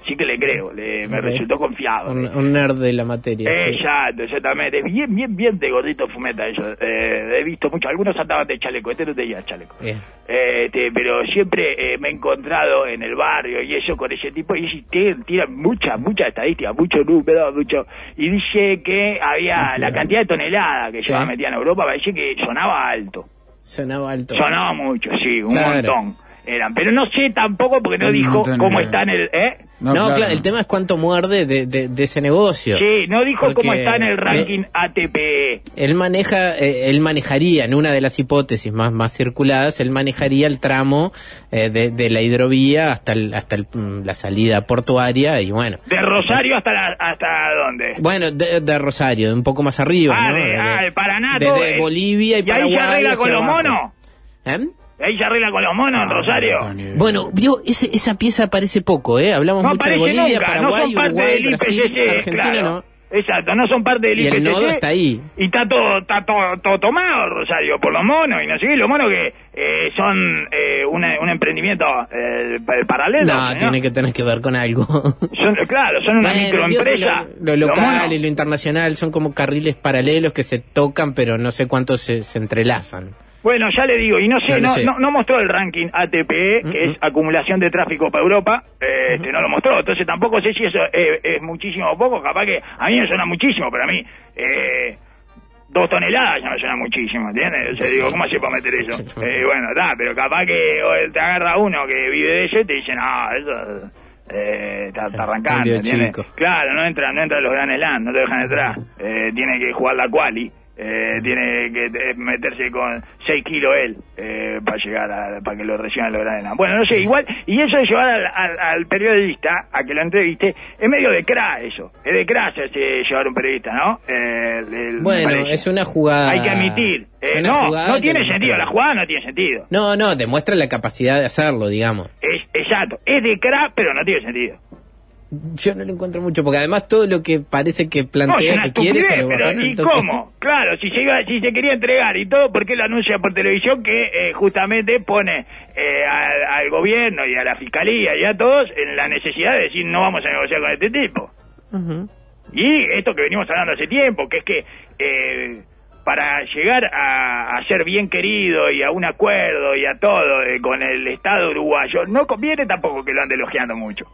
Así que le creo, le, me Okay. resultó confiado. Un, un nerd de la materia. sí. Exacto, exactamente. Bien, bien, bien de gordito fumeta eso. Eh, he visto mucho, algunos andaban de chaleco, este no tenía chaleco. Bien. Eh, este, pero siempre eh, me he encontrado en el barrio y eso con ese tipo, y tiran tira mucha, mucha estadística, mucho número, mucho. Y dice que había Okay. la cantidad de toneladas que Sí. llevaba metida en Europa, parece que sonaba alto. Sonaba alto. Sonaba mucho, sí, un Claro. montón. Eran, pero no sé tampoco porque no Un dijo montón, cómo eh. está en el... ¿eh? No, claro. el tema es cuánto muerde de, de, de ese negocio. Sí, no dijo Porque, cómo está en el ranking eh, A T P. Él maneja, eh, él manejaría, en una de las hipótesis más, más circuladas, él manejaría el tramo eh, de, de la hidrovía hasta el, hasta el, mm, la salida portuaria y bueno. ¿De Rosario hasta la, hasta dónde? Bueno, de, de Rosario, un poco más arriba, Ah, ¿no? de, ah, de Paraná, de, todo, de eh. Bolivia y, ¿Y ahí Paraguay se arregla con hacia los abajo. monos? ¿Eh? ¿Ahí se arregla con los monos en Rosario? Bueno, vio, ese, esa pieza aparece poco, ¿eh? Hablamos No mucho de aparece Bolivia, nunca, Paraguay, no son parte Uruguay, del Brasil, I P C C, Argentina claro. no. Exacto, no son parte del Y I P C C. el nodo está ahí. Y está todo, está todo, todo tomado, Rosario, por los monos, y no sé qué, los monos que eh, son eh, una- un emprendimiento eh, pa- paralelo. No, ¿no? tiene que tener que ver con algo. Son, claro, son una Bueno, microempresa. Lo, lo Los local monos. y lo internacional son como carriles paralelos que se tocan, pero no sé cuántos se, se entrelazan. Bueno, ya le digo, y no sé, No lo no, sé. no, no mostró el ranking A T P, que es acumulación de tráfico para Europa, eh, este, no lo mostró, entonces tampoco sé si eso es, es muchísimo o poco, capaz que a mí me suena muchísimo, pero a mí eh, dos toneladas ya me suena muchísimo, ¿entiendes? O sea, digo, ¿cómo hace para meter eso? Eh, bueno, está, pero capaz que o, te agarra uno que vive de eso y te dice, no, eso... Eh, está, está arrancando, Cambio ¿entiendes? chico. Claro, no entra, no entra en los Grand Slam, no te dejan entrar, eh, tiene que jugar la quali. Eh, tiene que eh, meterse con seis kilos él eh, para llegar a, para que lo reciban los Grand Slam. Bueno, no sé, igual, y eso de llevar al, al, al periodista a que lo entreviste, es medio de cra eso, es de cra ese, llevar un periodista, ¿no? Eh, el- el- me Bueno, parece. es una jugada. Hay que admitir, eh, es una no, jugada no que tiene demuestra- sentido, la jugada no tiene sentido. No, no, demuestra la capacidad de hacerlo, digamos. Es, exacto, es de cra, pero no tiene sentido. Yo no lo encuentro mucho, porque además todo lo que parece que No, es plantea una que quiere se estupidez, lo pero bajaron al ¿y toque. cómo? Claro, si se iba, si se quería entregar y todo, ¿por qué lo anuncia por televisión que eh, justamente pone eh, al, al gobierno y a la fiscalía y a todos en la necesidad de decir no vamos a negociar con este tipo? Ujú. Y esto que venimos hablando hace tiempo, que es que eh, para llegar a, a ser bien querido y a un acuerdo y a todo eh, con el Estado uruguayo, no conviene tampoco que lo ande elogiando mucho.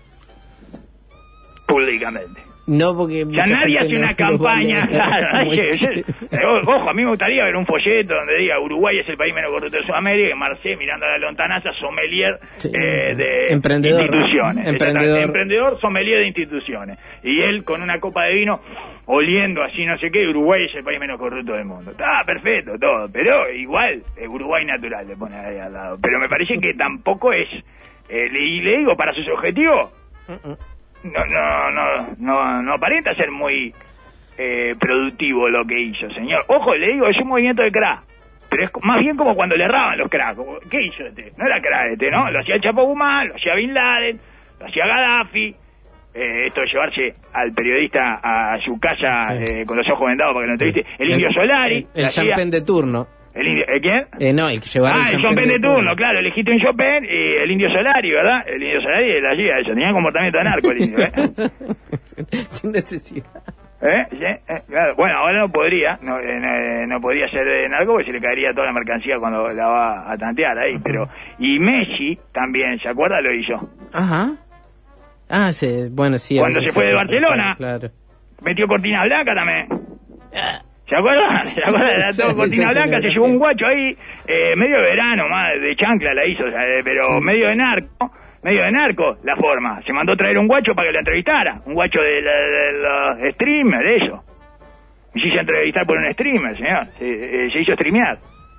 Públicamente. No, porque Ya mucha nadie gente hace no una lo campaña, vale. claro, nadie- Muy- yo- eh, ojo, a mí me gustaría ver un folleto donde diga Uruguay es el país menos corrupto de Sudamérica, y Marcé mirando a la lontananza, sommelier Sí. eh, de Emprendedor. instituciones. Emprendedor. Exactamente, emprendedor, sommelier de instituciones. Y él con una copa de vino, oliendo así no sé qué, Uruguay es el país menos corrupto del mundo. Está perfecto todo, pero igual, eh, Uruguay natural le pone ahí al lado. Pero me parece que tampoco es, eh, le- y le digo, para sus objetivos, no, no, no, no, no aparenta ser muy eh, productivo lo que hizo, señor. Ojo, le digo, es un movimiento de crack, pero es más bien como cuando le erraban los cracks. Como, ¿qué hizo este? No era crack este, ¿no? Lo hacía el Chapo Guzmán, lo hacía Bin Laden, lo hacía Gaddafi. Eh, esto de llevarse al periodista a su casa eh, con los ojos vendados para que lo entreviste. El Indio Solari. El, el lo hacía- champán de turno. el indio, ¿eh, ¿Quién? Eh, no, hay que llevar Ah, el Chopin de turno, claro, elegiste un Chopin y el Indio Solari, ¿verdad? El Indio Solari él hacía eso, tenía comportamiento de narco el indio, ¿eh? Sin necesidad. ¿Eh? ¿Sí? ¿Eh? Claro. Bueno, ahora no podría, no, eh, no, no podría ser de narco porque se le caería toda la mercancía cuando la va a tantear ahí, pero... Y Messi también, ¿se acuerda? Lo hizo. Ajá. Ah, sí, bueno, sí. a Cuando veces se fue de hace- Barcelona. Claro. Metió cortina blanca también. ¿Se acuerdan? ¿Se acuerdan? Era todo Sí, cortina sí, sí, blanca, sí, se sí. llevó un guacho ahí, eh, medio de verano, más de chancla la hizo, o sea, eh, pero medio de narco, medio de narco la forma. Se mandó traer un guacho para que lo entrevistara, un guacho de, la- de los streamers, de eso. Y se hizo entrevistar por un streamer, señor, se, eh, se hizo streamear.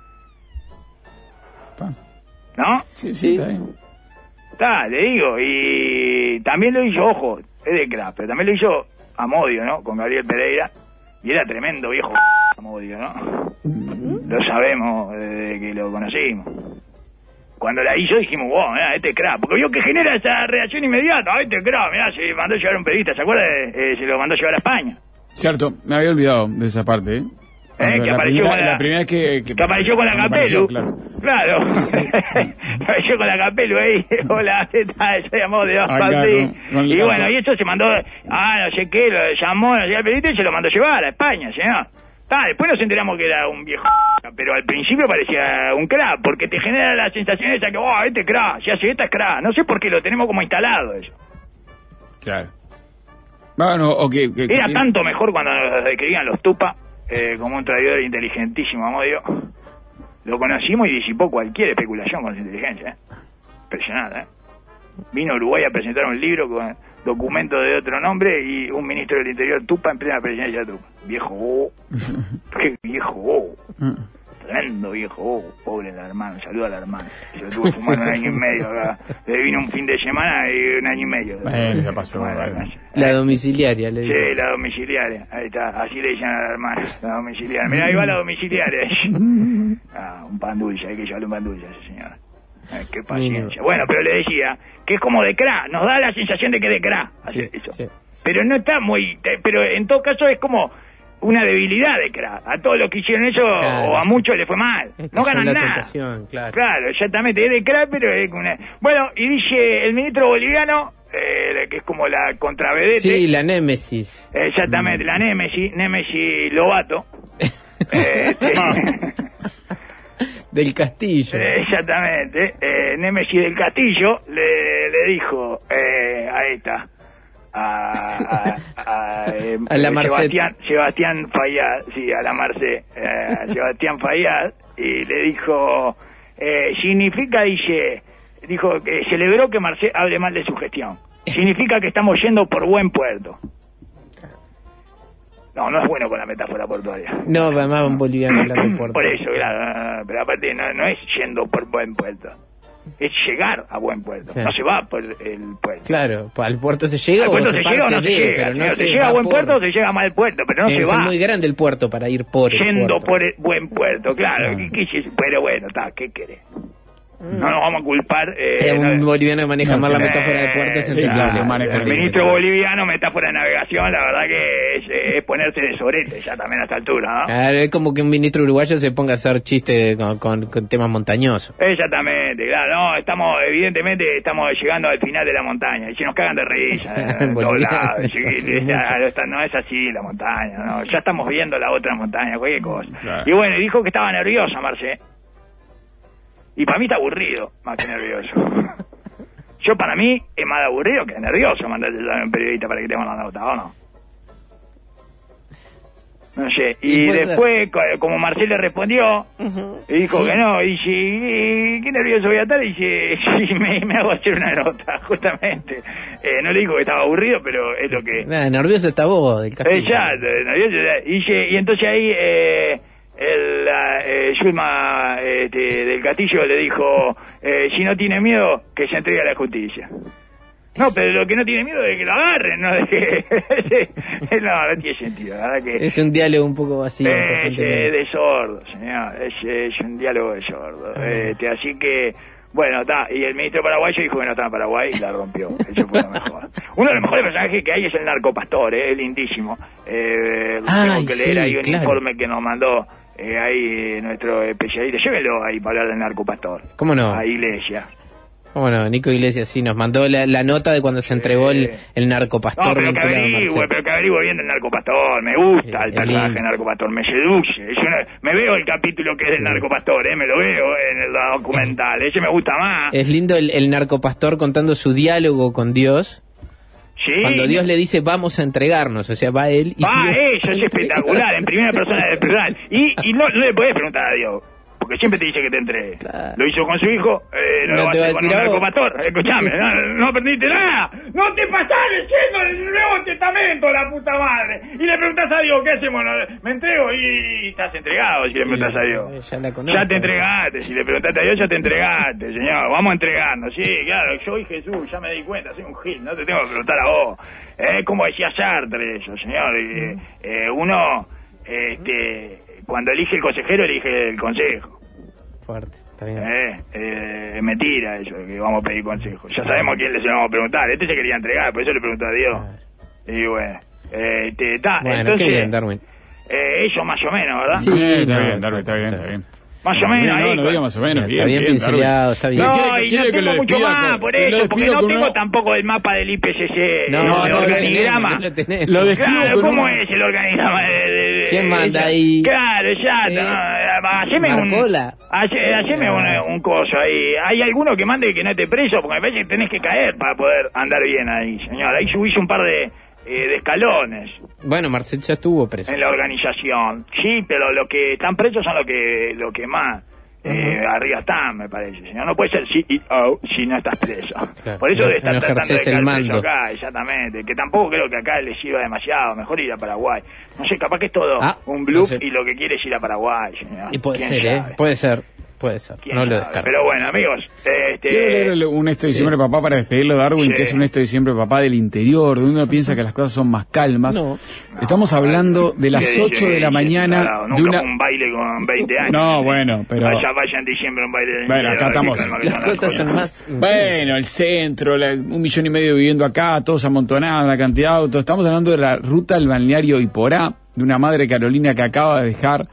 ¿No? Sí, sí, está bien. Está, le digo, y también lo hizo, ojo, es de crack, pero también lo hizo Amodio, ¿no? Con Gabriel Pereira, y era tremendo viejo Amodio, ¿no? Lo sabemos desde que lo conocimos. Cuando la hizo dijimos, wow, mirá, este crack, porque vio que genera esa reacción inmediata, ah, este crack, mirá, se mandó a llevar a un periodista, ¿se acuerda? Eh, se lo mandó a llevar a España. Cierto, me había olvidado de esa parte, ¿eh? ¿Eh? Que la, apareció primera, con la, la primera vez que, que, que apareció con la Capelu. Claro. Claro. Sí, sí. Apareció con la Capelu ahí. Hola, ¿qué tal? Se llamó de Así. Y bueno, y eso se mandó. Ah, no sé qué, lo llamó, no sé, al perito y se lo mandó llevar a España, señor. Ah, después nos enteramos que era un viejo. Pero al principio parecía un crack, porque te genera la sensación esa que, oh, este es crack, si hace esta es crack. No sé por qué lo tenemos como instalado eso. Claro. Bueno, o que, que, Era que, tanto mejor cuando nos describían los Tupa eh, como un traidor inteligentísimo, Amodio. Lo conocimos y disipó cualquier especulación con su inteligencia. ¿eh? Impresionante, ¿eh? Vino a Uruguay a presentar un libro con documentos de otro nombre y un ministro del Interior Tupa en plena presidencia de Tupa. Viejo bobo. Qué viejo bobo. Tremendo viejo bobo. Pobre el hermano. Saluda al hermano. Se lo tuvo fumando un año y medio acá. Le vino un fin de semana y un año y medio. Bueno, ya pasó. Bueno, la domiciliaria, le dice. Sí, la domiciliaria. Ahí está. Así le dicen al hermano. La domiciliaria. Mirá, ahí va la domiciliaria. Ah, un pan dulce. Hay que llevarle un pan dulce a ese señor. Ay, qué paciencia. Bueno, pero le decía que es como de cra, nos da la sensación de que de cra hacer sí, eso. Sí, sí. Pero no está muy, pero en todo caso es como una debilidad de cra. A todos los que hicieron eso claro, o a muchos les fue mal. No ganan nada. Claro. claro, exactamente, es de cra, pero es una... Bueno, y dice el ministro boliviano, eh, que es como la contravedete. Sí, la némesis. Exactamente, mm. la némesis, némesis Lobato. eh, Del Castillo. Eh, exactamente. Eh, Némesis del Castillo le, le dijo eh, a esta, a, a, a, eh, a la Sebastián, Sebastián Fayad, sí, a la Marcé, eh, a Sebastián Fayad, y le dijo, eh, significa, dice, dijo que celebró que Marcé hable mal de su gestión. Significa que estamos yendo por buen puerto. No, no es bueno con la metáfora portuaria. No, además un boliviano hablar de puerto. Por eso, claro, pero aparte no, no es yendo por buen puerto, es llegar a buen puerto, sí. No se va por el puerto. Claro, al puerto se llega al puerto o se, se llega o no de, se llega, pero no se, se llega a buen por... puerto o se llega a mal puerto, pero no Tiene se que va. Es muy grande el puerto para ir por el Yendo puerto. por el buen puerto, claro, ah. ¿qué, qué, pero bueno, está, ¿qué querés? No nos vamos a culpar. Eh, es un no, boliviano que maneja no, más la eh, metáfora de puerto. Es sí, claro, maneja el ministro boliviano, metáfora de navegación, la verdad que es, es ponerse de sorete ya también a esta altura, ¿no? Claro, es como que un ministro uruguayo se ponga a hacer chistes con, con, con temas montañosos. Exactamente, claro, no, estamos, evidentemente, estamos llegando al final de la montaña y se nos cagan de risa en todos lados. Ya, no es así la montaña, ¿no? Ya estamos viendo la otra montaña, cualquier cosa. Claro. Y bueno, dijo que estaba nerviosa, Marce. Y para mí está aburrido, más que nervioso. Yo para mí es más aburrido que nervioso mandarle a un periodista para que te mande la nota, ¿o no? No sé. Y, y después, ser? como Marcel le respondió, uh-huh. y dijo sí. que no, y dice, ¿qué nervioso voy a estar? Y dice, sí, me, me hago hacer una nota, justamente. Eh, no le dijo que estaba aburrido, pero es lo que... Nah, nervioso está vos, del Castillo. Exacto, nervioso. Y, dice, y entonces ahí... Eh, el eh, Yulma este, del Castillo le dijo eh, si no tiene miedo que se entregue a la justicia. No, pero lo que no tiene miedo es de que lo agarren, no de que no, no tiene sentido, la verdad que es un diálogo un poco vacío. Es, es de sordo, señor, es, es un diálogo de sordo. Ah. Este, así que bueno, está, y el ministro paraguayo dijo que no estaba en Paraguay y la rompió. Eso fue lo mejor. Uno de los mejores personajes que hay es el narcopastor, eh, es lindísimo. Eh, Ay, tengo que leer sí, ahí un claro. informe que nos mandó Eh, ahí nuestro especialista, llévenlo ahí para hablar del narcopastor. ¿Cómo no? A Iglesia. ¿Cómo no? Nico Iglesias sí nos mandó la, la nota de cuando se entregó el, el narcopastor. No, pero que averigüe, pero que averigüe bien del narcopastor. Me gusta sí, el personaje del narcopastor, me seduce. Una, me veo el capítulo que es sí. del narcopastor, eh, me lo veo en el documental. Ese me gusta más. Es lindo el, el narcopastor contando su diálogo con Dios. Sí. Cuando Dios le dice vamos a entregarnos, o sea, va él y va eso, es espectacular, en primera persona del plural. Y, y no, no le podés preguntar a Dios, porque siempre te dice que te entregue. Claro. Lo hizo con su hijo, eh, no, no lo va a hacer con un narcopastor. Escuchame, no, no aprendiste nada. No te pasás leyendo el Nuevo Testamento, la puta madre. Y le preguntás a Dios, ¿qué hacemos? Me entrego y estás entregado si le preguntás a Dios. Ya, la conozco, ya te entregaste, si le preguntaste a Dios ya te entregaste, señor. Vamos a entregarnos, sí, claro, yo y Jesús, ya me di cuenta, soy un gil, no te tengo que preguntar a vos. Eh, como decía Sartre eso, señor. Eh, eh, uno, este, cuando elige el consejero, elige el consejo. Fuerte, está bien. Eh, eh, mentira eso, que vamos a pedir consejo. Ya sabemos a quién le se lo vamos a preguntar. Este se quería entregar, por eso le preguntó a Dios. Y bueno, este, ta, bueno, entonces, qué bien, Darwin. Eh, Eh, eso más o menos, ¿verdad? Sí, está bien, Darby, está bien, está bien. Más o menos. No, ahí, no, no diga más o menos. Está bien pincelado, está bien. No, ¿Quiere- y quiere no que tengo lo mucho despida más con- por que lo eso, porque despido no con tengo una- tampoco el mapa del I P C C, No, el no, lo organigrama. tenemos, lo tenemos. Lo describo Claro, con ¿cómo una- es el organigrama? De, de, de- ¿Quién manda esa- ahí? Claro, exacto. Eh, no, haceme un, Marcola. hace- haceme un, un coso ahí. Hay alguno que mande que no esté preso, porque a veces tenés que caer para poder andar bien ahí, señor. Ahí subís un par de, eh, de escalones Bueno, Marcel ya estuvo preso. en la organización. Sí, pero los que están presos son los que, los que más eh, arriba están, me parece. Señor, no puede ser C E O si no estás preso. Claro. Por eso No- debe estar no tratando de ejerces el caer mando. preso acá, exactamente. Que tampoco creo que acá le sirva demasiado. Mejor ir a Paraguay. No sé, capaz que es todo Ah, un bluff no sé. y lo que quiere es ir a Paraguay, señor. Y puede ¿Quién ser, ¿eh? sabe? Puede ser, puede ser. ¿Quién No lo sabe? descarto. Pero bueno, amigos, este... Quiero leer un Esto de Diciembre Papá para despedirlo de Darwin, Sí. que es un Esto de Diciembre Papá del interior, donde uno piensa que las cosas son más calmas. No. Estamos hablando de las ¿Qué ocho dice? de la mañana Claro, de nunca una... fue un baile con veinte años. No, bueno, pero... Vaya, vaya en diciembre un baile de... Bueno, acá estamos. Calma, que Las son cosas son más... Bueno, el centro, la- un millón y medio viviendo acá, todos amontonados, la cantidad de autos. Estamos hablando de la ruta al balneario Iporá, de una madre Carolina que acaba de dejar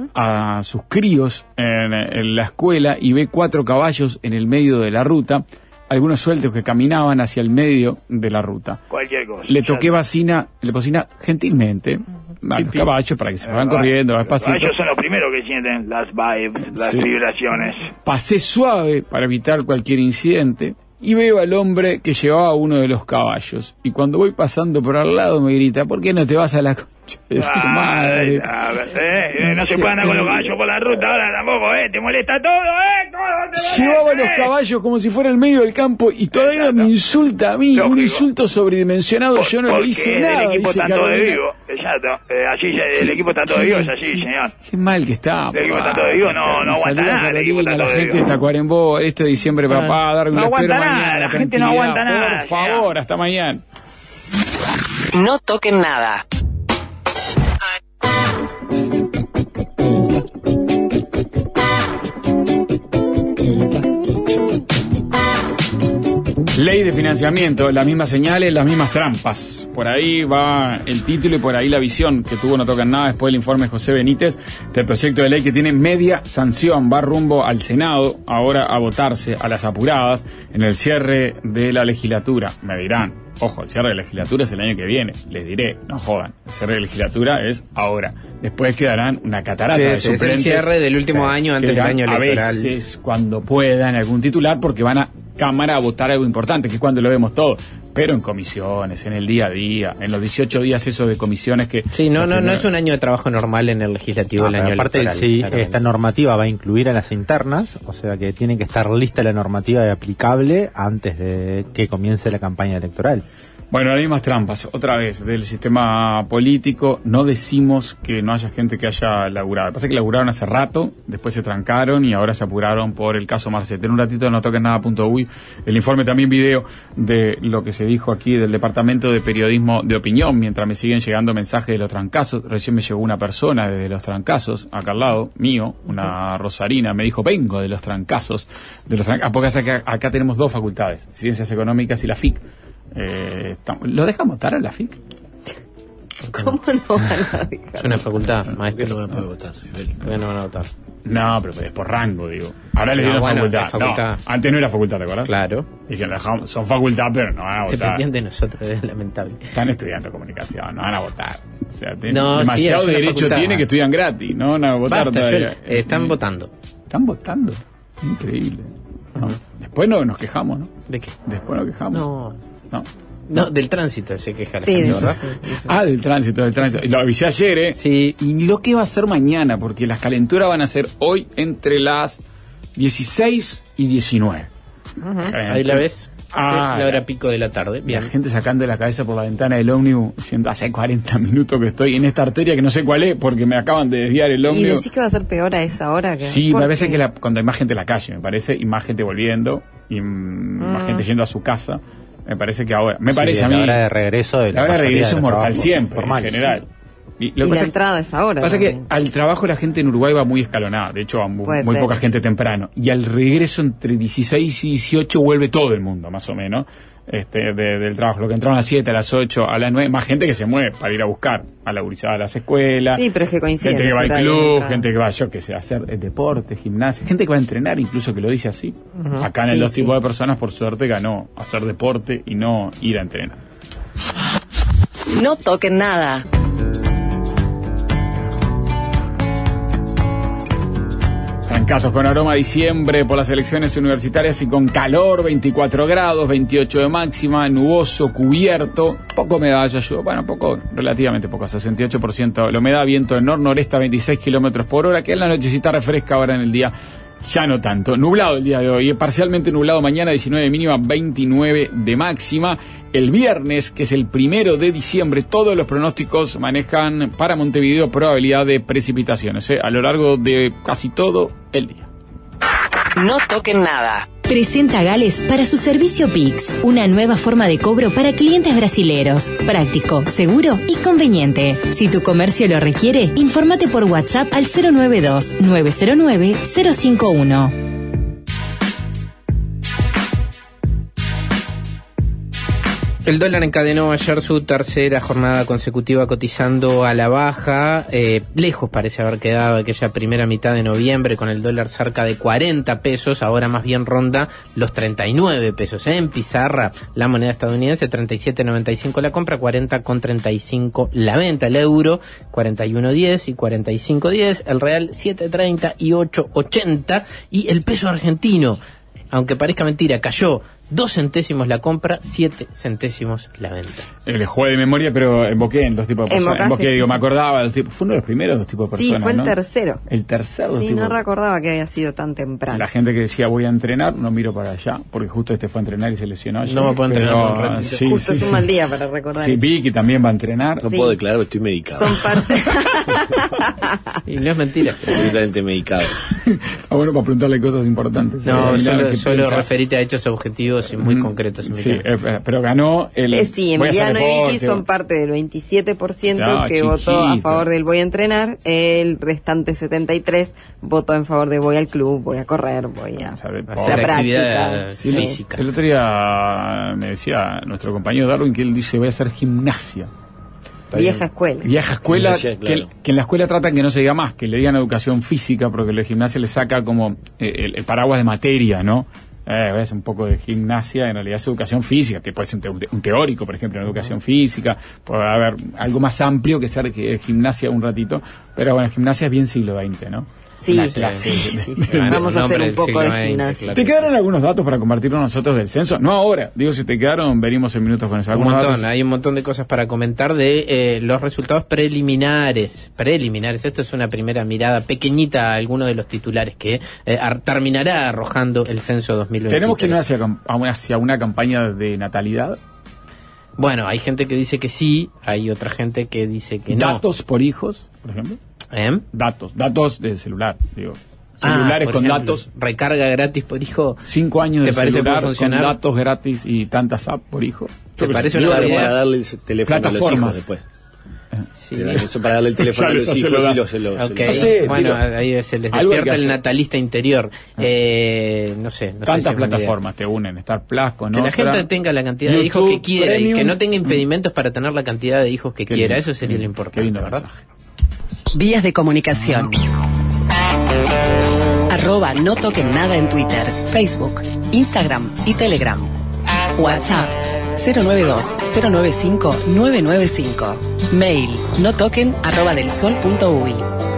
a sus críos en, en la escuela y ve cuatro caballos en el medio de la ruta, algunos sueltos que caminaban hacia el medio de la ruta. Cualquier cosa. Le toqué bocina, le bocina gentilmente a los caballos para que se fueran corriendo despacito. Ellos son los primeros que sienten las vibes, las Sí. vibraciones. Pasé suave para evitar cualquier incidente y veo al hombre que llevaba uno de los caballos. Y cuando voy pasando por al lado me grita, ¿por qué no te vas a la concha de tu madre? A ver, eh, eh, no se puede andar con los caballos por la ruta ahora tampoco, ¿eh? Te molesta todo, ¿eh? Todo te molesta, Llevaba los ¿eh? caballos como si fuera el medio del campo y todavía me insulta a mí, Lógico. un insulto sobredimensionado. Yo no le Porque hice el nada, equipo dice está todo de Carolina. vivo, exacto. Eh, así, se- el equipo está todo de vivo, es así, señor. Qué mal que está. El equipo papá. está todo vivo, no- no aguanta Saluda a nada, el equipo Carolina, está la todo gente vivo. de Tacuarembó, este de diciembre, papá, Darwin, No lo espero aguanta nada, mañana, la gente no tranquilidad, aguanta nada, por favor, hasta mañana. No toquen nada. Ley de financiamiento, las mismas señales, las mismas trampas. Por ahí va el título y por ahí la visión que tuvo No Tocan Nada después del informe de José Benítez del proyecto de ley que tiene media sanción. Va rumbo al Senado, ahora a votarse a las apuradas en el cierre de la legislatura. Me dirán, ojo, el cierre de la legislatura es el año que viene. Les diré, no jodan, el cierre de la legislatura es ahora. Después quedarán una catarata Sí, de sí, es el suplentes. cierre del último año antes que del irán año electoral. A veces, cuando puedan, algún titular, porque van a Cámara a votar algo importante, que es cuando lo vemos todo. Pero en comisiones, en el día a día, en los dieciocho días esos de comisiones que... Sí, no, no, no es un año de trabajo normal en el legislativo No, el pero año aparte, electoral. sí, claramente. esta normativa va a incluir a las internas, o sea que tiene que estar lista la normativa y aplicable antes de que comience la campaña electoral. Bueno, hay más trampas, otra vez, del sistema político. No decimos que no haya gente que haya laburado. Lo que pasa es que laburaron hace rato, después se trancaron y ahora se apuraron por el caso Marcet. En un ratito de no toquen nada punto uy, el informe también video de lo que se dijo aquí del Departamento de Periodismo de Opinión, mientras me siguen llegando mensajes de los trancazos. Recién me llegó una persona desde los trancazos, acá al lado mío, una rosarina, me dijo, vengo de los trancazos. De los trancazos, porque acá, acá tenemos dos facultades, Ciencias Económicas y la F I C. Eh, estamos- ¿Lo dejan votar a la F I C? ¿Cómo no van a dejar? Es una facultad, maestro. no van a poder votar? ¿Por qué no van a votar? No, pero es por rango, digo. Ahora les No, dieron bueno, facultad. es facultad. No, antes no era facultad, ¿te acuerdas? Claro. Dijeron, dejamos- son facultad, pero no van a votar. Dependían de nosotros, es lamentable. Están estudiando comunicación, no van a votar. O sea, tienen No, sí, demasiado es una derecho facultad. tiene que estudian gratis, no van a votar Basta, todavía. Joel, eh, están Eh, votando. Están votando. Increíble. ¿no? Después no, nos quejamos, ¿no? ¿De qué? Después nos quejamos. No. No. No, del tránsito se queja la Sí, gente, de eso ¿verdad? sí, de eso. Ah, del tránsito, del tránsito. Y lo avisé ayer, ¿eh? Sí. Y lo que va a ser mañana, porque las calenturas van a ser hoy entre las dieciséis y diecinueve. Ujú. O sea, Ahí la ves. Ah, Sí, la hora pico de la tarde. Bien. La gente sacando la cabeza por la ventana del ómnibus, diciendo, hace cuarenta minutos que estoy en esta arteria que no sé cuál es, porque me acaban de desviar el ¿Y ómnibus. decís que va a ser peor a esa hora? Que... Sí, ¿Por me parece qué? que la, cuando hay más gente en la calle, me parece, y más gente volviendo, y mm, más gente yendo a su casa, me parece que ahora, me Sí, parece a a la mí... hora de regreso de la la hora de mayoría regreso de es los mortal trabajos siempre, formales, en general. sí. Y, y la entrada es ahora. Pasa también. Que al trabajo la gente en Uruguay va muy escalonada, de hecho va muy, muy poca gente temprano. Y al regreso entre dieciséis y dieciocho vuelve todo el mundo, más o menos, este, de, del trabajo. Lo que entraron a las siete, a las ocho, a las nueve, más gente que se mueve para ir a buscar a la gurizada a las escuelas. Sí, pero es que coincide. Gente que va al club, gente que va, yo que sé, a hacer deporte, gimnasia, gente que va a entrenar, incluso que lo dice así. Uh-huh. Acá en sí, el dos sí. tipos de personas, por suerte, ganó hacer deporte y no ir a entrenar. No toquen nada. Casos con aroma a diciembre por las elecciones universitarias y con calor, veinticuatro grados, veintiocho de máxima, nuboso, cubierto, poco humedad, ya ayudó, bueno, poco, relativamente poco, sesenta y ocho por ciento la humedad, viento de nor-noreste a veintiséis kilómetros por hora, que en la nochecita refresca, ahora en el día ya no tanto. Nublado el día de hoy, parcialmente nublado mañana, diecinueve de mínima, veintinueve de máxima. El viernes, que es el primero de diciembre, todos los pronósticos manejan para Montevideo probabilidad de precipitaciones, ¿eh? a lo largo de casi todo el día. No toquen nada. Presenta Gales para su servicio Pix, una nueva forma de cobro para clientes brasileros. Práctico, seguro y conveniente. Si tu comercio lo requiere, infórmate por WhatsApp al cero nueve dos, nueve cero nueve, cero cinco uno. El dólar encadenó ayer su tercera jornada consecutiva cotizando a la baja. Eh, lejos parece haber quedado aquella primera mitad de noviembre con el dólar cerca de cuarenta pesos. Ahora más bien ronda los treinta y nueve pesos. ¿eh? En pizarra, la moneda estadounidense, treinta y siete noventa y cinco la compra, cuarenta con treinta y cinco la venta. El euro, cuarenta y uno diez y cuarenta y cinco diez. El real, siete treinta y ocho ochenta. Y el peso argentino, aunque parezca mentira, cayó dos centésimos la compra, siete centésimos la venta. Le jugué de memoria, pero invoqué en dos tipos de personas. Invoqué, sí, digo, sí. me acordaba, dos tipos, fue uno de los primeros dos tipos de personas. Sí, fue el ¿no? tercero. El tercero. Sí, tipo, no recordaba que había sido tan temprano. La gente que decía voy a entrenar, no miro para allá, porque justo este fue a entrenar y se lesionó ayer. No me puedo entrenar un ratito. Sí, justo sí, es un sí. mal día para recordar. Sí, eso. Vicky también va a entrenar. No sí. puedo declarar que estoy medicado. Son parte. Y no es mentira. Absolutamente medicado. Ah, bueno, para preguntarle cosas importantes. No, eh, solo, solo referite a hechos objetivos y muy mm, concretos. Sí, eh, pero ganó el... Eh, sí, Emiliano y Vicky son parte del veintisiete por ciento no, que chiquito. votó a favor del voy a entrenar, el restante setenta y tres por ciento votó en favor de voy al club, voy a correr, voy a hacer actividad sí, física. El otro día me decía nuestro compañero Darwin que él dice voy a hacer gimnasia. Vieja escuela. Vieja escuela, Gimnasia, claro. que, que en la escuela tratan que no se diga más, que le digan educación física, porque la gimnasia le saca como eh, el, el paraguas de materia, ¿no? Eh, ves un poco de gimnasia, en realidad es educación física, que puede ser un, te- un teórico, por ejemplo, en educación física, puede haber algo más amplio que ser que, gimnasia un ratito, pero bueno, gimnasia es bien siglo veinte, ¿no? Sí, sí, sí, sí, sí. Vamos a hacer un poco de gimnasia. Claro. ¿Te quedaron algunos datos para compartirnos nosotros del censo? No ahora, digo, si te quedaron, venimos en minutos con eso. Un montón, datos? hay un montón de cosas para comentar de eh, los resultados preliminares. Preliminares, esto es una primera mirada pequeñita a algunos de los titulares que eh, ar- terminará arrojando el censo dos mil veintitrés. ¿Tenemos que ir hacia, hacia una campaña de natalidad? Bueno, hay gente que dice que sí, hay otra gente que dice que no. ¿Datos por hijos, por ejemplo? ¿Eh? Datos, datos de celular, digo. Celulares ah, con ejemplo, datos. Recarga gratis por hijo. Cinco años ¿Te de parece celular puede funcionar? con datos gratis y tantas apps por hijo. ¿Te Yo parece sé. una Claro, idea? para darle el teléfono a los hijos después. Sí. Eso para darle el teléfono a los hijos y los se lo, okay. se lo... No sé, bueno, digo, ahí se les despierta el natalista interior. Eh, no sé. No Tantas sé si plataformas te unen, Star Plus con que otra. la gente tenga la cantidad YouTube, de hijos que quiera Premium. y que no tenga impedimentos para tener la cantidad de hijos que Qué quiera. lindo. Eso sería lo importante. Qué lindo ¿verdad? mensaje. Vías de comunicación. Arroba no toquen nada en Twitter, Facebook, Instagram y Telegram. WhatsApp cero nueve dos, cero nueve cinco, nueve nueve cinco. Mail no toquen arroba del sol punto uy.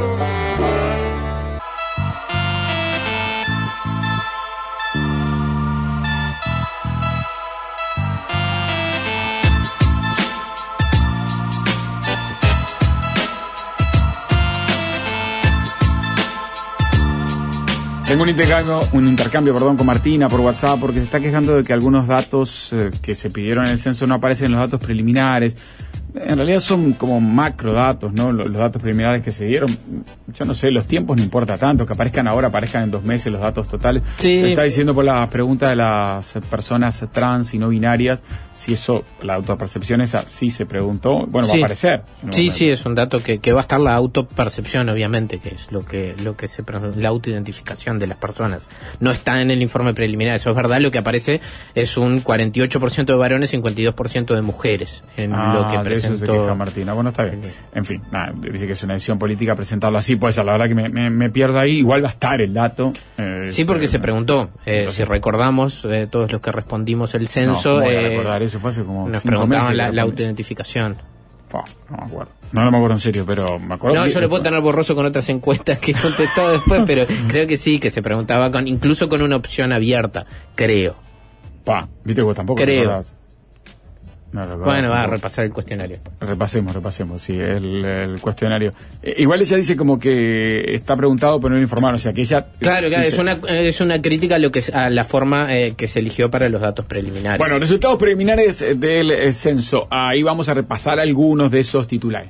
Tengo un intercambio, un intercambio perdón, con Martina por WhatsApp porque se está quejando de que algunos datos eh, que se pidieron en el censo no aparecen en los datos preliminares. En realidad son como macro datos, ¿no? Los, los datos preliminares que se dieron. Yo no sé, los tiempos no importa tanto, que aparezcan ahora, aparezcan en dos meses los datos totales. Sí. Me está diciendo por las preguntas de las personas trans y no binarias, si eso, la autopercepción esa, sí se preguntó, bueno, sí. va a aparecer. Sí, sí, es un dato que, que va a estar la autopercepción, obviamente, que es lo que, lo que se, la autoidentificación de las personas. No está en el informe preliminar, eso es verdad, lo que aparece es un cuarenta y ocho por ciento de varones, cincuenta y dos por ciento de mujeres, en ah, lo que presentó. Eso se queja Martina. Bueno, está bien. En fin, nada, dice que es una decisión política presentarlo así, pues la verdad que me, me, me pierdo ahí. Igual va a estar el dato. Eh, sí, porque eh, se preguntó. Eh, si recordamos, eh, todos los que respondimos el censo. No, eh, recordar eso? Fue hace como nos cinco preguntaban meses la, la autoidentificación. Oh, no me acuerdo. No, no me acuerdo en serio, pero me acuerdo. No, que, yo le puedo tener borroso con otras encuestas que he contestado después, pero creo que sí, que se preguntaba con, incluso con una opción abierta. Creo. Pa, viste que vos tampoco. Creo. No, bueno, va a repasar el cuestionario. Repasemos, repasemos, sí, el, el cuestionario. Eh, igual ella dice como que está preguntado pero no informaron, o sea que ella... Claro, claro, dice, es una es una crítica a lo que a la forma eh, que se eligió para los datos preliminares. Bueno, resultados preliminares del eh, censo. Ahí vamos a repasar algunos de esos titulares.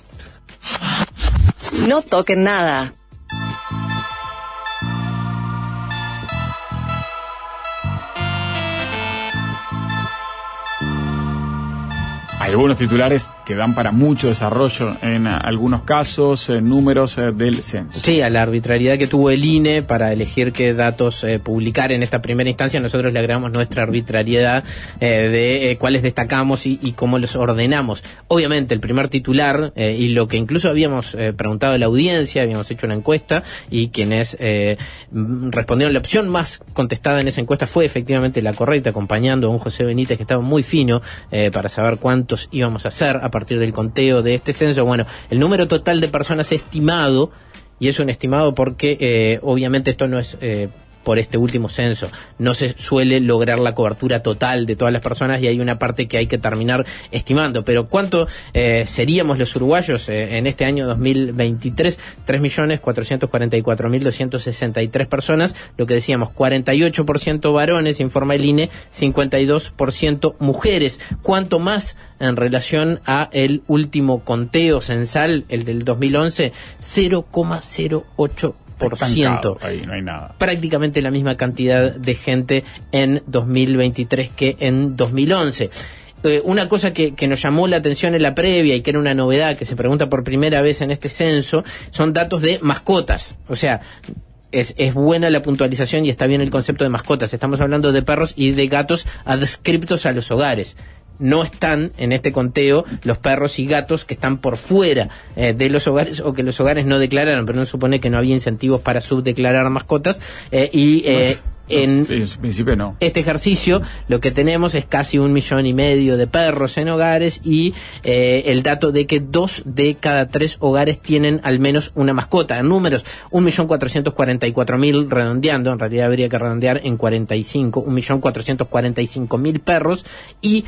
No toquen nada. Algunos titulares que dan para mucho desarrollo en algunos casos, eh, números eh, del censo. Sí, a la arbitrariedad que tuvo el I N E para elegir qué datos eh, publicar en esta primera instancia, nosotros le agregamos nuestra arbitrariedad eh, de eh, cuáles destacamos y, y cómo los ordenamos. Obviamente el primer titular, eh, y lo que incluso habíamos eh, preguntado a la audiencia, habíamos hecho una encuesta, y quienes eh, respondieron, la opción más contestada en esa encuesta fue efectivamente la correcta, acompañando a un José Benítez que estaba muy fino eh, para saber cuánto íbamos a hacer a partir del conteo de este censo. Bueno, el número total de personas estimado, y es un estimado porque eh, obviamente esto no es eh, por este último censo, no se suele lograr la cobertura total de todas las personas y hay una parte que hay que terminar estimando, pero ¿cuánto eh, seríamos los uruguayos eh, en este año dos mil veintitrés? tres millones cuatrocientos cuarenta y cuatro mil doscientos sesenta y tres personas, lo que decíamos, cuarenta y ocho por ciento varones, informa el I N E, cincuenta y dos por ciento mujeres. ¿Cuánto más en relación a el último conteo censal, el del dos mil once? cero coma cero ocho por ciento. Ahí no hay nada. Prácticamente la misma cantidad de gente en dos mil veintitrés que en dos mil once. Eh, una cosa que, que nos llamó la atención en la previa y que era una novedad que se pregunta por primera vez en este censo son datos de mascotas. O sea, Es, es buena la puntualización y está bien el concepto de mascotas. Estamos hablando de perros y de gatos adscriptos a los hogares. No están en este conteo los perros y gatos que están por fuera eh, de los hogares o que los hogares no declararon, pero no supone que no había incentivos para subdeclarar mascotas eh, y eh, en sí, en principio no. Este ejercicio lo que tenemos es casi un millón y medio de perros en hogares y eh, el dato de que dos de cada tres hogares tienen al menos una mascota. En números, un millón cuatrocientos cuarenta y cuatro mil redondeando, en realidad habría que redondear en cuarenta y cinco, un millón cuatrocientos cuarenta y cinco mil perros y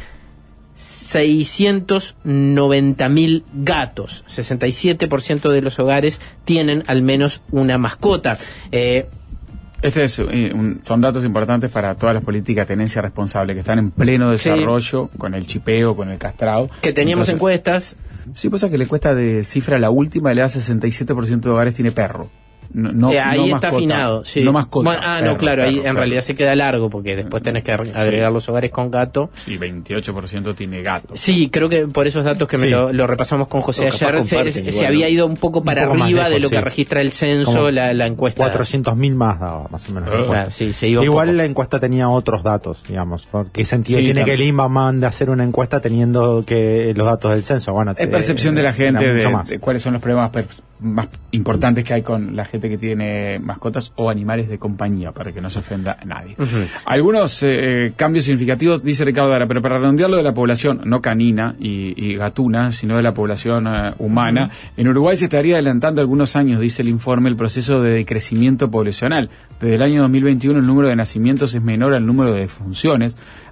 seiscientos noventa mil gatos. sesenta y siete por ciento de los hogares tienen al menos una mascota. Eh, Este es, eh, un, son datos importantes para todas las políticas de tenencia responsable que están en pleno desarrollo, sí, con el chipeo, con el castrado. Que teníamos Entonces, encuestas. Sí, pasa que la encuesta de cifra, la última, le da sesenta y siete por ciento de hogares tiene perro. No, no, eh, ahí no está mascota, afinado, sí. No mascota. Bueno, ah, perro, no, claro, perro, ahí perro, en perro. realidad se queda largo porque después tenés que agregar sí. los hogares con gato. Sí, veintiocho por ciento tiene gato. Sí, creo que por esos datos que sí. me lo, lo repasamos con José o ayer, se, se, se había ido un poco para un poco arriba lejos, de lo sí. que registra el censo, la, la encuesta. cuatrocientos mil más daba, más o menos. Uh, claro, sí, se iba Igual la encuesta tenía otros datos, digamos. ¿Qué sentido sí, tiene también. que el INBA mande a hacer una encuesta teniendo que los datos del censo? Bueno, es percepción eh, de la gente de, de cuáles son los problemas más importantes que hay con la gente que tiene mascotas o animales de compañía, para que no se ofenda a nadie. Uh-huh. Algunos eh, cambios significativos, dice Ricardo Dara, pero para redondearlo de la población, no canina y, y gatuna, sino de la población uh, humana, uh-huh. en Uruguay se estaría adelantando algunos años, dice el informe, el proceso de decrecimiento poblacional. Desde el año dos mil veintiuno el número de nacimientos es menor al número de defunciones.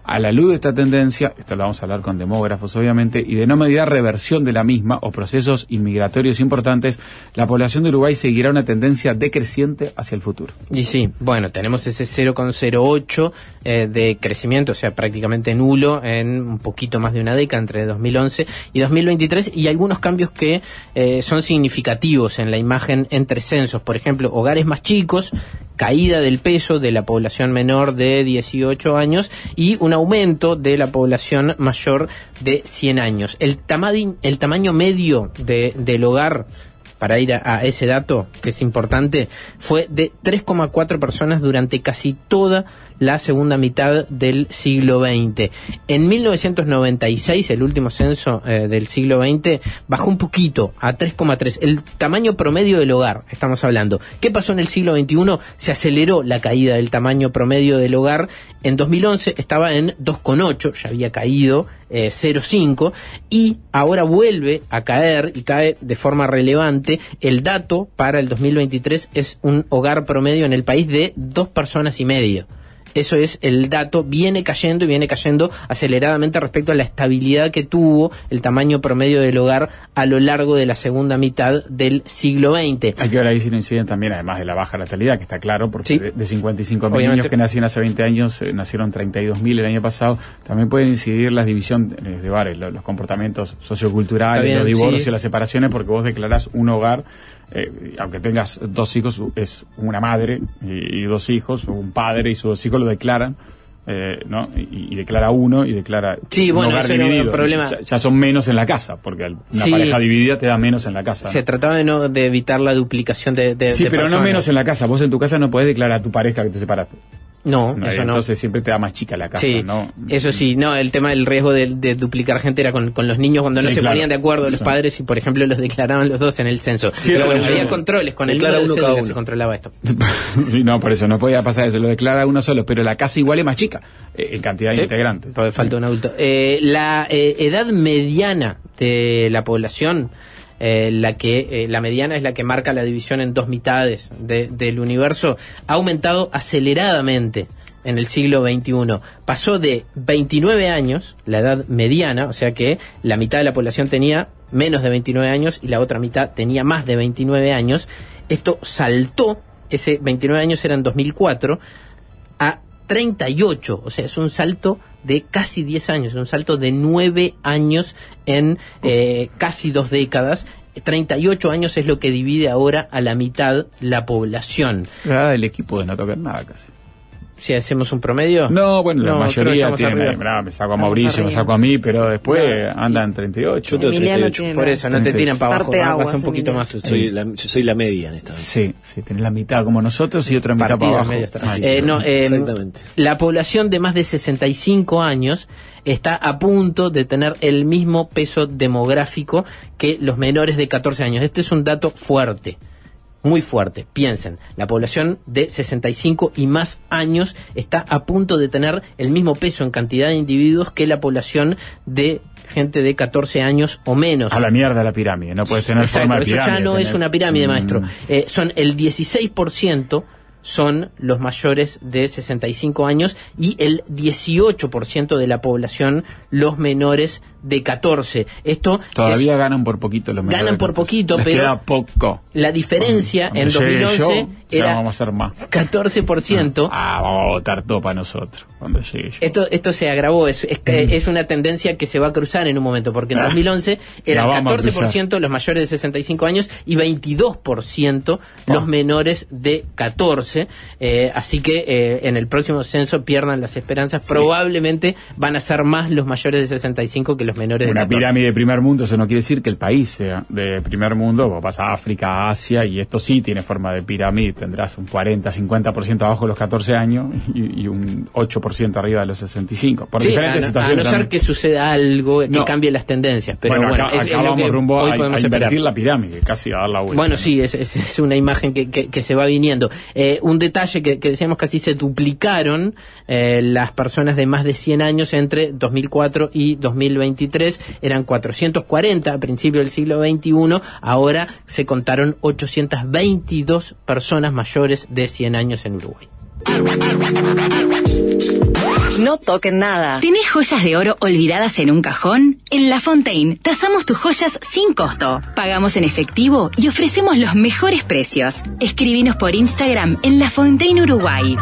A la luz de esta tendencia, esto lo vamos a hablar con demógrafos obviamente, y de no medida reversión de la misma o procesos inmigratorios importantes, la población de Uruguay seguirá una tendencia decreciente hacia el futuro. Y sí, bueno, tenemos ese cero coma cero ocho eh, de crecimiento, o sea, prácticamente nulo en un poquito más de una década, entre dos mil once y dos mil veintitrés, y algunos cambios que eh, son significativos en la imagen entre censos. Por ejemplo, hogares más chicos, caída del peso de la población menor de dieciocho años y un aumento de la población mayor de cien años. El, tamaño, el tamaño medio de, del hogar, para ir a, a ese dato que es importante, fue de tres coma cuatro personas durante casi toda la segunda mitad del siglo veinte. En mil novecientos noventa y seis, el último censo eh, del siglo veinte, bajó un poquito a tres coma tres. El tamaño promedio del hogar, estamos hablando. ¿Qué pasó en el siglo veintiuno? Se aceleró la caída del tamaño promedio del hogar. En dos mil once estaba en dos coma ocho, ya había caído eh, cero coma cinco, y ahora vuelve a caer, y cae de forma relevante. El dato para el dos mil veintitrés es un hogar promedio en el país de dos personas y medio. Eso es el dato, viene cayendo y viene cayendo aceleradamente respecto a la estabilidad que tuvo el tamaño promedio del hogar a lo largo de la segunda mitad del siglo veinte. Hay que ver ahí si no inciden también, además de la baja natalidad, que está claro, porque sí, de, de cincuenta y cinco mil niños que nacieron hace veinte años, eh, nacieron treinta y dos mil el año pasado. También pueden incidir las divisiones de hogares, los, los comportamientos socioculturales, bien, los divorcios, sí, las separaciones, porque vos declarás un hogar. Eh, aunque tengas dos hijos, es una madre y, y dos hijos, o un padre y sus dos hijos lo declaran, eh, ¿no? Y, y declara uno y declara sí, un bueno, hogar ese dividido. Era un problema. Ya, ya son menos en la casa, porque una sí, pareja dividida te da menos en la casa. Se ¿no? trataba de no de evitar la duplicación de, de Sí, de pero personas. no menos en la casa. Vos en tu casa no podés declarar a tu pareja que te separaste. No, no, eso no. Entonces siempre te da más chica la casa, sí, ¿no? Eso sí, no, el tema del riesgo de, de duplicar gente era con, con los niños cuando no sí, se claro. ponían de acuerdo los sí. padres y, por ejemplo, los declaraban los dos en el censo. Sí, pero bueno, había controles, con el número de cédula se controlaba esto. Sí, no, por eso no podía pasar eso, lo declara uno solo, pero la casa igual es más chica eh, en cantidad sí, de integrantes. Porque falta un adulto. Eh, la eh, edad mediana de la población, Eh, la que eh, la mediana es la que marca la división en dos mitades de, del universo, ha aumentado aceleradamente en el siglo veintiuno. Pasó de veintinueve años, la edad mediana, o sea que la mitad de la población tenía menos de veintinueve años y la otra mitad tenía más de veintinueve años. Esto saltó, ese veintinueve años era en dos mil cuatro, a treinta y ocho, o sea, es un salto de casi diez años, un salto de nueve años en eh, casi dos décadas. treinta y ocho años es lo que divide ahora a la mitad la población. La edad del equipo de no tocar nada casi. Si hacemos un promedio. No, bueno, la no, mayoría tiene, me saco a Mauricio, me saco a mí, pero después no, andan treinta y ocho. Yo tengo treinta y ocho. Por eso, no te tiran para abajo, agua, vas un poquito más. Soy la, soy la media en esta. Sí, sí, tenés la mitad como nosotros y otra mitad para abajo. Ah, eh, no, eh, Exactamente. La población de más de sesenta y cinco años está a punto de tener el mismo peso demográfico que los menores de catorce años. Este es un dato fuerte. Muy fuerte. Piensen, la población de sesenta y cinco y más años está a punto de tener el mismo peso en cantidad de individuos que la población de gente de catorce años o menos. A la mierda la pirámide, no puedes tener Exacto, forma de eso pirámide. ya no tenés... es una pirámide, mm. maestro. Eh, son el dieciséis por ciento son los mayores de sesenta y cinco años y el dieciocho por ciento de la población los menores de catorce. Esto todavía es, ganan por poquito los menores. Ganan por poquito, Les pero queda poco. La diferencia cuando, en cuando dos mil once yo, era vamos a hacer más. catorce por ciento. Ah, vamos a votar todo para nosotros cuando llegue yo. Esto esto se agravó, es, es, mm. es una tendencia que se va a cruzar en un momento, porque en ah, dos mil once eran catorce por ciento los mayores de sesenta y cinco años y veintidós por ciento oh. los menores de catorce. Eh, así que eh, en el próximo censo pierdan las esperanzas. Sí. Probablemente van a ser más los mayores de sesenta y cinco que los menores una de catorce. Una pirámide de primer mundo, eso no quiere decir que el país sea de primer mundo. Vos vas a África, a Asia, y esto sí tiene forma de pirámide. Tendrás un cuarenta, cincuenta por ciento abajo de los catorce años y, y un ocho por ciento arriba de los sesenta y cinco. Por sí, diferentes a, situaciones. A no ser que suceda algo que no. cambie las tendencias. Pero bueno, bueno acá, es, acá es lo vamos que rumbo hoy a, podemos a invertir esperar. la pirámide, casi a dar la vuelta. Bueno, sí, es, es, es una imagen que, que, que se va viniendo. Eh, un detalle que, que decíamos que así se duplicaron eh, las personas de más de cien años entre dos mil cuatro y dos mil veintitrés. Eran cuatrocientos cuarenta a principios del siglo veintiuno. Ahora se contaron ochocientas veintidós personas mayores de cien años en Uruguay. No toquen nada. ¿Tenés joyas de oro olvidadas en un cajón? En La Fontaine tasamos tus joyas sin costo. Pagamos en efectivo y ofrecemos los mejores precios. Escribinos por Instagram en La Fontaine Uruguay.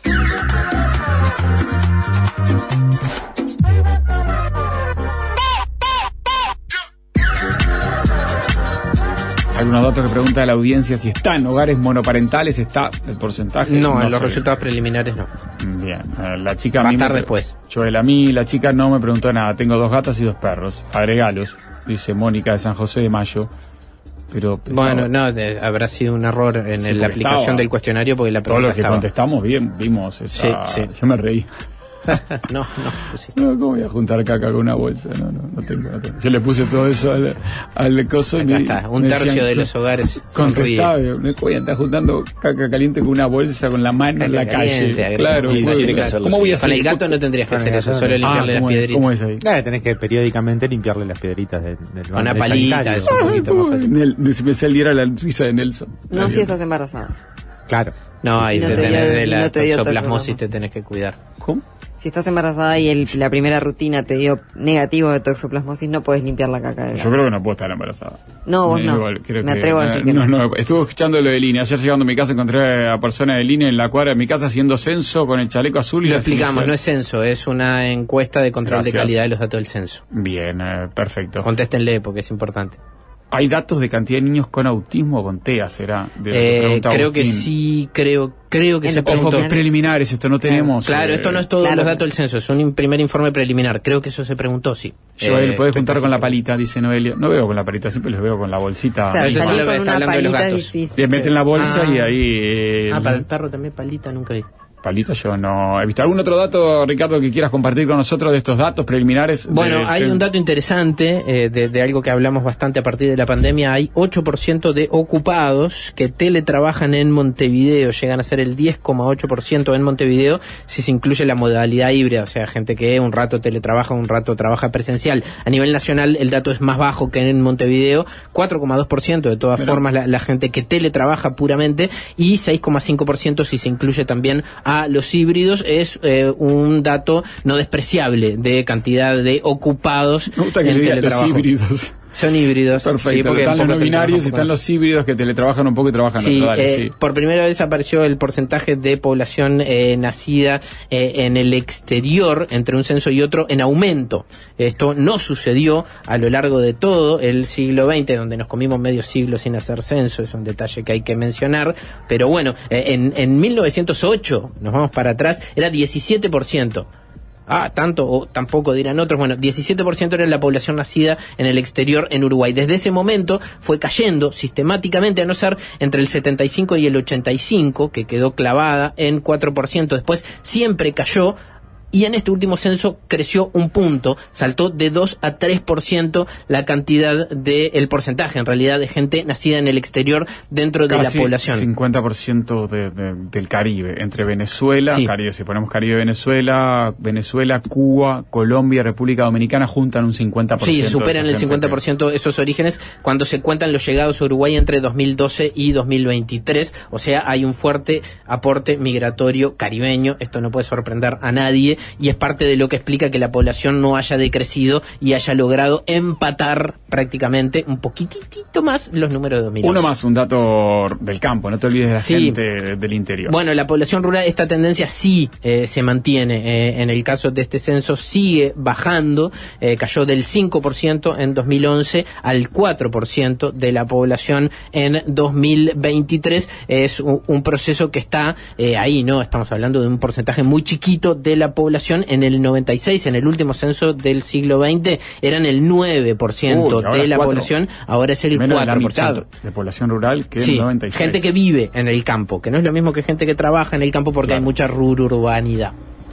Algunos datos que pregunta la audiencia si está en hogares monoparentales, está el porcentaje. No, no en los sé. resultados preliminares no. Bien, la chica va a a mí estar me, después. Joel, a mí la chica no me preguntó nada. Tengo dos gatas y dos perros. Agregalos, dice Mónica de San José de Mayo. Pero bueno, no, de, habrá sido un error en sí, la aplicación estaba. del cuestionario porque la pregunta todo lo que estaba. contestamos bien, vimos esa, sí, sí. Yo me reí. no, no, pusiste. No, ¿cómo voy a juntar caca con una bolsa? No, no, no tengo. No tengo. Yo le puse todo eso al, al coso. Acá y me, está, un me tercio decían, de los hogares contestaba, no voy a estar juntando caca caliente con una bolsa con la mano caca en la caliente, calle. Claro, y pues, tiene que hacerlo. ¿Cómo voy a hacer? Con el gato no tendrías que hacer eso, solo ah, limpiarle las ¿cómo piedritas. Es, ¿Cómo es ahí? Claro, tenés que periódicamente limpiarle las piedritas del de, de con una palita, es un poquito más fácil. Si me saliera la risa de Nelson. No, si estás embarazada. Claro. No, ahí si te no te tenés dio, de la no te dio toxoplasmosis, te tenés que cuidar. ¿Cómo? Si estás embarazada y el, la primera rutina te dio negativo de toxoplasmosis, no puedes limpiar la caca. Yo creo que no puedo estar embarazada. No, vos me, no. Igual, creo me que, atrevo a decir que no. no. no. Estuve escuchando lo de línea. Ayer llegando a mi casa encontré a personas de línea en la cuadra de mi casa haciendo censo con el chaleco azul. Y lo la explicamos, ciencia. No es censo, es una encuesta de control Gracias. de calidad de los datos del censo. Bien, eh, perfecto. Contéstenle porque es importante. ¿Hay datos de cantidad de niños con autismo o con T E A, será? De Eh, creo que sí, creo creo que En se preguntó. Ojos preliminares, esto no tenemos. Claro, eh, esto no es todos claro. los datos del censo, es un primer informe preliminar. Creo que eso se preguntó, sí. Joel, eh, ¿puedes juntar con la seguro. palita? Dice Noelia. No veo con la palita, siempre los veo con la bolsita. O sea, Eso es salir lo que con está una hablando de los palita es gatos. difícil. Le meten la bolsa Ah. y ahí... Eh, Ah, para el perro también palita, nunca vi. Palito yo no he visto. ¿Algún otro dato, Ricardo, que quieras compartir con nosotros de estos datos preliminares? Bueno, de, hay de... un dato interesante eh, de, de algo que hablamos bastante a partir de la pandemia. Hay ocho por ciento de ocupados que teletrabajan en Montevideo. Llegan a ser el diez coma ocho por ciento en Montevideo si se incluye la modalidad híbrida, o sea, gente que un rato teletrabaja, un rato trabaja presencial. A nivel nacional el dato es más bajo que en Montevideo, cuatro coma dos por ciento de todas Pero... formas la, la gente que teletrabaja puramente y seis coma cinco por ciento si se incluye también a los híbridos. Es eh, un dato no despreciable de cantidad de ocupados Me gusta que en le digan los teletrabajo. híbridos. Son híbridos. Perfecto, sí, porque están los poco no binarios y teletrabajo. están los híbridos que teletrabajan un poco y trabajan Sí, otro. Dale, eh, sí. por primera vez apareció el porcentaje de población eh, nacida eh, en el exterior entre un censo y otro en aumento. Esto no sucedió a lo largo de todo el siglo veinte, donde nos comimos medio siglo sin hacer censo. Es un detalle que hay que mencionar. Pero bueno, eh, en, en mil novecientos ocho, nos vamos para atrás, era diecisiete por ciento. Ah, tanto o tampoco dirán otros. Bueno, diecisiete por ciento era la población nacida en el exterior en Uruguay. Desde ese momento fue cayendo sistemáticamente, a no ser entre el setenta y cinco y el ochenta y cinco, que quedó clavada en cuatro por ciento. Después siempre cayó. Y en este último censo creció un punto, saltó de dos a tres por ciento la cantidad de, el porcentaje en realidad de gente nacida en el exterior dentro de Casi la población. cincuenta por ciento de, de, del Caribe, entre Venezuela, Sí. Caribe, si ponemos Caribe, Venezuela, Venezuela, Cuba, Colombia, República Dominicana, juntan un cincuenta por ciento. Sí, superan de el esa cincuenta por gente ciento esos orígenes cuando se cuentan los llegados a Uruguay entre dos mil doce y dos mil veintitrés. O sea, hay un fuerte aporte migratorio caribeño. Esto no puede sorprender a nadie y es parte de lo que explica que la población no haya decrecido y haya logrado empatar prácticamente un poquitito más los números de dos mil once. Uno más, un dato del campo, no te olvides de la Sí. gente del interior. Bueno, la población rural, esta tendencia sí eh, se mantiene. Eh, en el caso de este censo sigue bajando, eh, cayó del cinco por ciento en dos mil once al cuatro por ciento de la población en dos mil veintitrés. Es un, un proceso que está eh, ahí, ¿no? Estamos hablando de un porcentaje muy chiquito de la población. En el noventa y seis, en el último censo del siglo veinte, eran el nueve por ciento Uy, ahora de la cuatro. población, ahora es el Menos de cuatro la por ciento. mitad de población rural que Sí, el noventa y seis. gente que vive en el campo, que no es lo mismo que gente que trabaja en el campo porque Claro. hay mucha rururbanidad.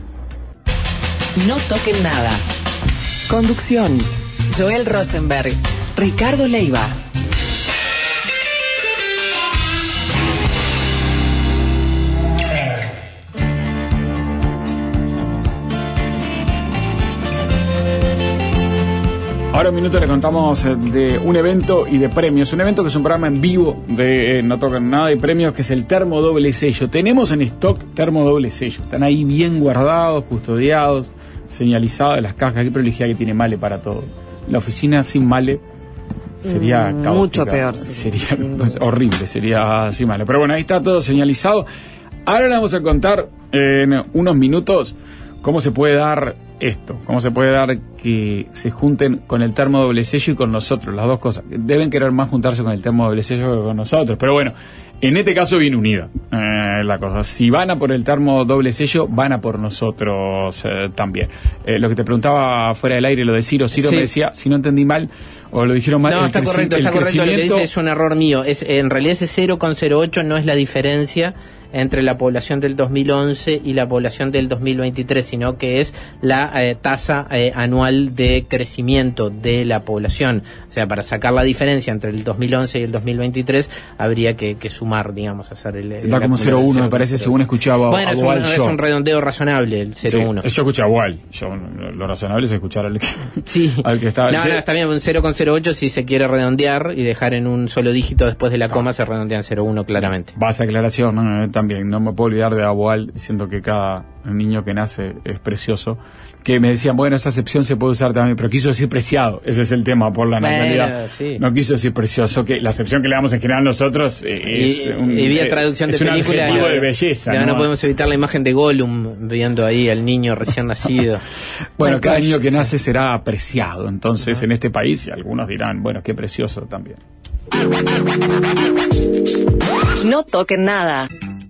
No toquen nada. Conducción. Joel Rosenberg. Ricardo Leiva. Ahora Ahora un minuto les contamos de un evento y de premios. Un evento que es un programa en vivo de eh, No Toquen Nada y premios, que es el termo doble sello. Tenemos en stock termo doble sello. Están ahí bien guardados, custodiados, señalizados en las cajas. Qué privilegiada que tiene Male para todo. La oficina sin Male sería mm, caótica. Mucho peor. Sería pues, horrible, sería sin Male. Pero bueno, ahí está todo señalizado. Ahora le vamos a contar en unos minutos cómo se puede dar esto, cómo se puede dar que se junten con el termo doble sello y con nosotros, las dos cosas. Deben querer más juntarse con el termo doble sello que con nosotros, pero bueno, en este caso viene unida eh, la cosa. Si van a por el termo doble sello, van a por nosotros eh, también. Eh, lo que te preguntaba fuera del aire, lo de Ciro, Ciro sí. me decía, si no entendí mal, o lo dijeron mal. No, está correcto, está correcto, lo que dice es un error mío. Es, en realidad ese cero coma cero ocho no es la diferencia entre la población del dos mil once y la población del dos mil veintitrés, sino que es la eh, tasa eh, anual de crecimiento de la población. O sea, para sacar la diferencia entre el dos mil once y el dos mil veintitrés habría que, que sumar, digamos, hacer el... Está como cero coma uno, me parece, según escuchaba bueno, a Boal. Bueno, es, es un redondeo razonable el cero coma uno. Sí, yo escuché a Boal. Yo, lo razonable es escuchar al que, sí. al que está... No, no, está bien, un cero coma cero ocho si se quiere redondear y dejar en un solo dígito después de la coma, se redondea en cero coma uno claramente. Vas a aclaración, ¿no? También, no me puedo olvidar de Aboal diciendo que cada niño que nace es precioso, que me decían, bueno, esa acepción se puede usar también, pero quiso decir preciado, ese es el tema por la bueno, natalidad, sí. No quiso decir precioso, que la acepción que le damos en general nosotros eh, es y, un, y vía traducción es de película, un de belleza, ya ¿no? no podemos evitar la imagen de Gollum viendo ahí al niño recién nacido. Bueno, bueno, cada niño que nace será apreciado, entonces uh-huh. en este país, y algunos dirán, bueno, qué precioso también. No toquen nada.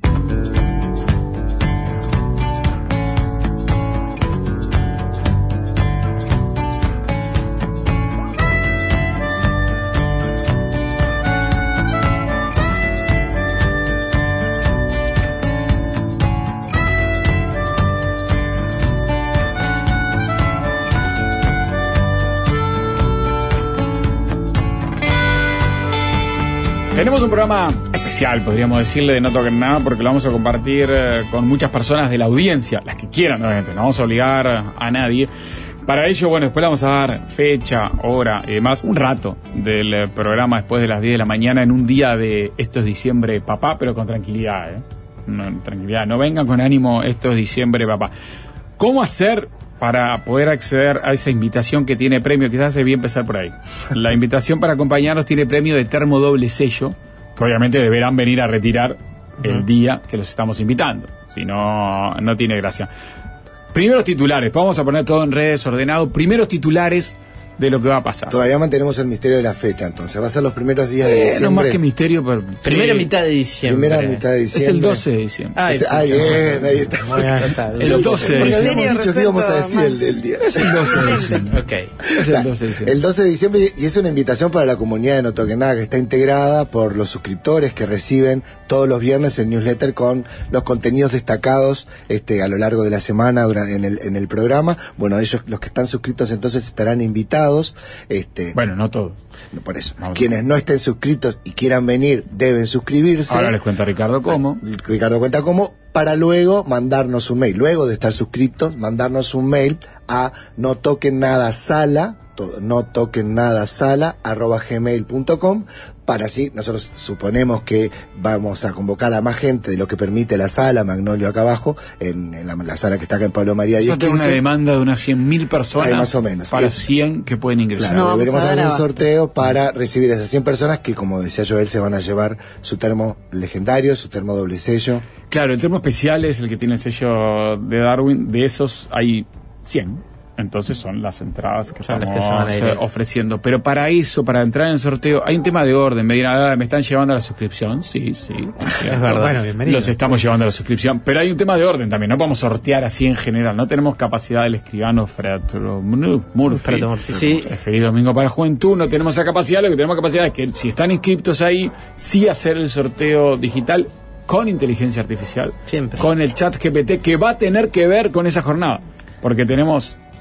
Tenemos un programa especial, podríamos decirle, de No Toquen Nada, porque lo vamos a compartir eh, con muchas personas de la audiencia, las que quieran, obviamente, no vamos a obligar a nadie. Para ello, bueno, después le vamos a dar fecha, hora y demás, un rato del eh, programa después de las diez de la mañana, en un día de esto es diciembre, papá, pero con tranquilidad, ¿eh? No, tranquilidad, no vengan con ánimo, esto es diciembre, papá. ¿Cómo hacer para poder acceder a esa invitación que tiene premio? Quizás debía empezar por ahí. La invitación para acompañarnos tiene premio de termo doble sello, que obviamente deberán venir a retirar uh-huh. el día que los estamos invitando. Si no, no tiene gracia. Primeros titulares, vamos a poner todo en redes ordenado. Primeros titulares de lo que va a pasar. Todavía mantenemos el misterio de la fecha, entonces va a ser los primeros días de eh, diciembre. No más que misterio, pero primera sí. mitad de diciembre. Primera mitad de diciembre. Es el doce de diciembre. Ah, es, ah bien, ahí está. está el doce de diciembre. Habíamos dicho que íbamos a decir el, el día. Es el doce de diciembre. Ok. Es el doce de diciembre. El doce de diciembre, y es una invitación para la comunidad de No Toquen Nada, que está integrada por los suscriptores que reciben todos los viernes el newsletter con los contenidos destacados este a lo largo de la semana durante, en el en el programa. Bueno, ellos, los que están suscritos, entonces estarán invitados. Este, bueno, no todos. Por eso, Vamos. Quienes no estén suscritos y quieran venir deben suscribirse. Ahora les cuenta Ricardo cómo. Ricardo cuenta cómo, para luego mandarnos un mail. Luego de estar suscriptos, mandarnos un mail a no toquen nada sala, todo, no toquen nada sala, arroba gmail punto com, para así, nosotros suponemos que vamos a convocar a más gente de lo que permite la sala, Magnolio acá abajo, en, en la, la sala que está acá en Pablo María diez quince. Eso tiene una demanda de unas cien mil personas. Hay más o menos. Para cien que pueden ingresar. Claro, no, deberemos hacer un sorteo para recibir a esas cien personas que, como decía Joel, se van a llevar su termo legendario, su termo doble sello. Claro, el termo especial es el que tiene el sello de Darwin. De esos hay cien. Entonces son las entradas que son estamos las que se van a ofreciendo. Pero para eso, para entrar en el sorteo, hay un tema de orden. Me dirán, ah, ¿me están llevando a la suscripción? Sí, sí. Es verdad. Bueno, bienvenido. Los estamos llevando a la suscripción. Pero hay un tema de orden también. No podemos sortear así en general. No tenemos capacidad del escribano Fredro Murphy. Sí. Feliz Domingo para la Juventud. No tenemos esa capacidad. Lo que tenemos capacidad es que si están inscriptos ahí, sí hacer el sorteo digital con inteligencia artificial. Siempre. Con el chat G P T que va a tener que ver con esa jornada. Porque tenemos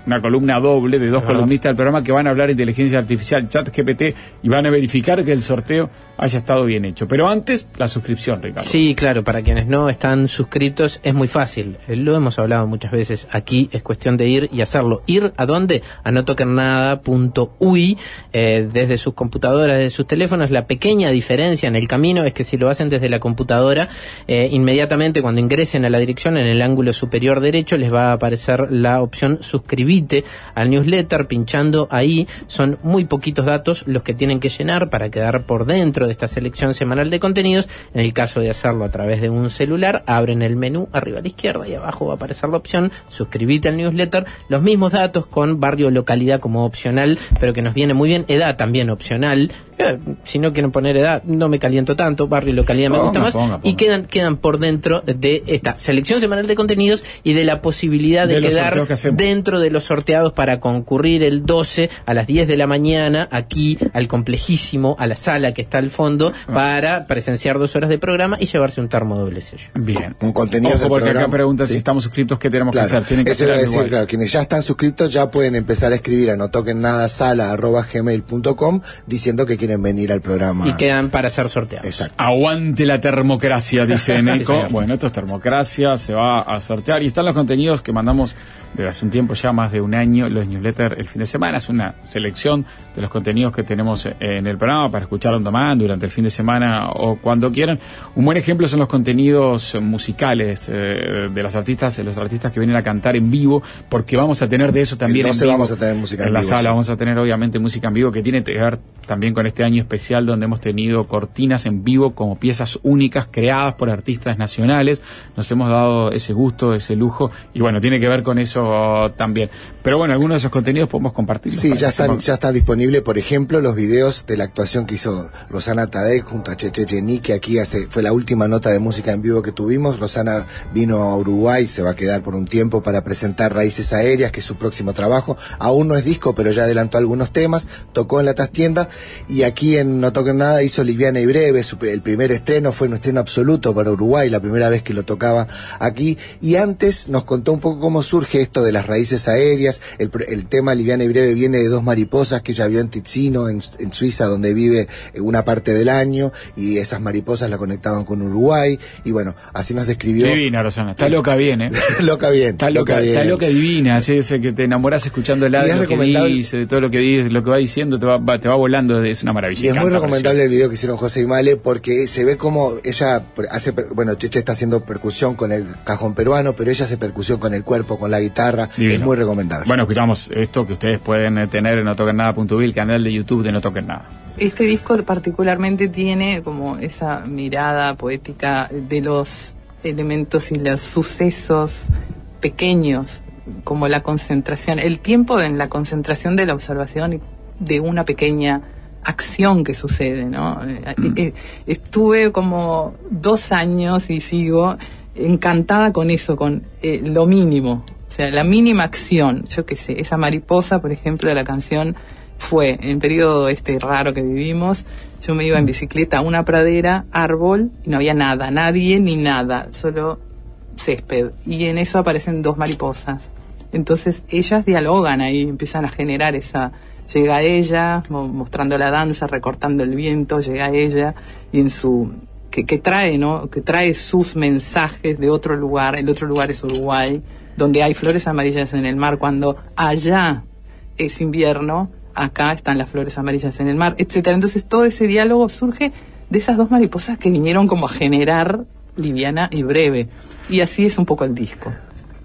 una columna doble de dos columnistas del programa que van a hablar de inteligencia artificial, ChatGPT, y van a verificar que el sorteo haya estado bien hecho. Pero antes, la suscripción, Ricardo. Sí, claro, para quienes no están suscritos es muy fácil. Lo hemos hablado muchas veces aquí, es cuestión de ir y hacerlo. ¿Ir a dónde? A no toquen nada punto u i, eh, desde sus computadoras, desde sus teléfonos. La pequeña diferencia en el camino es que si lo hacen desde la computadora, eh, inmediatamente cuando ingresen a la dirección, en el ángulo superior derecho les va a aparecer la opción suscribite al newsletter. Pinchando ahí, son muy poquitos datos los que tienen que llenar para quedar por dentro de esta selección semanal de contenidos. En el caso de hacerlo a través de un celular, abren el menú arriba a la izquierda y abajo va a aparecer la opción suscribite al newsletter. Los mismos datos con barrio o localidad como opcional, pero que nos viene muy bien. Edad también opcional. Eh, si no quieren poner edad, no me caliento tanto. Barrio y localidad me gusta más. Ponga, ponga. Y quedan, quedan por dentro de esta selección semanal de contenidos y de la posibilidad de, de quedar dentro de los sorteados para concurrir el doce a las diez de la mañana aquí al complejísimo, a la sala que está al fondo, ah. para presenciar dos horas de programa y llevarse un termo doble sello. Bien. Un contenido Ojo, porque programa. Acá preguntan ¿sí? si estamos suscriptos, ¿qué tenemos claro. que hacer? Tienen que Eso hacer iba a decir, igual. claro, quienes ya están suscriptos ya pueden empezar a escribir a no toquen nada sala arroba gmail punto com diciendo que quieren venir al programa. Y quedan para ser sorteados. Exacto. Aguante la termocracia, dice Neko. Sí, bueno, esto es termocracia, se va a sortear. Y están los contenidos que mandamos desde hace un tiempo, ya más de un año, los newsletters el fin de semana. Es una selección de los contenidos que tenemos en el programa para escuchar on demand durante el fin de semana o cuando quieran. Un buen ejemplo son los contenidos musicales eh, de las artistas, los artistas que vienen a cantar en vivo, porque vamos a tener de eso también en vivo. vamos a tener música en, en la vivo, sala, sí. Vamos a tener obviamente música en vivo que tiene que ver también con este año especial donde hemos tenido cortinas en vivo como piezas únicas creadas por artistas nacionales. Nos hemos dado ese gusto, ese lujo, y bueno, tiene que ver con eso también. Pero bueno, algunos de esos contenidos podemos compartirlos. Sí, ya están, ya está disponible, por ejemplo, los videos de la actuación que hizo Rosana Tadek junto a Cheche Chení, que aquí hace, fue la última nota de música en vivo que tuvimos. Rosana vino a Uruguay, se va a quedar por un tiempo para presentar Raíces Aéreas, que es su próximo trabajo. Aún no es disco, pero ya adelantó algunos temas, tocó en la trastienda, y aquí en No Toquen Nada hizo Liviana y Breve. Su, el primer estreno fue un estreno absoluto para Uruguay, la primera vez que lo tocaba aquí, y antes nos contó un poco cómo surge esto de las raíces aéreas. El, el tema Liviana y Breve viene de dos mariposas que ella vio en Ticino, en, en Suiza, donde vive una parte del año, y esas mariposas la conectaban con Uruguay, y bueno, así nos describió. Divina, Rosana, está loca bien, ¿eh? loca bien. Está loca, loca bien. Está loca divina, así es que te enamoras escuchando la de lo que dice, de todo lo que dice, lo que va diciendo, te va, va, te va volando, es una maravilla. Y es muy recomendable precioso. El video que hicieron José y Male, porque se ve como ella hace, bueno, Cheche está haciendo percusión con el cajón peruano, pero ella hace percusión con el cuerpo, con la guitarra. Divino. Es muy recomendable. Bueno, escuchamos esto que ustedes pueden tener en no toquen nada punto u i, el canal de YouTube de No Toquen Nada. Este disco particularmente tiene como esa mirada poética de los elementos y los sucesos pequeños, como la concentración, el tiempo en la concentración de la observación de una pequeña acción que sucede, ¿no? Mm. Estuve como dos años y sigo encantada con eso, con eh, lo mínimo, o sea, la mínima acción. Yo qué sé, esa mariposa, por ejemplo, de la canción fue en el periodo este raro que vivimos. Yo me iba en bicicleta a una pradera, árbol, y no había nada, nadie ni nada, solo césped, y en eso aparecen dos mariposas. Entonces ellas dialogan ahí, empiezan a generar esa... Llega ella, mostrando la danza, recortando el viento, llega ella, y en su... Que, que trae, ¿no? Que trae sus mensajes de otro lugar. El otro lugar es Uruguay, donde hay flores amarillas en el mar, cuando allá es invierno, acá están las flores amarillas en el mar, etcétera. Entonces todo ese diálogo surge de esas dos mariposas que vinieron como a generar Liviana y Breve. Y así es un poco el disco.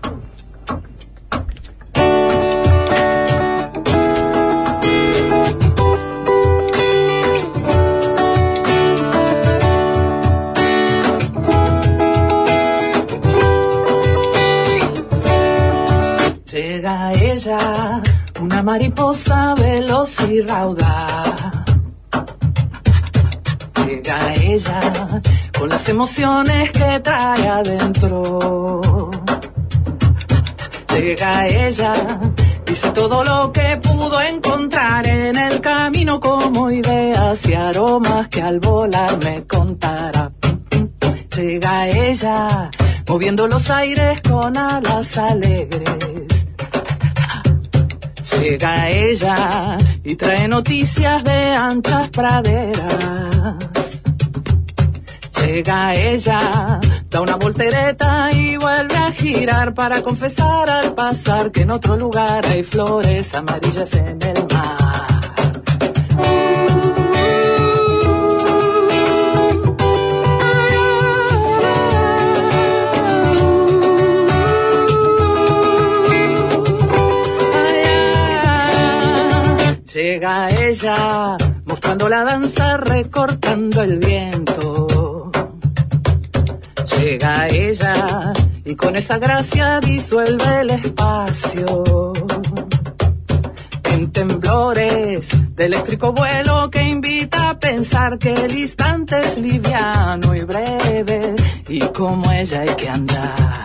Llega ella, una mariposa veloz y raudaz. Llega ella, con las emociones que trae adentro. Llega ella, dice todo lo que pudo encontrar en el camino como ideas y aromas que al volar me contará. Llega ella, moviendo los aires con alas alegres. Llega ella y trae noticias de anchas praderas. Llega ella, da una voltereta y vuelve a girar para confesar al pasar que en otro lugar hay flores amarillas en el mar. Llega ella, mostrando la danza, recortando el viento. Llega ella, y con esa gracia disuelve el espacio. En temblores de eléctrico vuelo que invita a pensar que el instante es liviano y breve, y como ella hay que andar.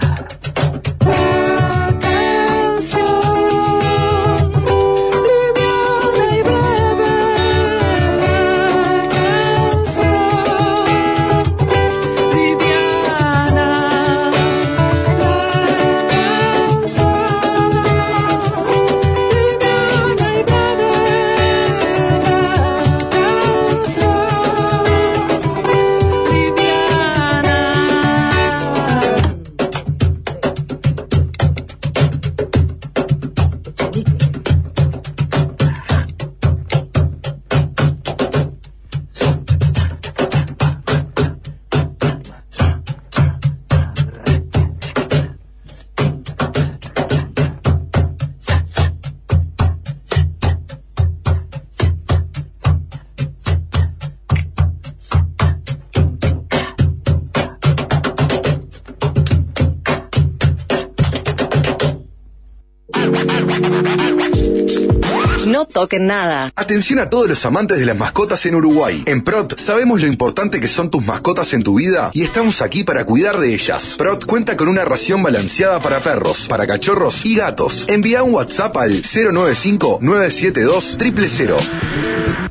No toquen nada. Atención a todos los amantes de las mascotas en Uruguay. En P R O T sabemos lo importante que son tus mascotas en tu vida y estamos aquí para cuidar de ellas. P R O T cuenta con una ración balanceada para perros, para cachorros y gatos. Envía un WhatsApp al cero nueve cinco nueve siete dos cero cero cero.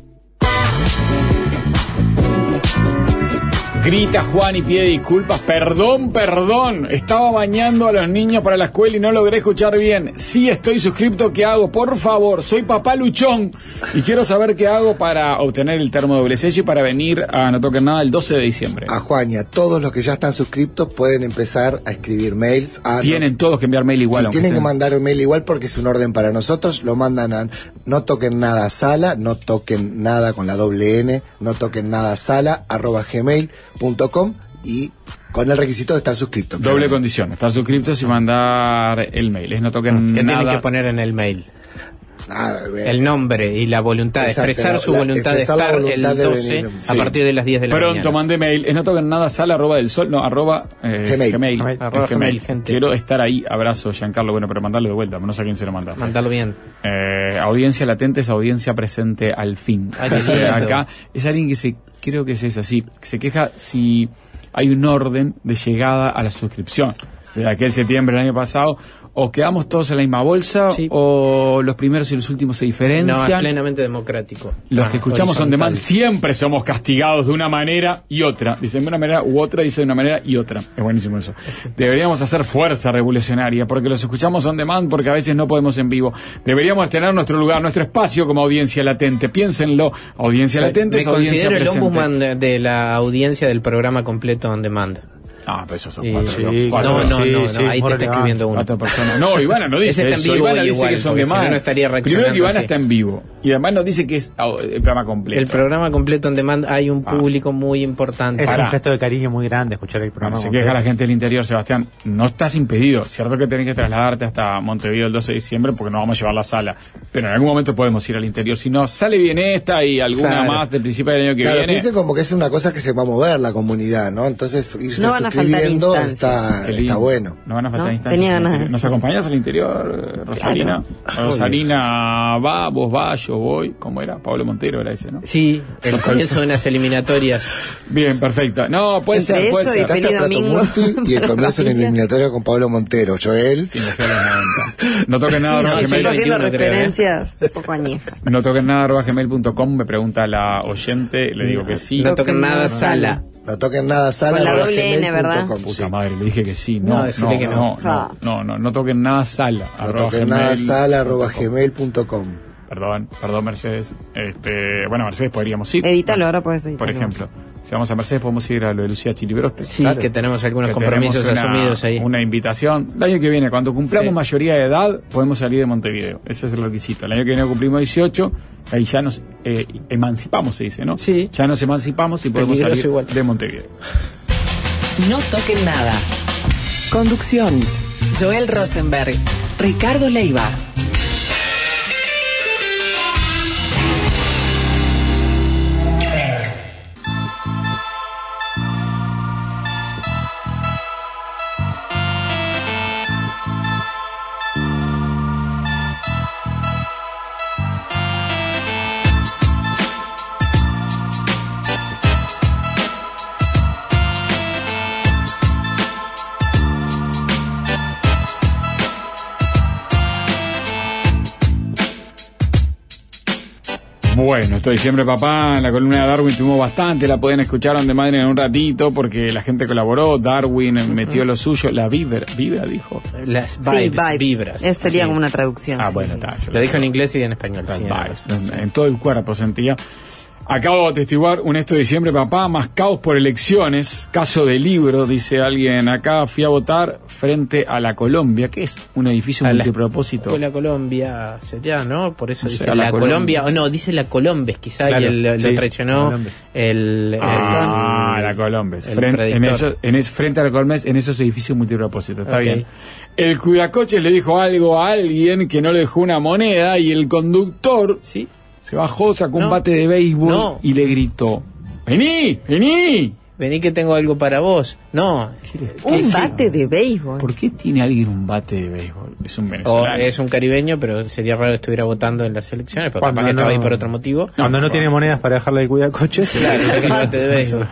Grita Juan y pide disculpas. Perdón, perdón. Estaba bañando a los niños para la escuela y no logré escuchar bien. Sí, estoy suscripto. ¿Qué hago? Por favor, soy papá luchón y quiero saber qué hago para obtener el termo doble sello y para venir a No Toquen Nada el doce de diciembre. A Juan y a todos los que ya están suscriptos pueden empezar a escribir mails. A tienen no... todos que enviar mail igual. Sí, tienen estén... que mandar un mail igual porque es un orden para nosotros. Lo mandan a No Toquen Nada Sala, No Toquen Nada con la doble N, No Toquen Nada Sala, arroba gmail punto com y con el requisito de estar suscripto. Doble claramente. Condición, estar suscriptos y mandar el mail. Es No Toquen ¿Qué Nada. tienen que poner en el mail? Nada, el nombre y la voluntad, Exacto, expresar la, su voluntad de estar voluntad el doce de venir, a sí. partir de las diez de la Pronto mañana. Pronto mandé mail, es No Toquen Nada Sala, arroba del sol, no, arroba eh, Gmail. Gmail. Gmail. Arroba Gmail, gente. Quiero estar ahí, abrazo, Giancarlo, bueno, pero mandarlo de vuelta, no sé a quién se lo manda. Mandalo bien. Eh, audiencia latente es audiencia presente al fin. Ay, o sea, acá es alguien que se, creo que es esa, sí, se queja si hay un orden de llegada a la suscripción. De aquel septiembre del año pasado, o quedamos todos en la misma bolsa, sí. o los primeros y los últimos se diferencian. No, es plenamente democrático. Los ah, que escuchamos on demand siempre somos castigados de una manera y otra. Dicen de una manera u otra, dice de una manera y otra. Es buenísimo eso. Sí. Deberíamos hacer fuerza revolucionaria, porque los escuchamos on demand, porque a veces no podemos en vivo. Deberíamos tener nuestro lugar, nuestro espacio como audiencia latente. Piénsenlo. Audiencia sí, latente es audiencia presente. Me considero el ombudsman de, de la audiencia del programa completo on demand. Ah, pero esos son y, cuatro, sí, cuatro. No, no, no, sí, no, ahí te está escribiendo uno. Cuatro personas. No, Ivana no dice Ese está en vivo eso. Ivana igual, dice que son de más. Si no estaría Primero que Ivana así. Está en vivo. Y además nos dice que es el programa completo. El programa completo on demand hay un público ah. muy importante. Es Para. un gesto de cariño muy grande escuchar el programa. Bueno, se queja la gente del interior, Sebastián. No estás impedido. Cierto que tenés que trasladarte hasta Montevideo el doce de diciembre porque no vamos a llevar la sala. Pero en algún momento podemos ir al interior. Si no, sale bien esta y alguna claro. más del principio del año que claro, viene. Piense como que es una cosa que se va a mover la comunidad, ¿no? Entonces irse no suscribiendo está... Está bueno. No van a faltar ¿No? instancias. Tenía ganas. ¿Nos acompañas al interior, Rosalina? Claro. Rosalina va, vos vas, yo voy. ¿Cómo era? Pablo Montero era ese, ¿no? Sí, el comienzo de unas eliminatorias. Bien, perfecto. No, puede Entre ser, puede eso ser. Y Feliz Domingo. Y el comienzo de la eliminatoria con Pablo Montero. Joel. Sí, me fui a los noventa. No toquen nada, sí, arroba no, gmail. haciendo referencias un poco añejas. No toquen nada, arroba gmail punto com. Me pregunta la oyente, le digo que sí. No toquen nada, sala. No toquen nada sala. Con la doble N, ¿verdad? Puta sí. madre, le dije que sí. No, no, no, que no. No, no, no, no, no toquen nada sala. No toquen nada sala, arroba gmail punto com. Perdón, perdón, Mercedes. Este, bueno, Mercedes podríamos ir. Edítalo, ahora puedes editarlo. Por ejemplo, si vamos a Mercedes, podemos ir a lo de Lucía Chilibroste. Sí, claro, que tenemos algunos que compromisos tenemos una, asumidos ahí. Una invitación. El año que viene, cuando cumplamos sí. mayoría de edad, podemos salir de Montevideo. Ese es el requisito. El año que viene cumplimos dieciocho, ahí ya nos eh, emancipamos, se dice, ¿no? Sí. Ya nos emancipamos y podemos Peligroso salir igual. de Montevideo. No toquen nada. Conducción: Joel Rosenberg, Ricardo Leiva. Bueno, esto de diciembre, papá, en la columna de Darwin tuvimos bastante, la pueden escuchar on demand en un ratito porque la gente colaboró, Darwin uh-huh. metió lo suyo, la vibra, vibra dijo. Las vibes, sí, vibes. vibras. Eso sería sí. como una traducción. Ah, sí. bueno, está. Lo dijo en inglés y en español. Las sí, vibes, en, en todo el cuerpo sentía. Acabo de atestiguar un esto de diciembre, papá, más caos por elecciones, caso de libro, dice alguien acá, fui a votar frente a la Colombia, que es un edificio a multipropósito. La, la Colombia sería, ¿no? Por eso o dice sea, la, la Colombia, Colombia, o no, dice la Colombes, quizá, claro, y el, lo sí, traicionó el, el... Ah, el, la Colombes, frente, en eso, en es, frente a la Colombes, en esos edificios multipropósitos, está okay. bien. El cuidacoches le dijo algo a alguien que no le dejó una moneda y el conductor... Sí. Se bajó, sacó no, un bate de béisbol no. y le gritó: ¡Vení! ¡Vení! Vení que tengo algo para vos. No. Un ¿Qué, bate de béisbol. ¿Por qué tiene alguien un bate de béisbol? Es un venezolano. O es un caribeño, pero sería raro que estuviera votando en las elecciones, pero capaz no, que estaba ahí por otro motivo. Cuando no, no tiene monedas para dejarle de cuidar coches. Claro, saca el bate de béisbol.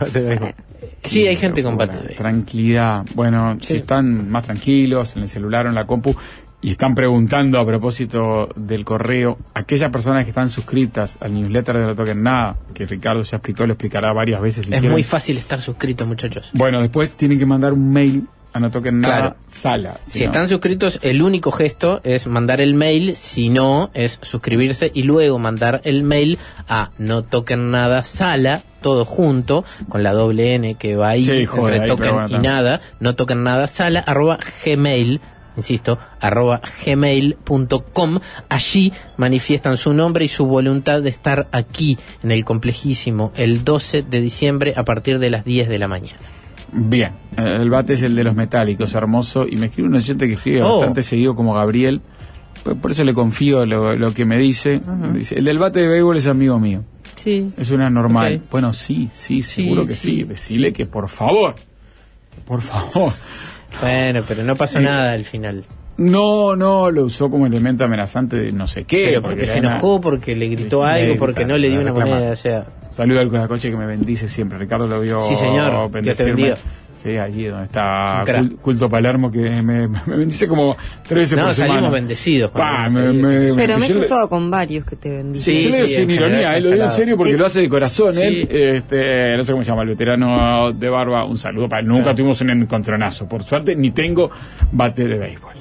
Sí, hay gente con bate de béisbol. Tranquilidad. Bueno, sí. si están más tranquilos en el celular o en la compu, y están preguntando a propósito del correo, aquellas personas que están suscritas al newsletter de No Toquen Nada, que Ricardo ya explicó, lo explicará varias veces. Si es quieren. Muy fácil estar suscritos, muchachos. Bueno, después tienen que mandar un mail a No Toquen Nada, claro. sala. Si, si no. están suscritos, el único gesto es mandar el mail, si no, es suscribirse y luego mandar el mail a No Toquen Nada, sala, todo junto, con la doble N que va ahí, sí, joder, entre ahí, toquen bueno, y también. Nada, No Toquen Nada, sala, arroba gmail. Insisto, arroba gmail punto com. Allí manifiestan su nombre y su voluntad de estar aquí en el complejísimo el doce de diciembre a partir de las diez de la mañana. Bien, el bate es el de los metálicos, hermoso, y me escribe un oyente que escribe oh. bastante seguido como Gabriel, por eso le confío lo, lo que me dice. Uh-huh. Dice, el del bate de béisbol es amigo mío. Sí. Es una normal. Okay. Bueno, sí, sí, seguro sí, que sí. sí. Decile sí. que por favor, por favor. Bueno, pero no pasó eh, nada al final. No, no, lo usó como elemento amenazante de no sé qué. Pero porque, porque se enojó, una... porque le gritó algo, grita, porque no le dio una reclama. moneda, o sea... Saludo al cuidacoche que me bendice siempre. Ricardo lo vio. Sí, señor, Dios te bendiga. Sí, allí donde está Cul- Culto Palermo, que me, me bendice como tres veces no, por semana. No, salimos bendecidos. Pa, me, me, pero me he cruzado le... con varios que te bendicen. Sí, yo le digo sí, sin ironía, eh, lo digo en serio porque sí. lo hace de corazón. Sí. Él, este, no sé cómo se llama, el veterano de barba, un saludo para él. Nunca claro. tuvimos un encontronazo, por suerte, ni tengo bate de béisbol.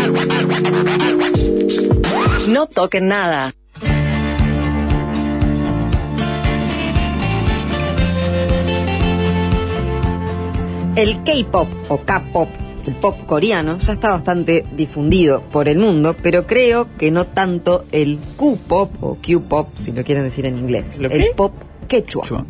No toquen nada. El K-pop o K-pop, el pop coreano, ya está bastante difundido por el mundo, pero creo que no tanto el Q-pop o Q-pop, si lo quieren decir en inglés. ¿Lo el qué? pop quechua. Quechua.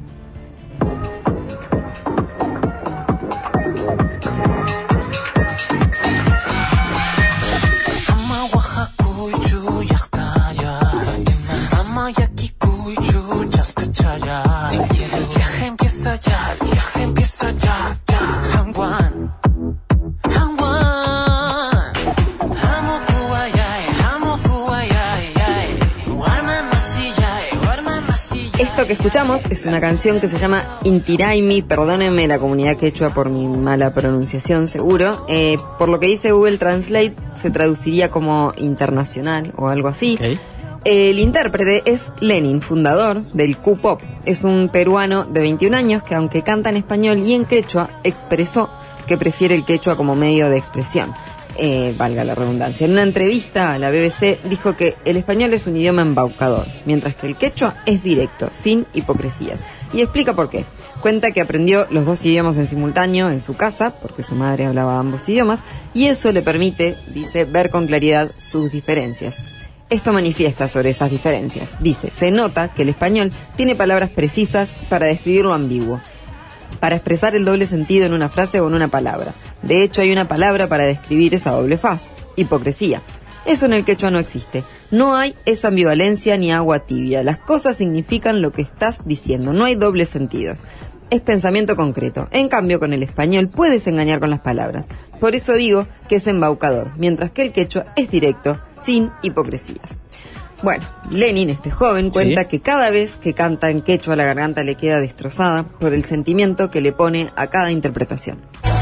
Esto que escuchamos es una canción que se llama Intiraimi, perdónenme la comunidad quechua por mi mala pronunciación seguro, eh, por lo que dice Google Translate se traduciría como internacional o algo así. Okay. El intérprete es Lenin, fundador del Q-Pop. Es un peruano de veintiún años que, aunque canta en español y en quechua, expresó que prefiere el quechua como medio de expresión. Eh, valga la redundancia. En una entrevista a la B B C dijo que el español es un idioma embaucador, mientras que el quechua es directo, sin hipocresías. Y explica por qué. Cuenta que aprendió los dos idiomas en simultáneo en su casa, porque su madre hablaba ambos idiomas, y eso le permite, dice, ver con claridad sus diferencias. Esto manifiesta sobre esas diferencias. Dice, se nota que el español tiene palabras precisas para describir lo ambiguo, para expresar el doble sentido en una frase o en una palabra. De hecho, hay una palabra para describir esa doble faz: hipocresía. Eso en el quechua no existe. No hay esa ambivalencia ni agua tibia. Las cosas significan lo que estás diciendo. No hay dobles sentidos. Es pensamiento concreto. En cambio, con el español puedes engañar con las palabras. Por eso digo que es embaucador, mientras que el quechua es directo, sin hipocresías. Bueno, Lenin, este joven, cuenta ¿Sí? que cada vez que canta en quechua la garganta le queda destrozada por el sentimiento que le pone a cada interpretación.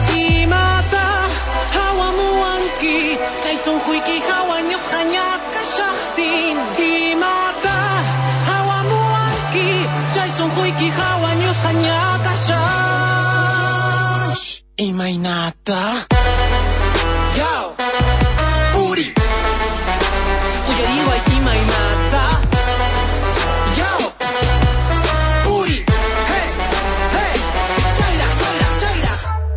Imainata. Yo. Puri. Uyariwa imainata. Yo. Puri. Hey. Hey. Chaira, chaira, chaira.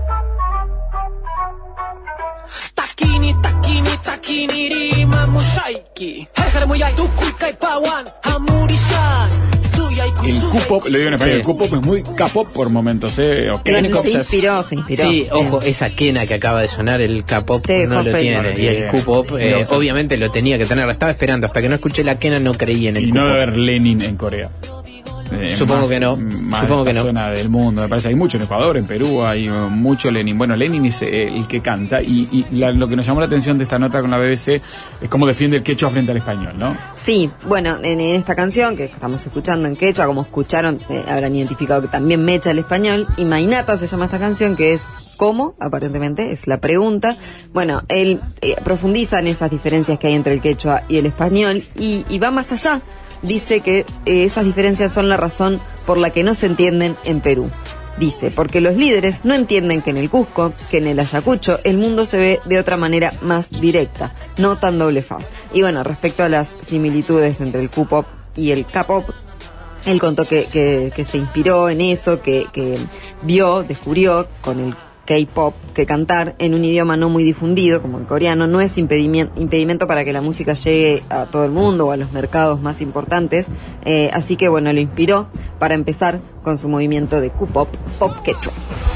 Takini, takini, takini rima mushaiki. Herjare muyai tukui kaipawan hamurishan. El Q-Pop, le digo en español, sí. El Q-Pop es muy K-Pop por momentos, ¿eh? Okay. Se inspiró, se inspiró. Sí, ojo, esa quena que acaba de sonar, el K-Pop sí, no lo tiene. Y el Q-Pop, eh, obviamente lo tenía que tener. Estaba esperando, hasta que no escuché la quena no creí en el y Q-Pop. Y no debe haber Lenin en Corea. Eh, Supongo más, que no. Más Supongo de que no. Zona del mundo, me parece. Hay mucho en Ecuador, en Perú, hay mucho Lenin. Bueno, Lenin es el que canta y, y la, lo que nos llamó la atención de esta nota con la B B C es cómo defiende el quechua frente al español, ¿no? Sí, bueno, en, en esta canción que estamos escuchando en quechua, como escucharon, eh, habrán identificado que también mecha el español. Y Mainata se llama esta canción, que es ¿cómo? Aparentemente, es la pregunta. Bueno, él eh, profundiza en esas diferencias que hay entre el quechua y el español y, y va más allá. Dice que eh, esas diferencias son la razón por la que no se entienden en Perú. Dice, porque los líderes no entienden que en el Cusco, que en el Ayacucho, el mundo se ve de otra manera más directa, no tan doble faz. Y bueno, respecto a las similitudes entre el Q-Pop y el K-Pop, él contó que, que, que se inspiró en eso, que, que vio, descubrió con el K-Pop que cantar en un idioma no muy difundido como el coreano no es impedimento, impedimento para que la música llegue a todo el mundo o a los mercados más importantes, eh, así que bueno, lo inspiró para empezar con su movimiento de Q-Pop, Pop Quechua.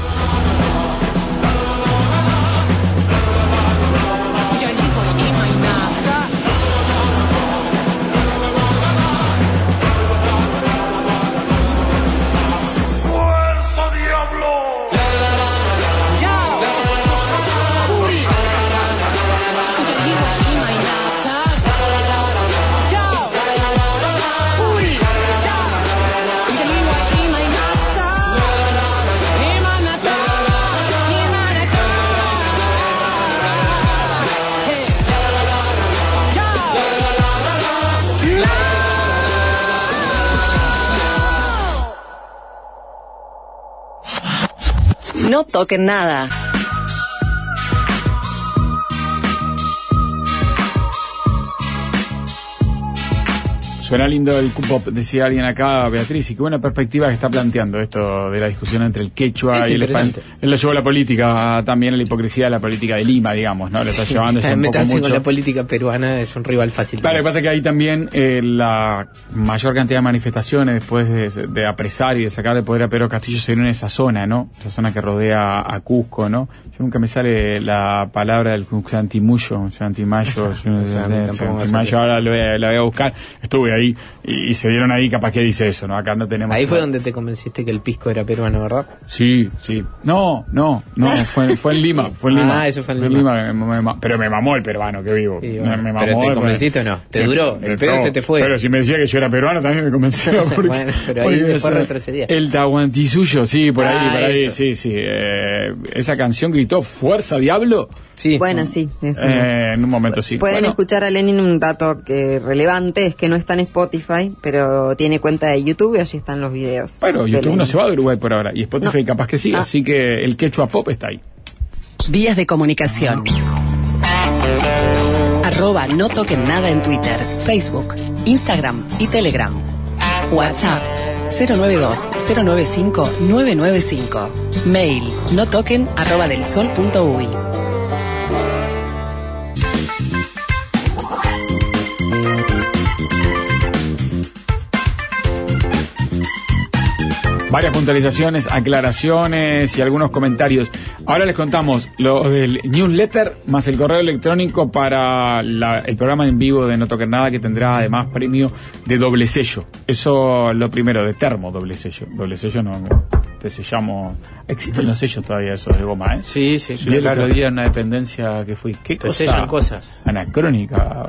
No toquen nada. Suena lindo el Q-Pop, decía alguien acá, Beatriz, y qué buena perspectiva que está planteando esto de la discusión entre el quechua es y el español. Él lo llevó a la política también, a la hipocresía de la política de Lima, digamos, ¿no? Le está llevando eso un poco mucho. Con la política peruana es un rival fácil. Claro, lo que pasa es que hay también eh, la mayor cantidad de manifestaciones después de, de apresar y de sacar de poder a Pedro Castillo se dieron en esa zona, ¿no? Esa zona que rodea a Cusco, ¿no? Yo nunca me sale la palabra del Antimuyo, Antimayo, Antimayo, ahora lo voy, a, la voy a buscar. Estuve ahí ahí, y, y se dieron ahí, capaz que dice eso, ¿no? Acá no tenemos... Ahí fue donde te convenciste que el pisco era peruano, ¿verdad? Sí, sí. No, no, no, fue, fue en Lima, fue en Lima. Ah, eso fue en Fue Lima. me- me- me- pero me mamó el peruano que vivo. Sí, Me- bueno, me, pero mamó. ¿te convenciste o no? ¿Te duró? El pedo todo. se te fue. Pero si me decía que yo era peruano, también me convencía. Porque, Bueno, pero ahí porque después eso- retrocedía. El Tahuantisuyo, sí, por ahí, Ah, por ahí, eso. sí, sí. Eh, esa canción gritó Fuerza Diablo. Sí. Bueno, sí, eso. Eh, en un momento sí. Pueden Bueno, escuchar a Lenin. Un dato que relevante es que no está en Spotify, pero tiene cuenta de YouTube y allí están los videos. Bueno, de YouTube Lenin. no se va de Uruguay por ahora. Y Spotify No. capaz que sí, Ah. así que el Quechua Pop está ahí. Vías de comunicación. Arroba no toquen nada en Twitter, Facebook, Instagram y Telegram. WhatsApp cero nueve dos cero nueve cinco nueve nueve cinco. Mail no toquen arroba del sol punto uy. Varias puntualizaciones, aclaraciones y algunos comentarios. Ahora les contamos lo del newsletter más el correo electrónico para la- el programa en vivo de No Toquen Nada, que tendrá además premio de doble sello. Eso lo primero, de termo doble sello. Doble sello no, te sellamos... Existen los sellos todavía esos de goma, ¿eh? Sí, sí. Vi el otro día en una dependencia que fui. ¿Qué Te cosa? sellan cosas. Anacrónica.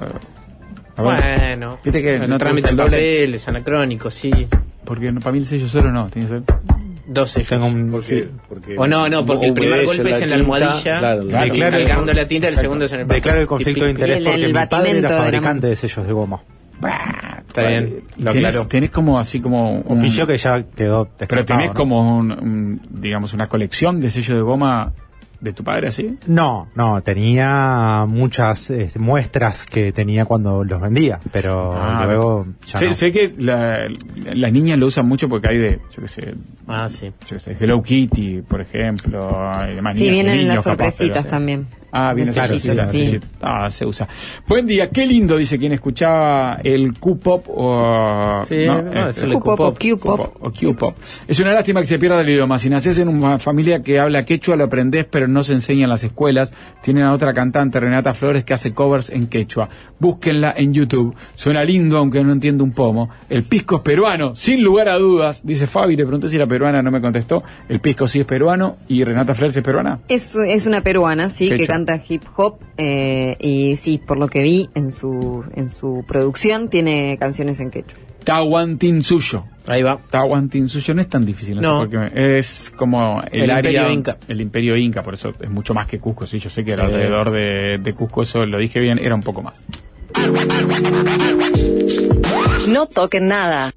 A ver. Bueno, Viste que el no te trámite gusta de el doble. papeles, anacrónicos, sí. Porque no, para mí el sello solo no, tiene que ser... Dos sellos. Tengo un- Sí. sí, porque- O no, no, porque el primer Obedece golpe la es en la tinta, almohadilla, claro, claro, declaro- cargando la tinta, el segundo es en el papel. Declaro el conflicto de interés El- porque el mi padre batimento era de la fabricante mano. de sellos de goma. Está bien, lo tenés, aclaró. tenés como así como... un- Oficio que ya quedó descartado. Pero tenés ¿no? como, un, un, digamos, una colección de sellos de goma de tu padre, ¿así? No, no, tenía muchas eh, muestras que tenía cuando los vendía, pero Ah, luego ya sé, no. sé que la- las niñas lo usan mucho porque hay de, yo qué sé, Ah, sí. yo qué sé, Hello Kitty, por ejemplo, y demás. Sí, niñas y vienen niños, las capaz, sorpresitas pero- también. Ah, viene Los sorpresita, sellitos, sí. sí. Ah, se usa. Buen día, qué lindo, dice quien escuchaba el Q-Pop o... Sí, no, es el Q-Pop o Q-Pop. Q-Pop. o Q-Pop. Es una lástima que se pierda el idioma. Si naces en una familia que habla quechua, lo aprendés, pero no se enseña en las escuelas. Tienen a otra cantante, Renata Flores, que hace covers en quechua. Búsquenla en YouTube. Suena lindo, aunque no entiendo un pomo. El pisco es peruano, sin lugar a dudas. Dice Fabi, le pregunté si era peruana, no me contestó. El pisco sí es peruano y Renata Flores es peruana. Es, es una peruana, sí, Quechua. que canta hip hop eh, y sí, por lo que vi en su en su producción tiene canciones en quechua. Tahuantinsuyo. Ahí va. Tahuantinsuyo no es tan difícil, no, No. sé por qué me- es como el, El área, Imperio Inca. el Imperio Inca, por eso es mucho más que Cusco, sí, yo sé que era Sí. alrededor de, de Cusco, eso lo dije bien, era un poco más. No toquen nada.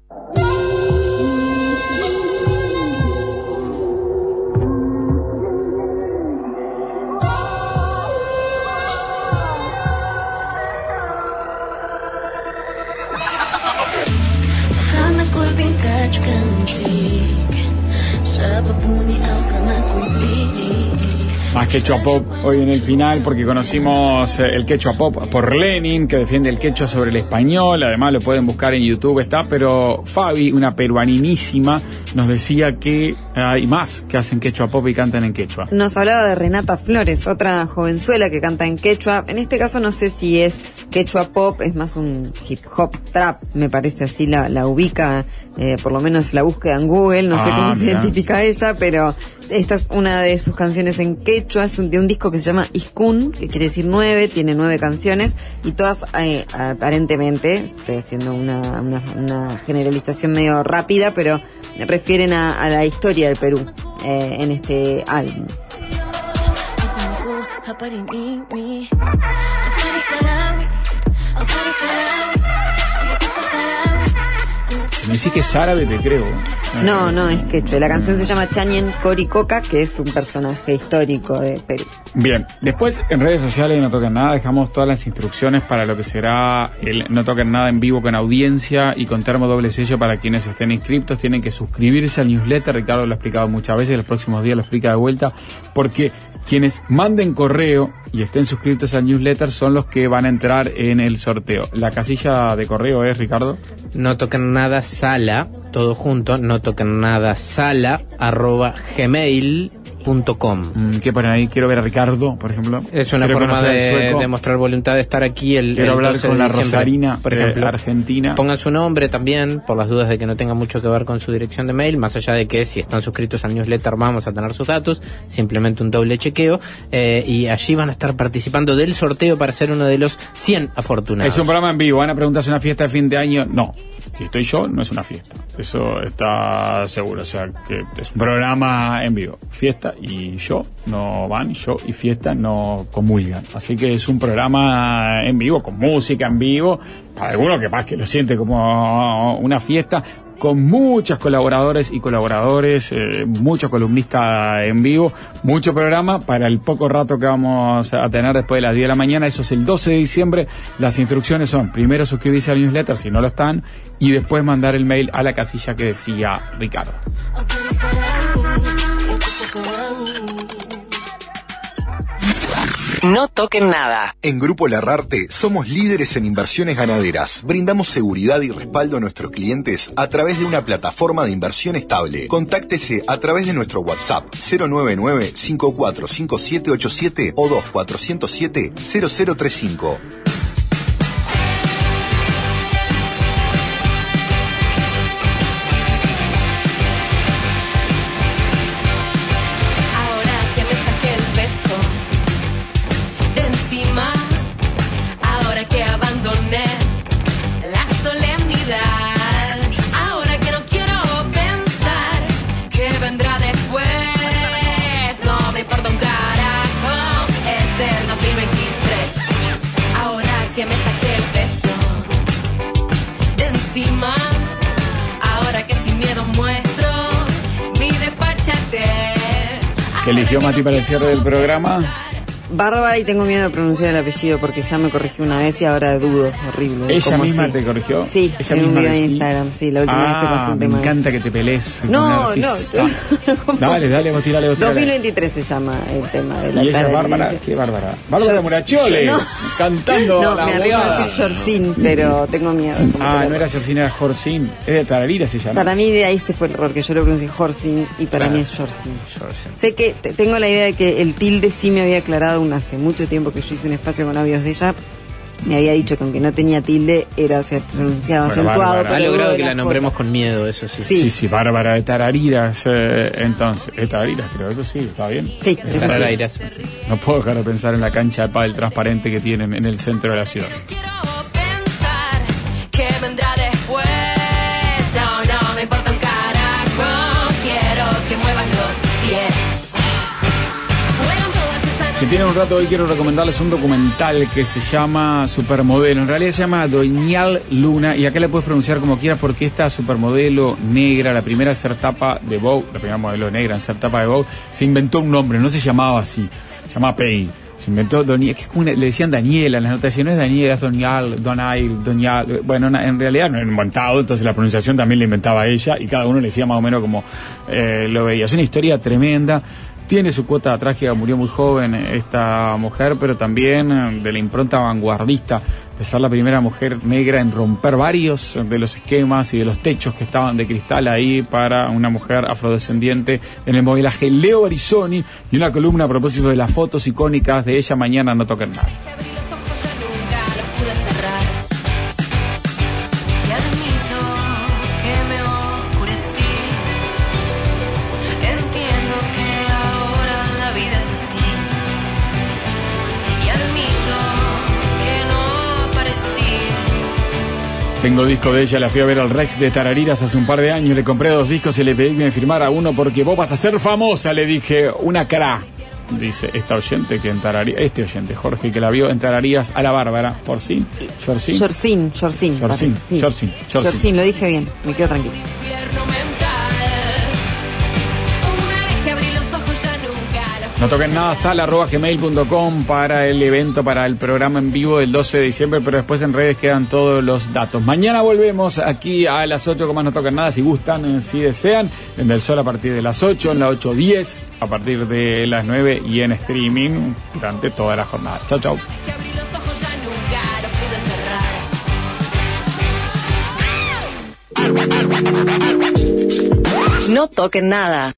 Kana ko'y bingkaj kantik Sa babuni au kana ko'y biig Más quechua pop hoy en el final porque conocimos eh, el quechua pop por Lenin, que defiende el quechua sobre el español. Además lo pueden buscar en YouTube, está. Pero Fabi, una peruaninísima, nos decía que hay más que hacen quechua pop y cantan en quechua. Nos hablaba de Renata Flores, otra jovenzuela que canta en quechua. En este caso no sé si es quechua pop, es más un hip hop trap, me parece así la, la ubica, eh, por lo menos la búsqueda en Google, no sé Ah, cómo se mirá. identifica ella, pero esta es una de sus canciones en quechua, es un, de un disco que se llama Iskun, que quiere decir nueve, tiene nueve canciones y todas eh, aparentemente, estoy haciendo una, una, una generalización medio rápida, pero refieren a, a la historia del Perú eh, en este álbum. Ko haparinimi Hapari sarami Hapari sarami Hapari sarami Si me decís que es árabe, te creo. No, no, es quechua. La canción se llama Chanyen Coricoca, que es un personaje histórico de Perú. Bien, después en redes sociales de No Toquen Nada dejamos todas las instrucciones para lo que será el No Toquen Nada en vivo con audiencia y con termo doble sello para quienes estén inscriptos. Tienen que suscribirse al newsletter, Ricardo lo ha explicado muchas veces, los próximos días lo explica de vuelta, porque quienes manden correo y estén suscritos al newsletter son los que van a entrar en el sorteo. La casilla de correo es, Ricardo. No toquen nada sala, todo junto, no toquen nada sala, arroba gmail punto com. Mm, ¿Qué ponen ahí? Quiero ver a Ricardo, por ejemplo. Es una Quiero forma de, de, de mostrar voluntad de estar aquí el Quiero el hablar doce con de la diciembre, Rosarina, por ejemplo. eh, Argentina. Pongan su nombre también, por las dudas de que no tenga mucho que ver con su dirección de mail, más allá de que si están suscritos al newsletter vamos a tener sus datos, simplemente un doble chequeo, eh, y allí van a estar participando del sorteo para ser uno de los cien afortunados. Es un programa en vivo. ¿Van a preguntarse una fiesta de fin de año? No. Si estoy yo, no es una fiesta. Eso está seguro. O sea, que es un programa en vivo. Fiesta y yo no van, yo y fiesta no comulgan. Así que es un programa en vivo, con música en vivo. Para algunos que más que lo siente como una fiesta, con muchos colaboradores y colaboradores, eh, muchos columnistas en vivo, mucho programa para el poco rato que vamos a tener después de las diez de la mañana. Eso es el doce de diciembre. Las instrucciones son: primero suscribirse al newsletter si no lo están, y después mandar el mail a la casilla que decía Ricardo. No toquen nada. En Grupo Larrarte somos líderes en inversiones ganaderas. Brindamos seguridad y respaldo a nuestros clientes a través de una plataforma de inversión estable. Contáctese a través de nuestro WhatsApp cero nueve nueve, cinco cuatro cinco siete ocho siete o dos cuatro cero siete, cero cero tres cinco. Que me saqué el peso de encima, ahora que sin miedo muestro mi desfachatez. ¿Qué eligió Mati para el cierre del programa? Bárbara, y tengo miedo de pronunciar el apellido porque ya me corrigió una vez y ahora dudo. Horrible. ¿Ella misma sí. te corrigió? Sí, ¿Ella en un misma video de sí? Instagram, sí, la última ah, vez que pasé un me tema. encanta de que te pelees con No, un no. artista. Dale, dale, vos tirale, vos tirale. dos mil veintitrés se llama el tema de la ¿Y ella es Bárbara? tarde. ¿Qué Bárbara? Bárbara Yo- Murachole, no. cantando No, la me arriesgo a abogada. decir Jorcín, pero tengo miedo. como Ah, que no lo- era Jorcín, era Jorcín. Es de Tararira se llama. Para mí de ahí se fue el error, que yo lo pronuncié Jorcín y para Claro. mí es Jorcín. Sé que te- tengo la idea de que el tilde sí me había aclarado un hace mucho tiempo que yo hice un espacio con audios de ella. Me había dicho que aunque no tenía tilde, era se pronunciaba Bueno, acentuado. Bárbara. Ha pero logrado dudo de que la las nombremos fotos. con miedo, eso sí. Sí, sí, Bárbara de Tarariras, eh, entonces, de Tarariras creo, eso sí, está bien. Sí, Es eso sí. Tarariras. Sí. No puedo dejar de pensar en la cancha de pádel transparente que tienen en el centro de la ciudad. ¿Qué vendrá después? No, no me importa un carajo. Quiero que muevas los pies. Fueron todas esas Si tienen un rato hoy quiero recomendarles un documental que se llama Supermodelo. En realidad se llama Doñal Luna y acá le puedes pronunciar como quieras porque esta supermodelo negra, la primera en ser tapa de Vogue, la primera modelo negra en ser tapa de Vogue, se inventó un nombre, no se llamaba así, se llamaba Pei. Se inventó Doñal, que es como una- le decían Daniela en las notaciones, no es Daniela, es Doñal, Donail, Doñal. Bueno, na- en realidad no era inventado, entonces la pronunciación también la inventaba ella y cada uno le decía más o menos como eh, lo veía. Es una historia tremenda. Tiene su cuota trágica, murió muy joven esta mujer, pero también eh, de la impronta vanguardista, de ser la primera mujer negra en romper varios de los esquemas y de los techos que estaban de cristal ahí para una mujer afrodescendiente en el modelaje. Leo Barizoni y una columna a propósito de las fotos icónicas de ella, mañana no toquen nada. abrí los ojos ya nunca los pude cerrar. Y admito que me oscurecí. Entiendo que ahora la vida es así. Y admito que no aparecí. Tengo disco de ella, la fui a ver al Rex de Tarariras hace un par de años, le compré dos discos y le pedí que me firmara uno porque vos vas a ser famosa, le dije, una cara. Dice esta oyente que en Tarariras, este oyente, Jorge, que la vio en Tarariras a la Bárbara, por sí, Jorcín. Jorcín, Jorcín. Jorcín, parece, sí. Jorcín, Jorcín. Jorcín, lo dije bien, me quedo tranquilo. Una vez que abrí los ojos ya nunca los No toquen nada, sala arroba gmail punto com para el evento, para el programa en vivo del doce de diciembre, pero después en redes quedan todos los datos. Mañana volvemos aquí a las ocho con más No Toquen Nada, si gustan, eh, si desean, en Del Sol a partir de las ocho, en la ocho diez, a partir de las nueve y en streaming durante toda la jornada. Chau, chau. que abrí los ojos ya nunca los pude cerrar. No toquen nada.